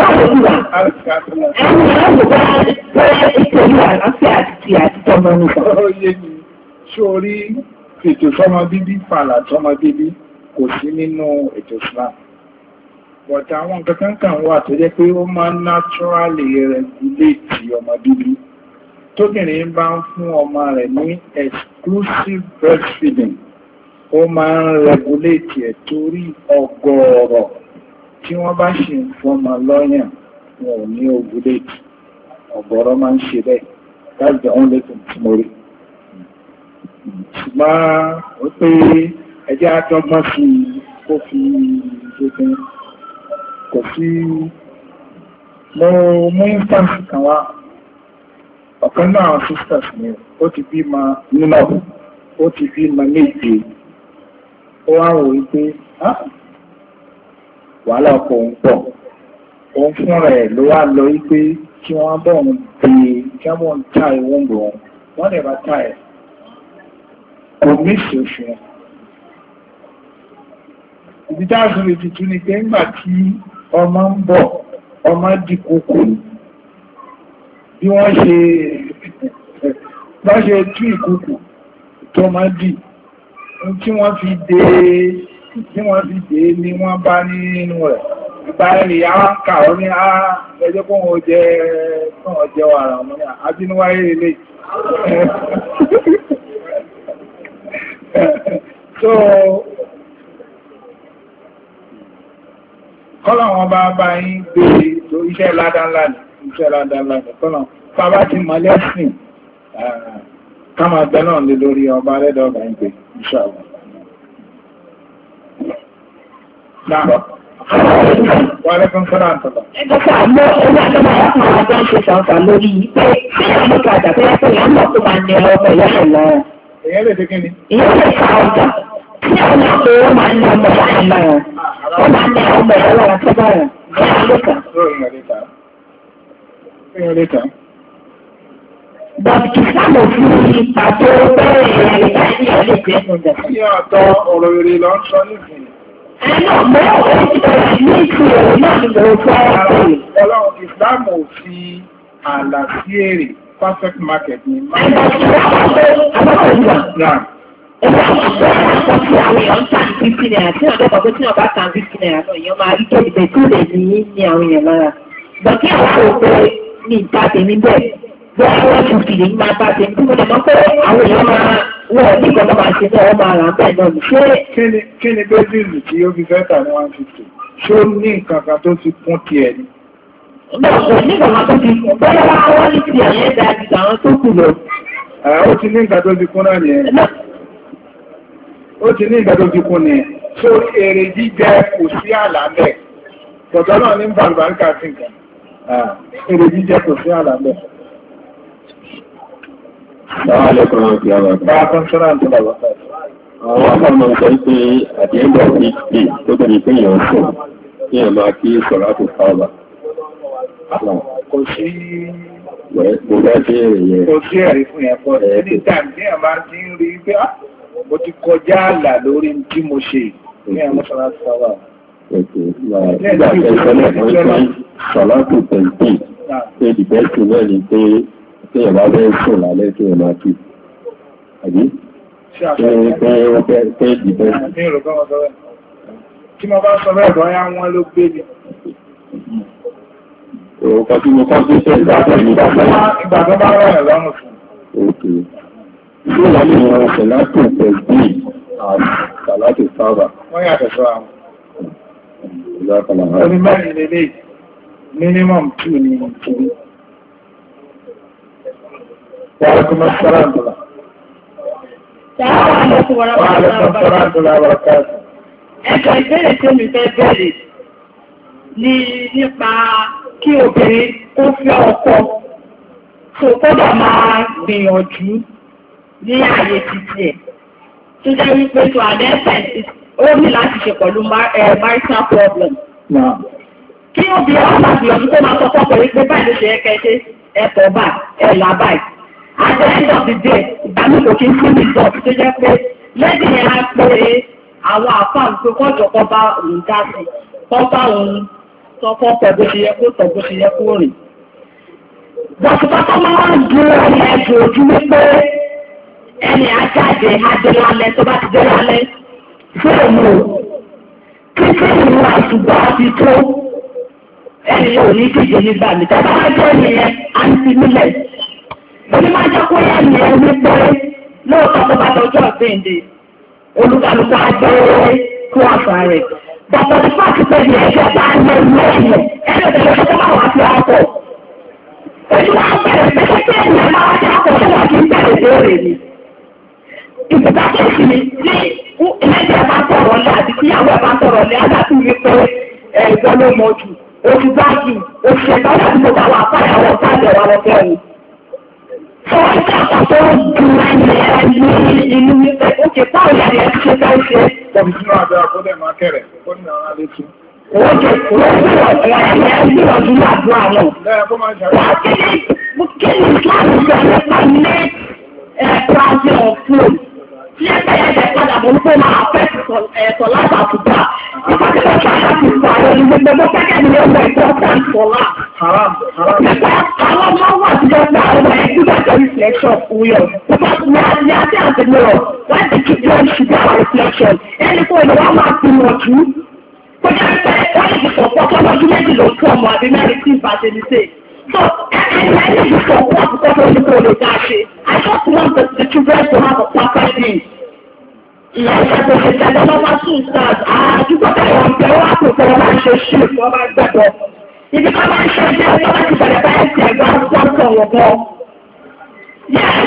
Sórí ètò sọ́mọ bíbí fàlà sọ́mọ bíbí kò sí nínú ètò Islam. Bọ̀tà àwọn kankan kan wà tó jẹ́ pé ó máa ń naturally regulate ọmọ bíbí. Tóbìnrin bá ń fún ọmọ rẹ̀ ní exclusive breastfeeding, ó máa ń regulate ẹ̀ torí ọgọ́rọ̀ tí wọ́n bá ṣe ń fọmọ lọ́yàn wọn ò ní ovulate. Ọgọ́rọ̀ máa ń ṣe bẹ́ẹ̀. That's the only thing tí mo rí. Ṣùgbọ́n ó pé ẹjẹ́ àjọgbọ́n sí kó fi ṣe kò sí mo mú instance kan wá ọ̀kan náà àwọn sisters ni ó ti bímọ nínú ó ti bímọ méje ó wá wò wípé wàhálà ọkọ̀ òun pọ̀ òun fúnra ẹ̀ ló wá lọ wípé kí wọ́n bọ̀ ń bí kí wọ́n ń ta ìwọ̀n bò wọ́n lè bá ta ẹ̀ kò ní ìṣòṣù ẹ̀. Ibi tá a sọ lè tuntun ni pé ńgbà tí ọmọ ń bọ̀ ọmọ di kókó bí wọ́n ṣe tú ìkókó tó máa dì tí wọ́n fi dé ní wọ́n bá nínú rẹ̀ ìgbà ẹ̀rì àwọn kà ó ní ẹjọ́ kó wọ́n jẹ́ wàrà ọmọ ní àbínúwáyé ilé so kọ́lọ̀ wọn bá yín gbé tó iṣẹ́ ládánlá ní kọ́lọ̀ bàbá ti mọ̀ lẹ́sìn káàmà gbẹ́ náà lè lórí ọba rẹ́dọ̀ ọba ń gbé ìṣàwọ̀. Wà lẹ́kùn fẹ́ràn àtọ̀lọ̀. Ẹgbẹ́ta mọ́ ẹgbẹ́ àtọ́mọ̀ ọkùnrin àjọ ń ṣe ṣàǹfà lórí pé ṣé ìyàmọ́ kàdà pé ẹgbẹ́ ìyàmọ́ tó máa ní ọmọ ìyá lọ́rọ̀. Èyẹ́ lè dé kí ni? Ìyẹ́ lè fa ọjà. Tí àwọn ọmọ ó máa ń ní ọmọ ìyá lọ́rọ̀. Ó máa ń ní ọmọ ìyá lọ́rọ̀ tó bọ̀rọ̀. Bọ̀dì kì sáàmù fún ipa tó bẹ̀rẹ̀ ìrìnàjò ìyàlẹ̀ ìgbẹ́sùnjà. Kí ọ̀tọ̀ ọ̀rọ̀ èrè lọ ń sọ nísìnyí. Ẹnà mọ́ ọ̀rọ̀ ìbẹ̀rẹ̀ ní ìṣòro náà ní ìbẹ̀rẹ̀ fún ọ̀rọ̀. Ọlọ́run ìsìláàmù ò fi ààlà sí èrè perfect market ní. Ẹgbẹ́ tí wọ́n wá pé àbọ̀kọ̀ ìgbà. Ẹgbẹ́ àpapọ̀ tí àwọn èèyàn ń tàn 50 naira tí ọ̀dọ́ pàpọ̀ tí wọ́n bá tàn 50 naira náà èèyàn máa rí kéde tó lè ní àwọn èèyàn lára. Bọ̀kí àwọn òpó ní ìta tèmi bẹ́ẹ̀ bí wọ́n tún fi lè máa bá tèmi tí mo lè mọ̀ pé àwọn èèyàn máa wọ́n ní ìgbọ́n máa ṣe náà wọ́n máa rà bẹ́ẹ̀ náà ní. Kí ni bẹ́sìlì tí ó fi fẹ́ tà ní 150? Ṣé ó ní nǹkan kan tó ti kún tiẹ̀ ni? Bẹ́ẹ̀ ní ìgbà tó ti kún bẹ́ẹ̀ wá ní ti àyẹ́ dájú àwọn tó kù lọ. Ó ti ní nǹkan tó ti kún náà nìyẹn. Ó ti ní nǹkan tó ti kún nìyẹn. So èrè jíjẹ kò sí àlà mẹ́. Tọ̀tọ̀ náà ní bàbáríkà sí nǹkan. Èrè jíjẹ kò sí àlà mẹ́. Àwọn ọmọ sọ pé àti ẹgbẹ̀ ìpè tó tẹ̀lé pé èèyàn sùn ní ẹ̀mà kí sọ̀rọ̀ àti fàábà. Kò sí ẹ̀rí fún ẹ̀kọ́ ní tàbí ẹ̀mà tí ń rí pé mo ti kọjá àlà lórí tí mo ṣe ní ẹ̀mọ́ sọ̀rọ̀ àti fàábà. Nígbà tẹ́sílẹ̀ fún ìpín sọ̀látù tẹ̀sí pé ìbẹ́sì náà ni pé tí ẹ̀ bá fẹ́ sùn lálẹ́ tí ẹ̀ máa tù. Àbí? Pé ìbẹ́sì. Tí mo bá sọ bẹ́ẹ̀ bọ́ yá wọn ló gbé mi. Òkà tí mo kọ́ sí ṣe ìgbàgbọ́ ní ìgbà tó bá rọ̀ ẹ̀ lọ́rùn fún. Òkè. Ṣé wọ́n ní wọn sọ̀látù tẹ̀sí àti sọ̀látù sábà? Wọ́n yàtọ̀ sọ àwọn. Orí mẹ́rin lélẹ̀ minimum 2 ni ìkìrí. Wàhálà kọmọ sọ́rọ̀ àdúrà. Wàhálà kọmọ sọ́rọ̀ àdúrà wà káàkiri. Ẹ̀kọ́ ìbéèrè tí omi fẹ́ bẹ̀rẹ̀ ní nípa kí obìnrin ó fẹ́ ọkọ tó kọ́dọ̀ máa gbìyànjú ní ààyè títí ẹ̀. Tó jẹ́ wípé tó àdẹ́sẹ̀ ó ní láti ṣe pẹ̀lú marital problem. Kí ó bí ọmọ ìgbìyànjú tó máa sọ́kọ́ pẹ̀lú pé báyìí ló ṣe ẹkẹ́ ṣe ẹ̀tọ́ báyìí, ẹ̀là báyìí. At the end of the day, ìgbàmíkò kí ń fún mi sọ tó jẹ́ pé lẹ́dìn yẹn á pé àwọn àfáà pé kọ́jọ kọ́ bá òun dá sí, kọ́ bá òun sọ́kọ́ pẹ̀ bó ṣe yẹ kó sọ bó ṣe yẹ kó rìn. Bọ̀sùpátọ́ máa ń dúró ní ẹjọ́ ojú wípé ẹni ajáde adélálẹ́ tó bá ti dé lálẹ́ fún òun títí ìwọ̀n àtùgbà ti tó ẹni yóò ní díje nígbà mi tàbí ajọ́ ìyẹn anti-millet oní máa jẹ́ kó yẹ ní ẹni pé lóòótọ́ tó bá tọjọ́ ìgbéǹde olúkálùkù agbẹ́rẹ́ fún àṣà rẹ̀ bọ̀pọ̀ ní fáàkì pé ní ẹjọ́ bá ń lé ilé ẹ̀yẹ ẹni òtẹ́lẹ̀ tó máa wà sí ọkọ̀ ojú wa bẹ̀rẹ̀ pé kí ẹ̀yẹ máa wá sí ọkọ̀ tó wà kí ń bẹ̀rẹ̀ lóore ni ìbùdó àkẹ́sì ni ní ẹlẹ́dẹ̀ bá sọ̀rọ̀ lé àti kíyàwó ẹ̀ bá sọ̀rọ̀ lé adájú wípé ẹ̀gbọ́n ló mọ jù oṣù báàgì oṣù ẹ̀tọ́ láti mo bá wà fáyàwó sáàdì ẹ̀wà lọ́fẹ́ ni. Sọ́wọ́n ìjà àpapọ̀ dùn ẹni ní inú wípé ó ti pààrọ̀ ìyá rẹ̀ ṣe fẹ́ ṣe. Tọ́bí sínú àjọ àkọ́dẹ̀ máa kẹ̀rẹ̀ ó ní àwọn alétí. Ó jẹ́ ìgbìyànjú àdúrà náà. Wà kí ni ìsìláàmù sọ nípa ilé ẹ̀ẹ́dẹ́gbàjẹ́ ọ̀fún tí ẹgbẹ́ ẹgbẹ́ padà mọ́ pé máa fẹ́ ẹ̀tọ́ láti àtúgbà ìpàdébọ̀ ṣáà ti sọ àwọn olùgbẹ́gbẹ́ pẹ́kẹ́ ní ọmọ ìtọ́ ìfọ̀lá. Àwọn ọmọ wà tí ó gba ọmọ ẹgbẹ́ reflection wúyọ̀. Wọ́n ní àti àtẹ̀mọ́rọ̀ wọ́n ti kí wọ́n ṣe bí àwọn reflection. Ẹni fún ìlú wọn máa fi wọ̀n jù. Kó jẹ́ pé wọ́n lè sọ̀pọ̀ tó lọ́dún méjì ló fún ọmọ àbí mẹ́rin tí ìbàjẹ́ ní sè. So, I just want the children to have a proper day. Like I said, I don't know what to start. You got to have to go and show shoes for my brother. If you come and show them, you have to get a bag, I got something with them. Yes.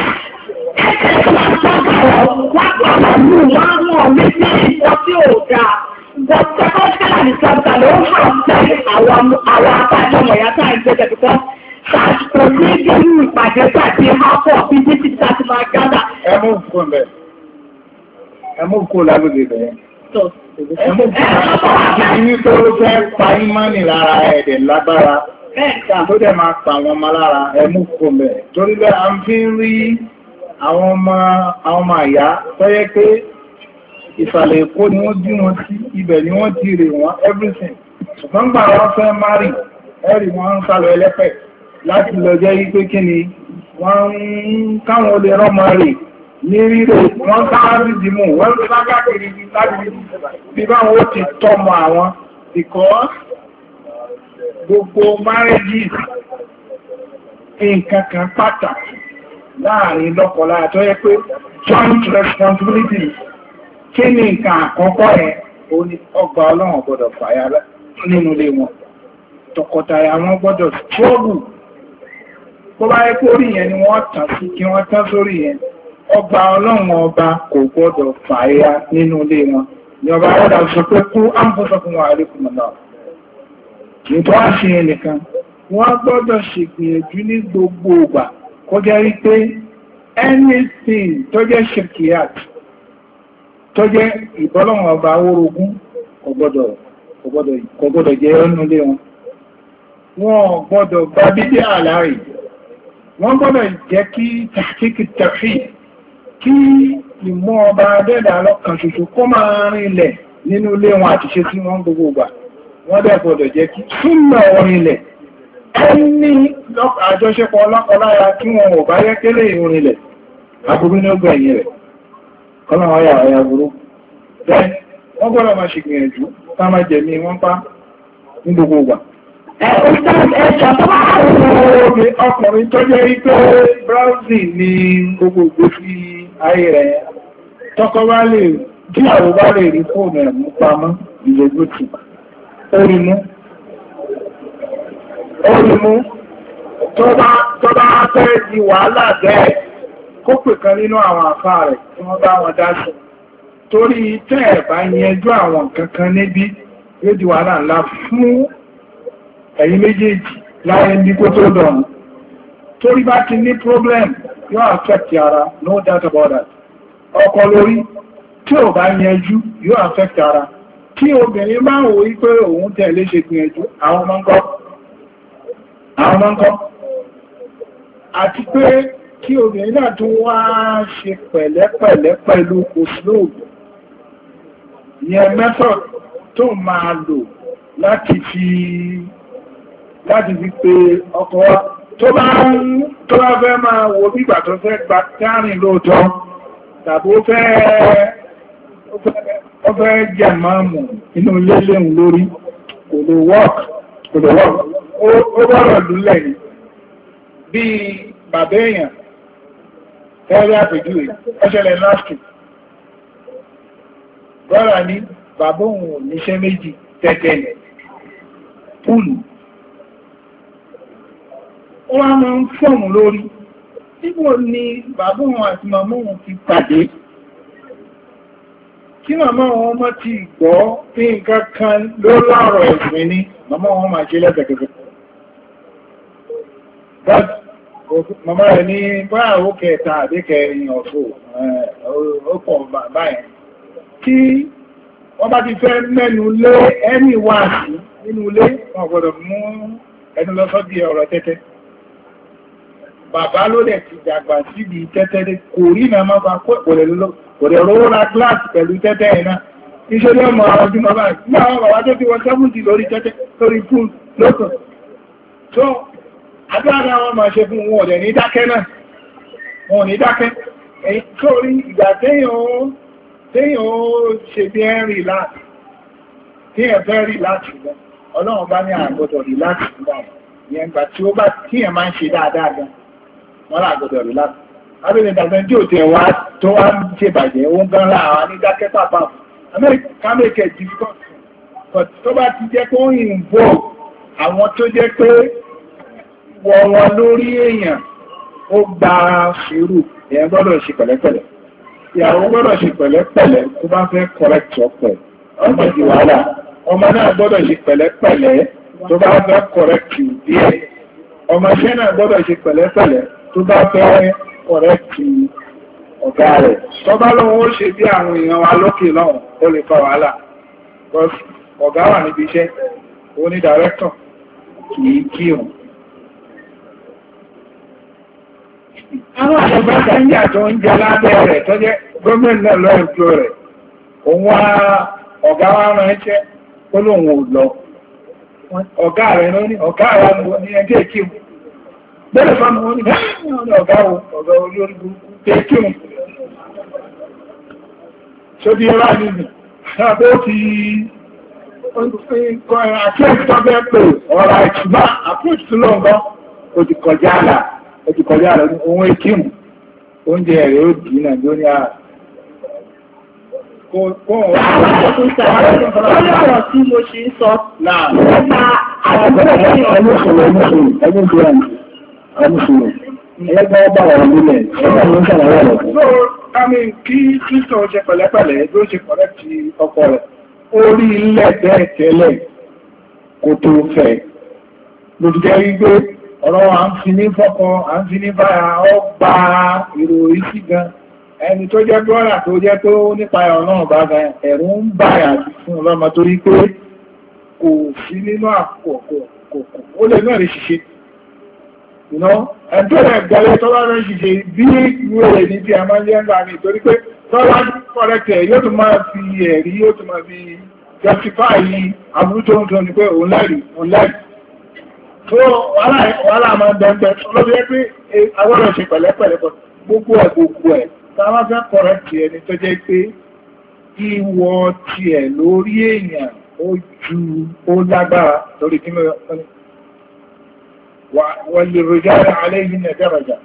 Ẹmú kó lágbègbè bẹ̀rẹ̀. Ẹmú kó ní tó fẹ́ pa ìmánì lára ẹ̀dẹ̀ lágbára. Tó dẹ̀ máa pa àwọn ọmọ lára ẹmú kó bẹ̀rẹ̀. Torí bẹ́ a ń fi ń rí àwọn ọmọ àyá tó yẹ pé ìsàlẹ̀ Èkó ni wọ́n bí wọn sí, ibẹ̀ ni wọ́n ti rè wọ́n everything. Ṣùgbọ́n gbà wọ́n fẹ́ márì, ẹ̀rì wọ́n ń sálọ ẹlẹ́pẹ̀ láti lọ jẹ́ yí pé kí ni wọ́n ń káwọn olè rọ́mọ rè ní rírò wọ́n káàrí dìmú wọ́n tó lágbàkiri láti bí báwọn ó ti tọ́mọ àwọn because gbogbo marriages nǹkan kan pàtàkì láàrin lọ́kọláya tó yẹ pé joint responsibility kí ni nǹkan àkọ́kọ́ ẹ̀ ó ní ọgbà ọlọ́run gbọ́dọ̀ fàyà nínú ilé wọn tọkọtaya wọn gbọ́dọ̀ struggle kó bá yẹ kó rí yẹn ni wọ́n tàn sí kí wọ́n tán sórí yẹn ọgbà ọlọ́run ọba kò gbọ́dọ̀ fàyà nínú ilé wọn ni ọba ọ̀dà sọ pé kú áńfọ́sọ́kùn wà lẹ́kùn náà nítorí wá ṣe ẹnìkan wọ́n gbọ́dọ̀ ṣègbìyànjú ní gbogbo ìgbà kó jẹ́ rí pé anything tó jẹ́ ṣirkiyat tó jẹ́ ìbọ́lọ́wọ̀n ọba orogún kò gbọ́dọ̀ jẹ́ ọ́nà ilé wọn wọ́n gbọ́dọ̀ bá bídí àlárí wọ́n gbọ́dọ̀ jẹ́ kí tàkíkì tàfí kí ìmọ̀ ọba adẹ́dà lọ́kàn ṣoṣo kó máa rinlẹ̀ nínú ilé wọn àti ṣe sí wọn gbogbo ìgbà wọ́n dẹ̀ gbọ́dọ̀ jẹ́ kí súnmọ́ orinlẹ̀ ẹni àjọṣepọ̀ ọlọ́kọláya tí wọn ò bá yẹ́ kélé ìrìnlẹ̀ aburú ní ọgbà ẹ̀yìn rẹ̀ kọ́nà ọ̀yà ọ̀yà burú bẹ́ẹ̀ wọ́n gbọ́dọ̀ máa ṣe gbìyànjú ká máa jẹ̀mí wọ́n pa ní gbogbo ìgbà. Ọkùnrin tó jẹ́ wípé browsing ní gbogbo ìgbésí ayé rẹ̀ tọ́kọ bá lè kí àwọn bá lè rí fóònù ẹ̀ mú pamọ́ ìlẹ́gbẹ̀tì orímú tó bá fẹ́ di wàhálà bẹ́ẹ̀ kó pè kan nínú àwọn àfáà rẹ̀ tí wọ́n bá wọn dá sí torí tẹ́ ẹ̀ bá yẹjú àwọn kankan níbi yóò di wàhálà ńlá fún ẹ̀yin méjèèjì láyé ní kó tó dọ̀rùn torí bá ti ní problem yóò affect ara no doubt about that ọkọ lórí tí ò bá yẹjú yóò affect ara tí obìnrin máa wò wípé òun tẹ̀lé ṣe gbìyànjú àwọn ọmọ ńkọ́ àti pé kí obìnrin náà tún wá ṣe pẹ̀lẹ́pẹ̀lẹ́ pẹ̀lú òṣìlóògùn yẹn method tó máa lò láti fi pé ọkọ wa tó bá fẹ́ máa wo bígbà tó fẹ́ gba kárìn lóòótọ́ tàbí ó fẹ́ jẹ́ máàmù inú ilé léhùn lórí kò lè work ó gbọ́dọ̀ lúlẹ̀ ní bí bàbá èèyàn tẹ́lẹ̀ àpèjúwe ọṣẹlẹ̀ lásìkò brọ́dà ní bàbá òun ò níṣẹ́ méjì tẹ́tẹ́lẹ̀ púùlù ó wá máa ń fọ́ọ̀mù lórí nígbò ni bàbá òun àti màmá òun ti pàdé kí màmá wọn mọ́ ti gbọ́ pé nǹkan kan ló lọ́rọ̀ ẹ̀sìn ní màmá wọn máa ṣe lẹ́sẹ̀kẹsẹ̀ màmá rẹ̀ ní báyàwó kẹta àdékẹrin ọ̀fọ́ ó pọ̀ báyìí kí wọ́n bá ti fẹ́ mẹ́nu lé ẹni wá sí nínú ilé wọn gbọ́dọ̀ mú ẹnu lọ́sọ́dí ọ̀rọ̀ tẹ́tẹ́ bàbá ló dẹ̀ ti dàgbà síbi tẹ́tẹ́ kò rí náà máa bá kò lè rówó ra gíláàsì pẹ̀lú tẹ́tẹ́ ẹ̀ náà iṣẹ́ ní ọmọ àwọn ọdún bàbá ní àwọn bàbá tó ti wọ 70 lórí tẹ́tẹ́ lórí fún lókàn tó agbára wọn máa ṣe fún wọn ọ̀dẹ̀ ní dákẹ́ náà wọn ò ní dákẹ́ èyí tó rí ìgbà téèyàn ó ṣe bí ẹ́ rí láti téèyàn fẹ́ rí láti lọ ọlọ́run bá ní àgbọ̀dọ̀ rí láti lọ ìyẹn gbà tí ó bá tíyàn máa ń ṣe dáadáa gan wọ́n láàgbọ̀dọ̀ rí láti abẹ́lẹ̀ ìdàgbẹ́ tí ò tẹ̀ wá tó wá ń ṣe bàjẹ́ ó ń gán láàá ní dákẹ́ pàpà amẹ́ríkà difficult but tó bá ti jẹ́ kó ń involve àwọn tó jẹ́ pé wọn lórí èèyàn ó gba sùúrù èèyàn gbọ́dọ̀ ṣe pẹ̀lẹ́pẹ̀lẹ́ ìyàwó gbọ́dọ̀ ṣe pẹ̀lẹ́pẹ̀lẹ́ tó bá fẹ́ correct ọ̀pẹ̀ ọmọ ìdí wàhálà ọmọ náà gbọ́dọ̀ ṣe pẹ̀lẹ́pẹ̀lẹ́ tó bá fẹ́ correct díẹ̀ ọmọ iṣẹ́ náà gbọ́dọ̀ ṣe pẹ̀lẹ́pẹ̀lẹ́ tó bá fẹ́ correct ọ̀gá rẹ̀ tó bá lọ́wọ́ ó ṣe bí àwọn èèyàn wa lókè lọ́wọ́ ó lè fa wàhálà ọ̀gá wà níbi iṣẹ́ ó ní director kìí kírun àwọn àṣọ̀bá ń jà tó ń jẹ lábẹ́ rẹ̀ tó jẹ́ gómìnà náà lọ ìjọ rẹ̀ òun wá ọ̀gá wa ránṣẹ́ ó lóun ò lọ ọ̀gá rẹ̀ ló ní ọ̀gá wa ní ẹgbẹ́ kí o bẹ́ẹ̀ fáwọn wọn ní ọ̀gá olórí burúkú tẹ́ kí o ṣó bí ọlá nìyí náà bó ti àkíyèsí tó bẹ́ẹ̀ pé ọ̀rọ̀ ìtùbá àpòjù tó lọ́ngọ́ ó ti kọjá àlà ohun ekíhùn oúnjẹ rẹ̀ ó dì náà ló ní ààrẹ kó ọ̀rọ̀ tí mo ṣe ń sọ nípa àgbẹ̀rẹ̀ kí kírísítọ̀ ṣe pẹ̀lẹ́pẹ̀lẹ́ ló ṣe kọ̀rẹ́kì ọkọ rẹ̀ orí ilẹ̀ bẹ́ẹ̀ tẹ́lẹ̀ kò tó fẹ́ ló ti jẹ́ wípé ọ̀rọ̀ à ń fi ní fọ́kàn à ń fi ní bára ọ gba ìròyìn sí gan ẹni tó jẹ́ brọ́dà tó jẹ́ tó nípa ọ̀nà bá gan ẹ̀rù ń báyà fún ọlọ́mọ torí pé kò sí nínú àkókò ó lè náà rí ṣiṣẹ́ ẹ̀tọ́ rẹ̀ gbọ́lẹ̀ tó bá rẹ̀ ṣiṣẹ́ bí ìwé rẹ̀ ní tí a máa ń yẹ́ ńlá ní torí pé tọ́lá kọ̀rẹ́kẹ̀ yóò tún máa fi ẹ̀rí yóò tún máa fi justify àbúrú tó ń sọ ní pé òun lẹ́rìí tó wàhálà máa ń dẹ́gbẹ́ ọlọ́bí pé agbọ́dọ̀ ṣe pẹ̀lẹ́pẹ̀lẹ́ pọ̀ gbogbo ẹ̀ táwọn fẹ́ kọ̀rẹ́kẹ̀ ẹni tó jẹ́ pé ìwọ tiẹ̀ lórí èèyàn ó lágbára lórí kí wọ́n lè rọjára alẹ́ yìí nà daraja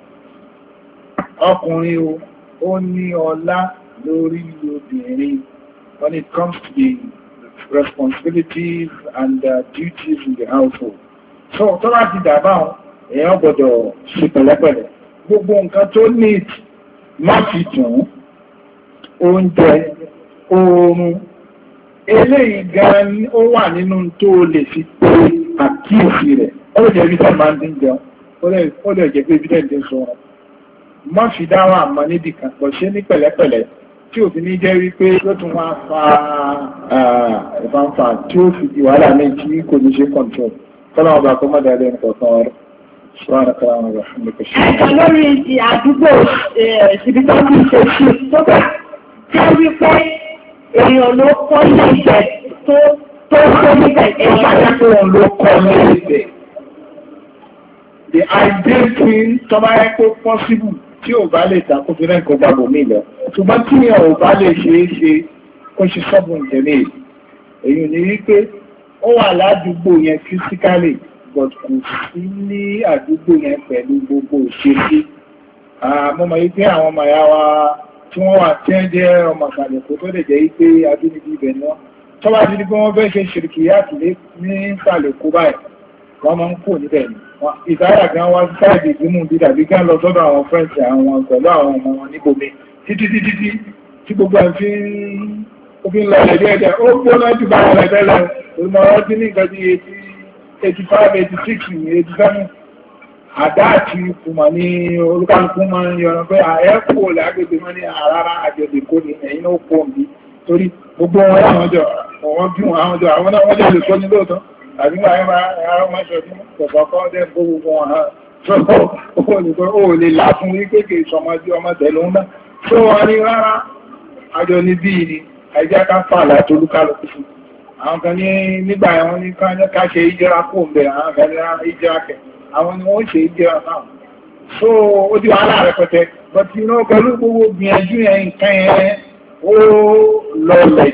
ọkùnrin ó ní ọlá lórí obìnrin when it comes to the responsibilities and duties in the household. So tó bá ti dàbá wọn èèyàn gbọ́dọ̀ ṣe pẹ̀lẹ́pẹ̀lẹ́ gbogbo nǹkan tó need má fi dùn oúnjẹ oorun eléyìí gan ó wà nínú tó lè fi pé àkíyèsí rẹ̀ ó lè jẹ́ ibi tẹ́ máa ń dín jẹun ó lè jẹ́ pé ibi tẹ́ ń dín sọ má fi dáwọ́ àmọ́ nídìí kan pọ̀ ṣe ní pẹ̀lẹ́pẹ̀lẹ́ tí òfin ní jẹ́ wípé ló tún wá fa ìfàǹfà tí ó fi di wàhálà ní tí kò ní ṣe control kọ́nà ọba kó má dáadé nǹkan kan ọ̀rọ̀ ṣùgbọ́n àkàrà àwọn ọ̀rọ̀ fún mi kò ṣe. ẹ̀ka lórí ti àdúgbò ìṣèbí tó ti ṣe ṣe tó bá jẹ́ wípé èèyàn ló kọ́ ní ibẹ̀ tó kọ́ níbẹ̀ èèyàn ló kọ́ ní ibẹ̀. The ideal thing tọ́ba yẹ kó possible tí ò bá lè takò fi rẹ̀ kó gbàgbọ́ mi lọ. Ṣùgbọ́n tí ò bá lè ṣe é ṣe kó ṣe sọ́bùn tẹ̀lé èyí ni wípé ó wà ládùúgbò yẹn physically but kò sí ní àdúgbò yẹn pẹ̀lú gbogbo òṣèlú. Mo mọ̀ wípé àwọn ọmọ ìyá wa tí wọ́n wà tí wọ́n jẹ́ ọmọ àkàlẹ̀kọ́ tó lè jẹ́ wípé adúlébí ibẹ̀ náà. Tọ́ba ti di pé wọ́n fẹ́ ṣe ṣìrìkìyàtì ní ìsàlẹ̀kọ́ báyìí wọ́n máa ń kó níbẹ̀ ni. Ìsáyà kan wá sáàdì ìdímú bí dàbí ká lọ sọ́dọ̀ àwọn fẹ́ǹsì àwọn pẹ̀lú àwọn ọmọ wọn níbòmí títí tí gbogbo ẹ̀ fi ń lọ ẹ̀dẹ́ ẹ̀dẹ́ ó gbóná jù bá wọn tẹ́lẹ̀ olùmọ̀ wọn ti ní nǹkan bí 85 86 87 àdá àti ìkùmọ̀ ní olúkálùkù máa ń yọran pé àẹ́kù lágbègbè wọn ní àrárá àjọ̀dẹ̀ kò ní ẹ̀yìn náà kò ní torí gbogbo wọn láwọn jọ wọn bí wọn àwọn jọ àwọn náà wọ́n jẹ́ lè kọ́ ní lóòótọ́ àbígbà ẹ̀rọ mọ́ṣọ́dún kọ̀kọ́kọ́ dẹ́ gbogbo wọn hàn tó ó lè láfún wípé kìí sọmọdé ọmọ tẹ̀lú ń bá tó wọ́n ní rárá àjọ ní bí ní ẹjá ká fà láti olúkálùkù fún àwọn kan ní nígbà ẹ̀wọ̀n ní ká ṣe ìjẹ́ra kó ń bẹ̀ àwọn kan ní ìjẹ́ra kẹ̀ àwọn ni wọ́n ṣe ìjẹ́ra náà so ó di wàhálà rẹpẹtẹ but you know pẹ̀lú gbogbo gbìyànjú yẹn nǹkan yẹn ó lọlẹ̀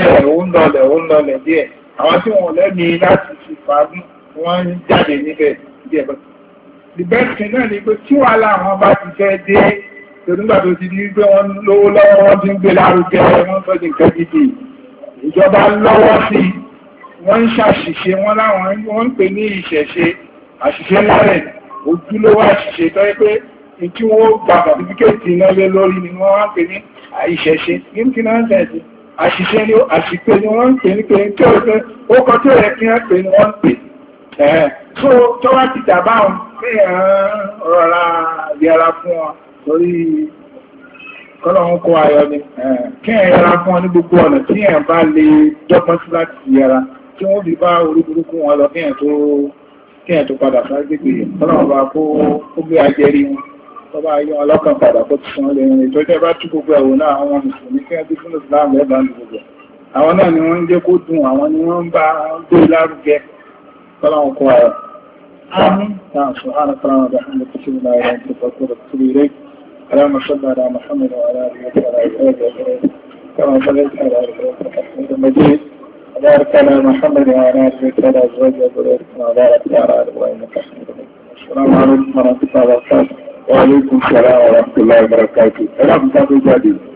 díẹ̀ àwọn tí wọ́n lẹ́ni láti fi fàágún wọ́n ń jáde níbẹ̀ díẹ̀ bọ́. The best thing náà ni pé tí wàhálà àwọn bá ti fẹ́ dé nígbà tó ti di pé wọ́n lówó lọ́wọ́ wọ́n ti ń gbé lárugẹ wọ́n sọ di nǹkan gidi ìjọba lọ́wọ́ sí wọ́n ń ṣàṣìṣe wọ́n láwọn wọ́n ń pè ní ìṣẹ̀ṣe àṣìṣe lọ́rẹ̀ ojúlówó àṣìṣe tó yẹ pé tí wọ́n gba sàtífíkẹ́ẹ̀tì iná lé lórí ni wọ́n wá ń pè ní ìṣẹ̀ṣe kí náà ń tẹ̀sí àṣìṣe ni àṣìpé ni wọ́n ń pè ní pé tí ó rẹ̀ ó kọ́ tí ó rẹ̀ kí wọ́n pè ní wọ́n ń pè so tó wá ti dàbá wọn pé rọra yẹra fún wọn torí kọ́lọ́run kó ayọ̀ ni kí ẹ̀ yẹra fún wọn ní gbogbo ọ̀nà tí ẹ̀ bá lè dọ́gbọ́n sí láti yẹra tí wọ́n fi bá orí burúkú wọn lọ kí ẹ̀ tó padà ságbègbè kọ́lọ́run bá kó gbé ajẹ́rí wọn tó bá yọ ọlọ́kàn padà kó ti sàn lè rìn tó jẹ́ bá tú gbogbo ẹ̀wò náà àwọn mùsùlùmí kí wọ́n bí fún ìsìláàmù ẹ̀bá ní gbogbo àwọn náà ni wọ́n ń jẹ́ kó dùn àwọn ni wọ́n ń bá gbé lárugẹ kọ́lọ́run kó ayọ̀ آمين. سبحانك اللهم وبحمدك أشهد أن لا إله إلا أنت أستغفرك وأتوب إليك. اللهم صل على محمد وعلى آله وصحبه وسلم كما صليت على آل إبراهيم حميد مجيد. وبارك على محمد وعلى آله وصحبه وسلم كما باركت على آل إبراهيم حميد مجيد. السلام عليكم ورحمة الله وبركاته. وعليكم السلام ورحمة الله وبركاته.